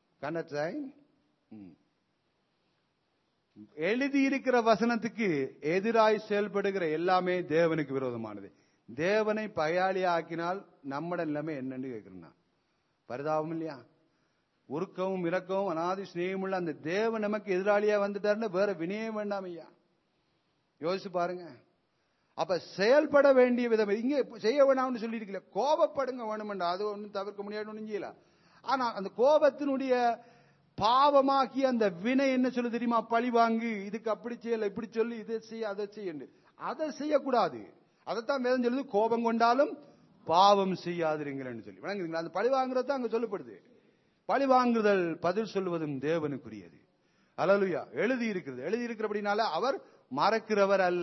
எழுதி இருக்கிற வசனத்துக்கு எதிராய் செயல்படுகிற எல்லாமே தேவனுக்கு விரோதமானது. தேவனை பகையாளி ஆக்கினால் நம்மட நிலைமை என்னன்னு கேட்கிறேன். பரிதாபம் இல்லையா? உருக்கவும் இரக்கவும் அனாதி ஸ்நேகமுள்ள அந்த தேவன் நமக்கு எதிராளியா வந்துட்டாருன்னா வேற வினயம் வேண்டாம் ஐயா. யோசிச்சு பாருங்க. அப்ப செயல்பட வேண்டிய விதம் இங்க செய்ய வேணாம்னு சொல்லி இருக்கல. கோபப்படுங்க வேணுமெண்டா, அது ஒன்றும் தவிர்க்க முடியாது, ஒன்றும் செய்யல. ஆனா அந்த கோபத்தினுடைய பாவமாக்கி அந்த வினை என்ன சொல்லு தெரியுமா? பழி வாங்கி இதுக்கு அப்படி செய்யல, இப்படி சொல்லி இதை செய்ய அதை செய்ய, அதை செய்யக்கூடாது. அதைத்தான் வேதம் சொல்லுது, கோபம் கொண்டாலும் பாவம் செய்யாதிருங்கள்னு சொல்லி. விளங்குறீங்களா? அந்த பழி வாங்குறது அங்க சொல்லப்படுது. பழி வாங்குதல் பதில் சொல்லுவதும் தேவனுக்குரியது. ஹல்லேலூயா. எழுதி இருக்கிறது. எழுதி இருக்கிறபடினால அவர் மறக்கிறவர் அல்ல.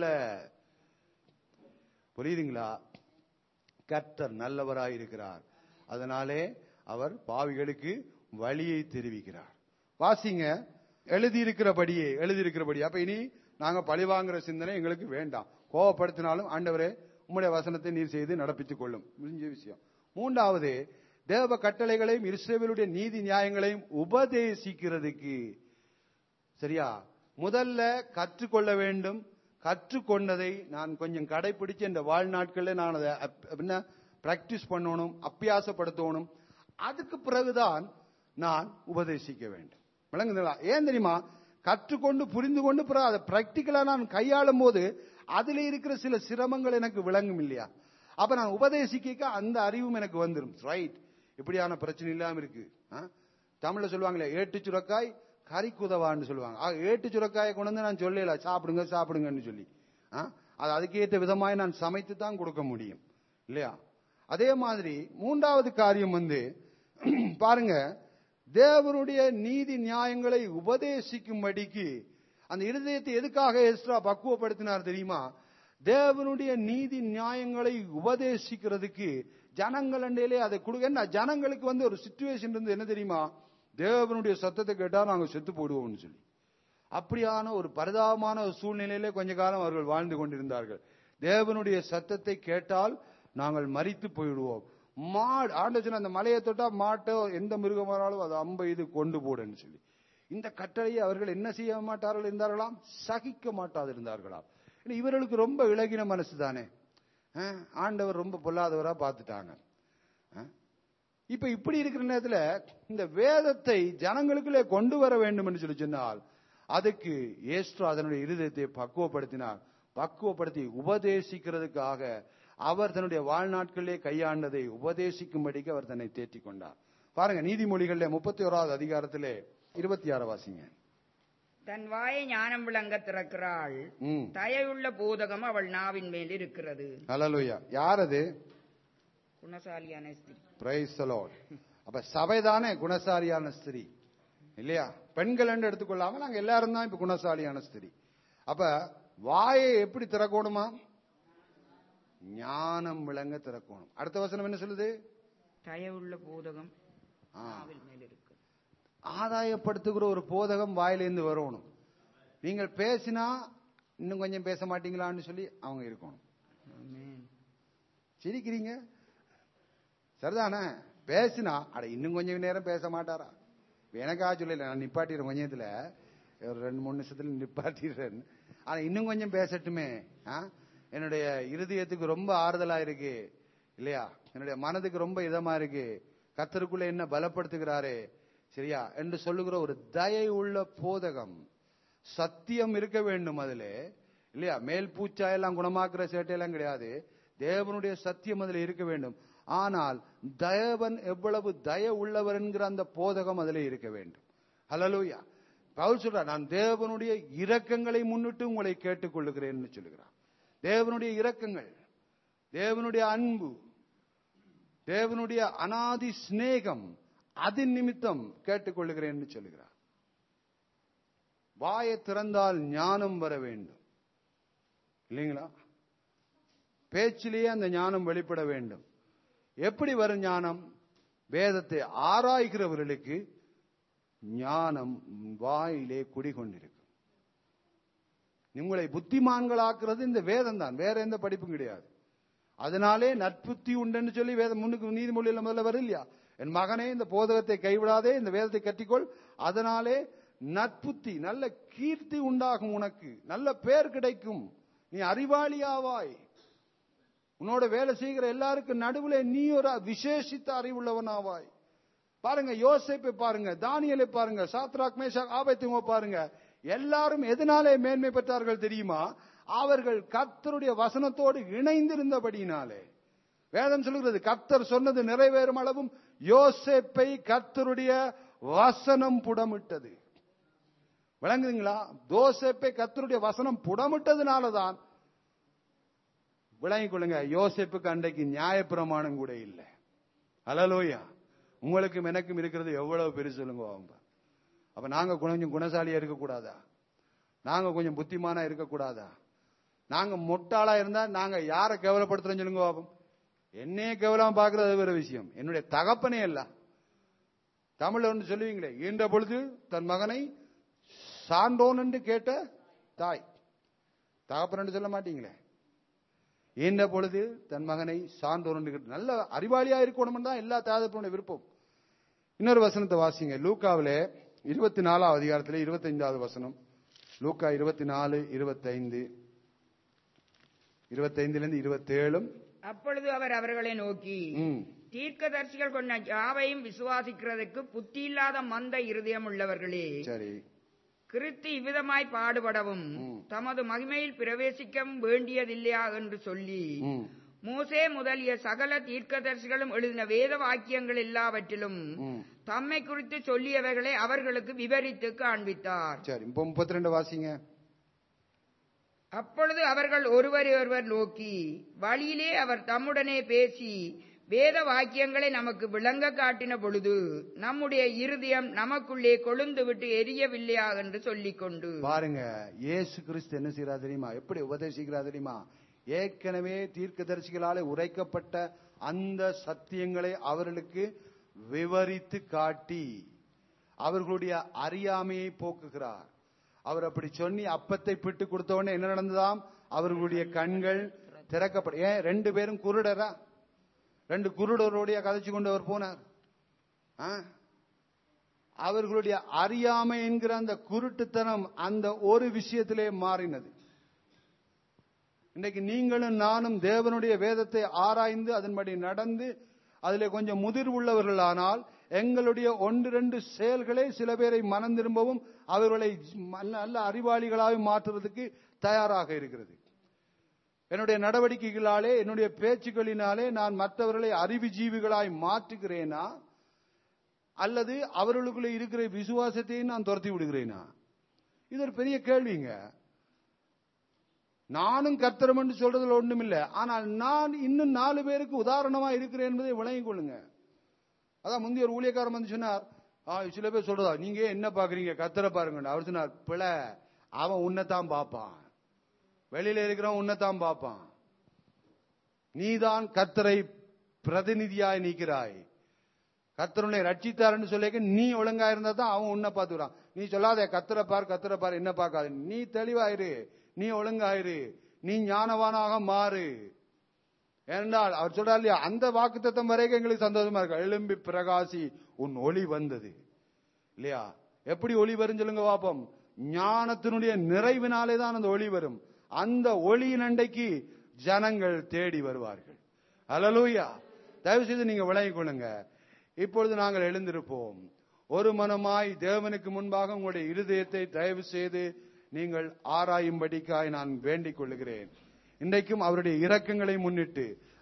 புரியுதுங்களா? கர்த்தர் நல்லவராயிருக்கிறார். அதனாலே அவர் பாவிகளுக்கு வழியை தெரிவிக்கிறார். வாசிங்க. எழுதியிருக்கிறபடியே எழுதியிருக்கிறபடி. அப்ப இனி நாங்க பழி வாங்குற சிந்தனை எங்களுக்கு வேண்டாம். கோபப்படுத்தினாலும் ஆண்டவரே உம்முடைய வசனத்தை நீர் செய்து நடப்பித்துக் கொள்ளும். முடிஞ்ச விஷயம். மூன்றாவது, தேவ கட்டளைகளையும் இஸ்ரவேலுடைய நீதி நியாயங்களையும் உபதேசிக்கிறதுக்கு, சரியா, முதல்ல கற்றுக்கொள்ள வேண்டும். கற்றுக்கொண்டதை நான் கொஞ்சம் கடைபிடிச்சு இந்த வாழ்நாட்களில் நான் அதை பிராக்டிஸ் பண்ணணும், அப்பியாசப்படுத்தணும். அதுக்கு பிறகுதான் நான் உபதேசிக்க வேண்டும். விளங்குங்களா? ஏன் தெரியுமா? கற்றுக்கொண்டு புரிந்து கொண்டு பிறகு அதை பிராக்டிக்கலா நான் கையாளும் போது அதுல இருக்கிற சில சிரமங்கள் எனக்கு விளங்கும் இல்லையா? அப்ப நான் உபதேசிக்க அந்த அறிவும் எனக்கு வந்துடும். ரைட், இப்படியான பிரச்சனை இல்லாம இருக்கு. தமிழ்ல சொல்லுவாங்களே, ஏட்டு சுரக்காய் கறி குதவான்னு சொல்லுவாங்க. ஏட்டு சுரக்காயை கொண்டு வந்து நான் சொல்லல சாப்பிடுங்க சாப்பிடுங்கன்னு சொல்லி, அது அதுக்கேற்ற விதமாய் நான் சமைத்து தான் கொடுக்க முடியும் இல்லையா? அதே மாதிரி மூன்றாவது காரியம் வந்து பாருங்க, தேவனுடைய நீதி நியாயங்களை உபதேசிக்கும்படிக்கு அந்த இருதயத்தை எதுக்காக எஸ்ரா பக்குவப்படுத்தினார் தெரியுமா? தேவனுடைய நீதி நியாயங்களை உபதேசிக்கிறதுக்கு ஜனங்கள் அண்டையிலே அதை கொடுக்க. ஜனங்களுக்கு வந்து ஒரு சிச்சுவேஷன் இருந்து என்ன தெரியுமா? தேவனுடைய சத்தத்தை கேட்டா நாங்க செத்து போடுவோம்னு சொல்லி, அப்படியான ஒரு பரிதாபமான ஒரு சூழ்நிலையிலே கொஞ்ச காலம் அவர்கள் வாழ்ந்து கொண்டிருந்தார்கள். தேவனுடைய சத்தத்தை கேட்டால் நாங்கள் மரித்து போயிடுவோம். மாடு ஆண்டவன் அந்த மலையை தொட்டா மாட்டோ எந்த மிருகமானாலும் அது அம்பை இது கொண்டு போடுன்னு சொல்லி, இந்த கட்டளையை அவர்கள் என்ன செய்ய மாட்டார்கள் இருந்தார்களாம்? சகிக்க மாட்டாது இருந்தார்களாம். இவர்களுக்கு ரொம்ப இளகின மனசு தானே. ஆண்டவர் ரொம்ப பொல்லாதவரா பார்த்துட்டாங்க. இப்ப இப்படி இருக்கிற நேரத்தில் இந்த வேதத்தை ஜனங்களுக்குள்ளே கொண்டு வர வேண்டும் என்று சொல்லி சொன்னால் அதுக்கு எஸ்ரா அதனுடைய இருதயத்தை பக்குவப்படுத்தினார். பக்குவப்படுத்தி உபதேசிக்கிறதுக்காக அவர் தன்னுடைய வாழ்நாட்களிலே கையாண்டதை உபதேசிக்கும்படிக்கு அவர் தன்னை தேற்றிக் கொண்டார். பாருங்க, நீதிமொழிகளிலே முப்பத்தி ஓராவது அதிகாரத்திலே இருபத்தி ஆறு வாசிங்க. தன் வாயை ஞானம் விளங்க திறக்கிறாள், தயவுள்ள போதகம் அவள் நாவின் மேல் இருக்கிறது. ஹல்லேலூயா. யார் அது? குணசாலியான ஸ்திரீ. Praise the lord. அப்ப சபைதானே குணசாலியான ஸ்திரீ இல்லையா? பெண்கள் என்று எடுத்துக்கொள்ளாம நாங்க எல்லாரும் தான் இப்ப குணசாலியான ஸ்திரீ. அப்ப வாயை எப்படி திறக்கணுமா? ஞானம் விளங்க திறக்கணும். அடுத்த வசனம் என்ன சொல்லுது? தயவுள்ள போதகம் நாவின் மேல் இருக்கு. ஆதாயப்படுத்துகிற ஒரு போதகம் வாயிலிருந்து வரணும். நீங்கள் பேசினா இன்னும் கொஞ்சம் பேச மாட்டீங்களான்னு சொல்லி அவங்க இருக்கணும். சிரிக்கிறீங்க சரிதானே? பேசினா அட இன்னும் கொஞ்சம் நேரம் பேச மாட்டாரா? எனக்கா சொல்லல, நான் நிப்பாட்டிடுறேன் கொஞ்சத்துல, ஒரு ரெண்டு மூணு நிமிஷத்துல நிப்பாட்டிடுறேன். ஆனா இன்னும் கொஞ்சம் பேசட்டுமே, என்னுடைய இருதயத்துக்கு ரொம்ப ஆறுதலா இருக்கு இல்லையா? என்னுடைய மனதுக்கு ரொம்ப இதமா இருக்கு, கர்த்தருக்குள்ள என்ன பலப்படுத்துகிறாரே சரியா என்று சொல்லுகிற ஒரு தயை உள்ள போதகம். சத்தியம் இருக்க வேண்டும் அதுல இல்லையா? மேல் பூச்சாயெல்லாம் குணமாக்குற சேட்டையெல்லாம் கிடையாது. தேவனுடைய சத்தியம் அதுல இருக்க வேண்டும். ஆனால் தேவன் எவ்வளவு தய உள்ளவர் என்கிற அந்த போதகம் அதிலே இருக்க வேண்டும். ஹல்லேலூயா. பவுல் சொல்றார், நான் தேவனுடைய இரக்கங்களை முன்னிட்டு உங்களை கேட்டுக்கொள்ளுகிறேன் சொல்லுகிறார். தேவனுடைய இரக்கங்கள், தேவனுடைய அன்பு, தேவனுடைய அநாதி சிநேகம், அதன் நிமித்தம் கேட்டுக்கொள்ளுகிறேன் சொல்லுகிறார். வாயை திறந்தால் ஞானம் வர வேண்டும் இல்லைங்களா? பேச்சிலேயே அந்த ஞானம் வெளிப்பட வேண்டும். எப்படி வரும் ஞானம்? வேதத்தை ஆராய்கிறவர்களுக்கு ஞானம் வாயிலே குடிகொண்டிருக்கும். உங்களை புத்திமான்களாக்குறது இந்த வேதம் தான், வேற எந்த படிப்பும் கிடையாது. அதனாலே நற்புத்தி உண்டுன்னு சொல்லி வேதம் முன்னுக்கு நீதிமொழியில முதல்ல வரும் இல்லையா? என் மகனே, இந்த போதகத்தை கைவிடாதே, இந்த வேதத்தை கட்டிக்கொள், அதனாலே நற்புத்தி, நல்ல கீர்த்தி உண்டாகும், உனக்கு நல்ல பேர் கிடைக்கும், நீ அறிவாளியாவாய், உன்னோட வேலை செய்கிற எல்லாருக்கும் நடுவில் நீ ஒரு விசேஷித்த அறிவுள்ளவனாவாய். பாருங்க, யோசேப்பை பாருங்க, தானியேலை பாருங்க, சாத்ராக் மேஷாக் ஆபேத்நேகோ பாருங்க, எல்லாரும் எதனாலே மேன்மை பெற்றார்கள் தெரியுமா? அவர்கள் கர்த்தருடைய வசனத்தோடு இணைந்திருந்தபடியினாலே. வேதம் சொல்கிறது, கர்த்தர் சொன்னது நிறைவேறும் அளவும் யோசேப்பை கர்த்தருடைய வசனம் புடமிட்டது. விளங்குதுங்களா? யோசேப்பை கர்த்தருடைய வசனம் புடமிட்டதுனாலதான், விளங்கிக் கொள்ளுங்க, யோசேப்புக்கு அன்றைக்கு நியாயப்பிரமாணம் கூட இல்லை. ஹல்லேலூயா. உங்களுக்கும் எனக்கும் இருக்கிறது எவ்வளவு பெருசு சொல்லுங்க. அப்ப நாங்க கொஞ்சம் குணசாலியா இருக்கக்கூடாதா? நாங்க கொஞ்சம் புத்திமானா இருக்கக்கூடாதா? நாங்க மொட்டாளா இருந்தா நாங்க யாரை கேவலப்படுத்துறோம் சொல்லுங்க பாப்போம். என்னையே கேவலம் பாக்குறது வேற விஷயம், என்னுடைய தகப்பனே அல்ல. தமிழ்ல ஒன்று சொல்லுவீங்களே, ஈன்ற பொழுது தன் மகனை சான்றோன் என்று கேட்ட தாய். தகப்பன் என்று சொல்ல மாட்டீங்களே. ஈன்ற பொழுது தன் மகனை சான்றோன் என்று கேட்ட, நல்ல அறிவாளியா இருக்கணும் தான் எல்லா தகப்பனுடைய விருப்பம். இன்னொரு வசனத்தை வாசிங்க, லூக்காவிலே இருபத்தி நாலாவது அதிகாரத்திலே இருபத்தி ஐந்தாவது வசனம். லூக்கா இருபத்தி நாலு இருபத்தி ஐந்து இருபத்தி ஐந்துல இருந்து இருபத்தி ஏழும். அப்பொழுது அவர் அவர்களை நோக்கி, தீர்க்கதரிசிகள் கொண்ட யாவையும் விசுவாசிக்கிறதுக்கு புத்தி இல்லாத மந்த இருதயம் உள்ளவர்களே, சரி, கிறிஸ்து இவ்விதமாய் பாடுபடவும் தமது மகிமையில் பிரவேசிக்கவும் வேண்டியதில்லையா என்று சொல்லி மோசே முதலிய சகல தீர்க்கதரிசிகளும் எழுதின வேத வாக்கியங்கள் எல்லாவற்றிலும் தம்மை குறித்து சொல்லியவைகளை அவர்களுக்கு விவரித்து காண்பித்தார். சரி, முப்பத்தி ரெண்டு வாசிங்க. அப்பொழுது அவர்கள் ஒருவரை ஒருவர் நோக்கி, வழியிலே அவர் தம்முடனே பேசி வேத வாக்கியங்களை நமக்கு விளங்க காட்டின பொழுது நம்முடைய இருதயம் நமக்குள்ளே கொழுந்து விட்டு எரியவில்லையா என்று சொல்லிக் கொண்டு. பாருங்க, இயேசு கிறிஸ்து என்ன செய்யறா தெரியுமா? எப்படி உபதேசிக்கிறா தெரியுமா? ஏற்கனவே தீர்க்கதரிசிகளாலே உரைக்கப்பட்ட அந்த சத்தியங்களை அவர்களுக்கு விவரித்து காட்டி அவர்களுடைய அறியாமையை போக்குகிறார். அவர் அப்படி சொல்லி அப்பத்தை பிட்டு கொடுத்த உடனே என்ன நடந்ததாம்? அவர்களுடைய கண்கள் திறக்கப்பட. ஏன் ரெண்டு பேரும் குருடரா? ரெண்டு குருடருடைய கதைச்சு கொண்டு அவர் போனார். அவர்களுடைய அறியாமை என்கிற அந்த குருட்டுத்தனம் அந்த ஒரு விஷயத்திலே மாறினது. இன்னைக்கு நீங்களும் நானும் தேவனுடைய வேதத்தை ஆராய்ந்து அதன்படி நடந்து அதிலே கொஞ்சம் முதிர் உள்ளவர்கள் ஆனால் எங்களுடைய ஒன்று ரெண்டு செயல்களே சில பேரை மனம் திரும்பவும் அவர்களை நல்ல அறிவாளிகளாக மாற்றுவதற்கு தயாராக இருக்கிறது. என்னுடைய நடவடிக்கைகளாலே, என்னுடைய பேச்சுக்களினாலே நான் மற்றவர்களை அறிவுஜீவிகளாய் மாற்றுகிறேனா, அல்லது அவர்களுக்குள்ளே இருக்கிற விசுவாசத்தையும் நான் துரத்தி விடுகிறேனா? இது ஒரு பெரிய கேள்விங்க. நானும் கர்த்தரும் என்று சொல்றதுல ஒன்றும் இல்லை, ஆனால் நான் இன்னும் நாலு பேருக்கு உதாரணமா இருக்கிறேன் என்பதை விளங்கிக் கொள்ளுங்க. அதான் முந்தைய ஒரு ஊழியக்காரன் வந்து சொன்னார், சில பேர் சொல்றதா, நீங்க என்ன பாக்குறீங்க, கர்த்தரை பாருங்க. அவர் சொன்னார், பிள்ளை, அவன் உன்னைத்தான் பார்ப்பான், வெளியில இருக்கிறவன் உன்னைத்தான் பார்ப்பான். நீதான் கர்த்தரை பிரதிநிதியாய் நீக்கிறாய். கர்த்தருனை ரட்சித்தார்னு சொல்லிக்க நீ ஒழுங்கா இருந்தா தான் அவன் உன்னை பார்த்துக்கிறான். நீ சொல்லாத கர்த்தரை பார் கர்த்தரை பார், என்ன பார்க்காது. நீ தெளிவாயிரு, நீ ஒழுங்காயிரு, நீ ஞானவானாக மாறு. ஏனென்றால் அவர் சொல்றாரு இல்லையா, அந்த வாக்குத்தத்தம் வரைக்கும் எங்களுக்கு சந்தோஷமா இருக்கு. எழும்பி பிரகாசி, உன் ஒளி வந்தது இல்லையா? எப்படி ஒளி வரும் சொல்லுங்க பாப்போம். ஞானத்தினுடைய நிறைவினாலே தான் அந்த ஒளி வரும். அந்த ஒளியின் அண்டைக்கு ஜனங்கள் தேடி வருவார்கள். அல்லேலூயா. தயவு செய்து நீங்க விளங்கிக் கொள்ளுங்க. இப்பொழுது நாங்கள் எழுந்திருப்போம். ஒரு மனமாய் தேவனுக்கு முன்பாக உங்களுடைய இருதயத்தை தயவு செய்து நீங்கள் ஆராயும்படிக்காய் நான் வேண்டிக் கொள்கிறேன். இன்றைக்கும் அவருடைய இரக்கங்களை முன்னிட்டு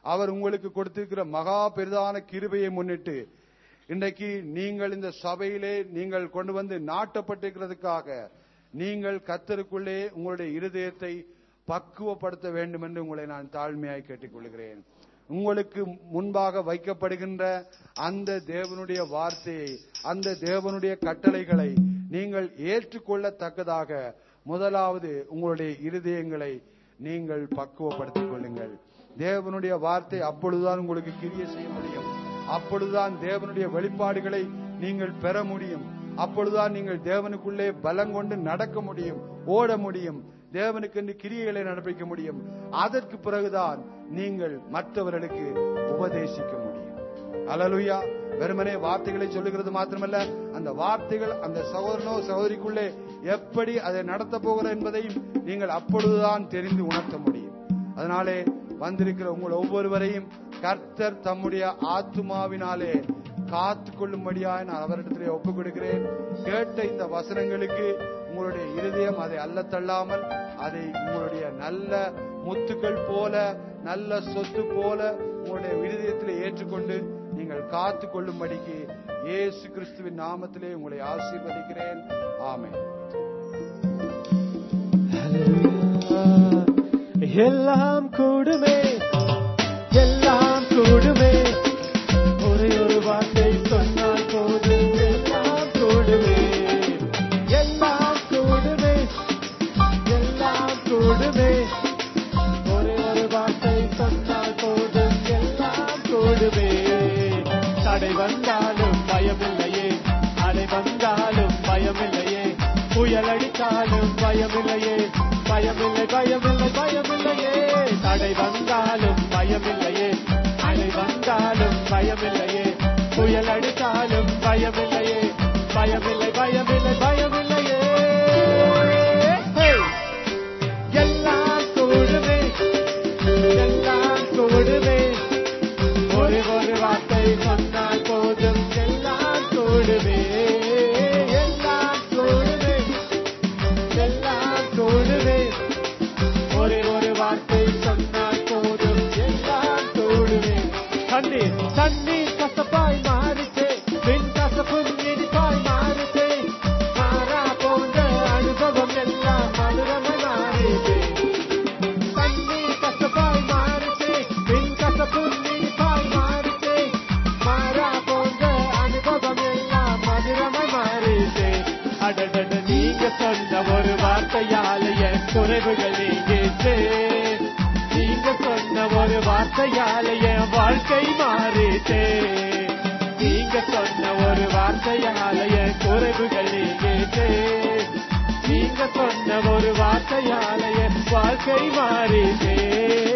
அவர் உங்களுக்கு கொடுத்திருக்கிற மகா பெரிதான கிருபையை முன்னிட்டு இன்றைக்கு நீங்கள் இந்த சபையிலே நீங்கள் கொண்டு வந்து நாட்டப்பட்டிருக்கிறதுக்காக நீங்கள் கர்த்தருக்குள்ளே உங்களுடைய இருதயத்தை பக்குவப்படுத்த வேண்டும் என்று உங்களை நான் தாழ்மையாய் கேட்டுக்கொள்கிறேன். உங்களுக்கு முன்பாக வைக்கப்படுகின்ற அந்த தேவனுடைய வார்த்தையை, அந்த தேவனுடைய கட்டளைகளை நீங்கள் ஏற்றுக்கொள்ளத்தக்கதாக முதலாவது உங்களுடைய இருதயங்களை நீங்கள் பக்குவப்படுத்திக் கொள்ளுங்கள். தேவனுடைய வார்த்தை அப்பொழுதுதான் உங்களுக்கு கிரியை செய்ய முடியும். அப்பொழுதுதான் தேவனுடைய வெளிப்பாடுகளை நீங்கள் பெற முடியும். அப்பொழுதுதான் நீங்கள் தேவனுக்குள்ளே பலம் கொண்டு நடக்க முடியும், ஓட முடியும், தேவனுக்கு என்று கிரியைகளை நடப்பிக்க முடியும். அதற்கு பிறகுதான் நீங்கள் மற்றவர்களுக்கு உபதேசிக்க முடியும். அல்லேலூயா. வெறுமனே வார்த்தைகளை சொல்லுகிறது மாத்திரமல்ல, அந்த வார்த்தைகள் அந்த சகோதரனோ சகோதரிக்குள்ளே எப்படி அதை நடத்த போகிற என்பதையும் நீங்கள் அப்பொழுதுதான் தெரிந்து உணர்த்த முடியும். அதனாலே வந்திருக்கிற உங்கள் ஒவ்வொருவரையும் கர்த்தர் தம்முடைய ஆத்துமாவினாலே காத்து கொள்ளும்படியாக நான் அவரிடத்திலே ஒப்புக் கொடுக்கிறேன். கேட்ட இந்த வசனங்களுக்கு உங்களுடைய இருதயம் அதை அல்லத்தள்ளாமல் அதை உங்களுடைய நல்ல முத்துக்கள் போல, நல்ல சொத்து போல உங்களுடைய இருதயத்திலே ஏற்றுக்கொண்டு நீங்கள் காத்து கொள்ளும்படிக்கு இயேசு கிறிஸ்துவின் நாமத்திலே உங்களை ஆசீர்வதிக்கிறேன். ஆமென். எல்லாம் கூடுமே, எல்லாம் கூடுமே, ஒரே ஒரு வார்த்தை சொன்னால் போதும். எல்லாம் கூடுமே, எல்லாம் கூடுமே, எல்லாம் கூடுமே, ஒரே ஒரு வார்த்தை சொன்னால் போதும். எல்லாம் கூடுமே. தடை வந்தாலும் பயமில்லையே, அடை வந்தாலும் பயமில்லையே, புயல் அடித்தாலும் பயமில்லையே, பயமில்லை பயமில்லை பயமில்லையே. தடை வந்தாலும் பயமில்லையே, அலை வந்தாலும் பயமில்லையே, புயல் அடித்தாலும் பயமில்லையே, பயமில்லை பயமில்லை பயமில்லையே. எல்லாம் கூடுமே, எல்லாம் கூடுமே, ஒரு ஒரு வார்த்தை சொன்னால் போதும். எல்லாம் கூடுமே, எல்லாம் கூடுமே, எல்லாம் கூடுமே, ஒரே ஒரு வார்த்தை சொன்னால் போதும். எல்லாம் கூடுமே. தண்ணீர் தண்ணீர் கசப்பாய் மாறிச்சே, பின் கசப்பும் இனிப்பாய் மாறிச்சே, மாறா போன்ற அனுபவம் எல்லாம் மதுரமாய் மாறிச்சே. தண்ணீர் கசப்பாய் மாறிச்சே, பின் கசப்பும் இனிப்பாய் மாறிச்சே, மாறா போன்ற அனுபவம் எல்லாம் மதுரமாய் மாறிச்சே. அடடட நீங்க சொன்ன ஒரு வார்த்தையால என் குறைவுகள் நீங்கிச்சே. நீங்க சொன்ன ஒரு வார்த்தையால என் வாழ்க்கை மாறிச்சே. நீங்க சொன்ன ஒரு வார்த்தையால என் குறைவுகள் நீங்கிச்சே. நீங்க சொன்ன ஒரு வார்த்தையால என் வாழ்க்கை மாறிச்சே.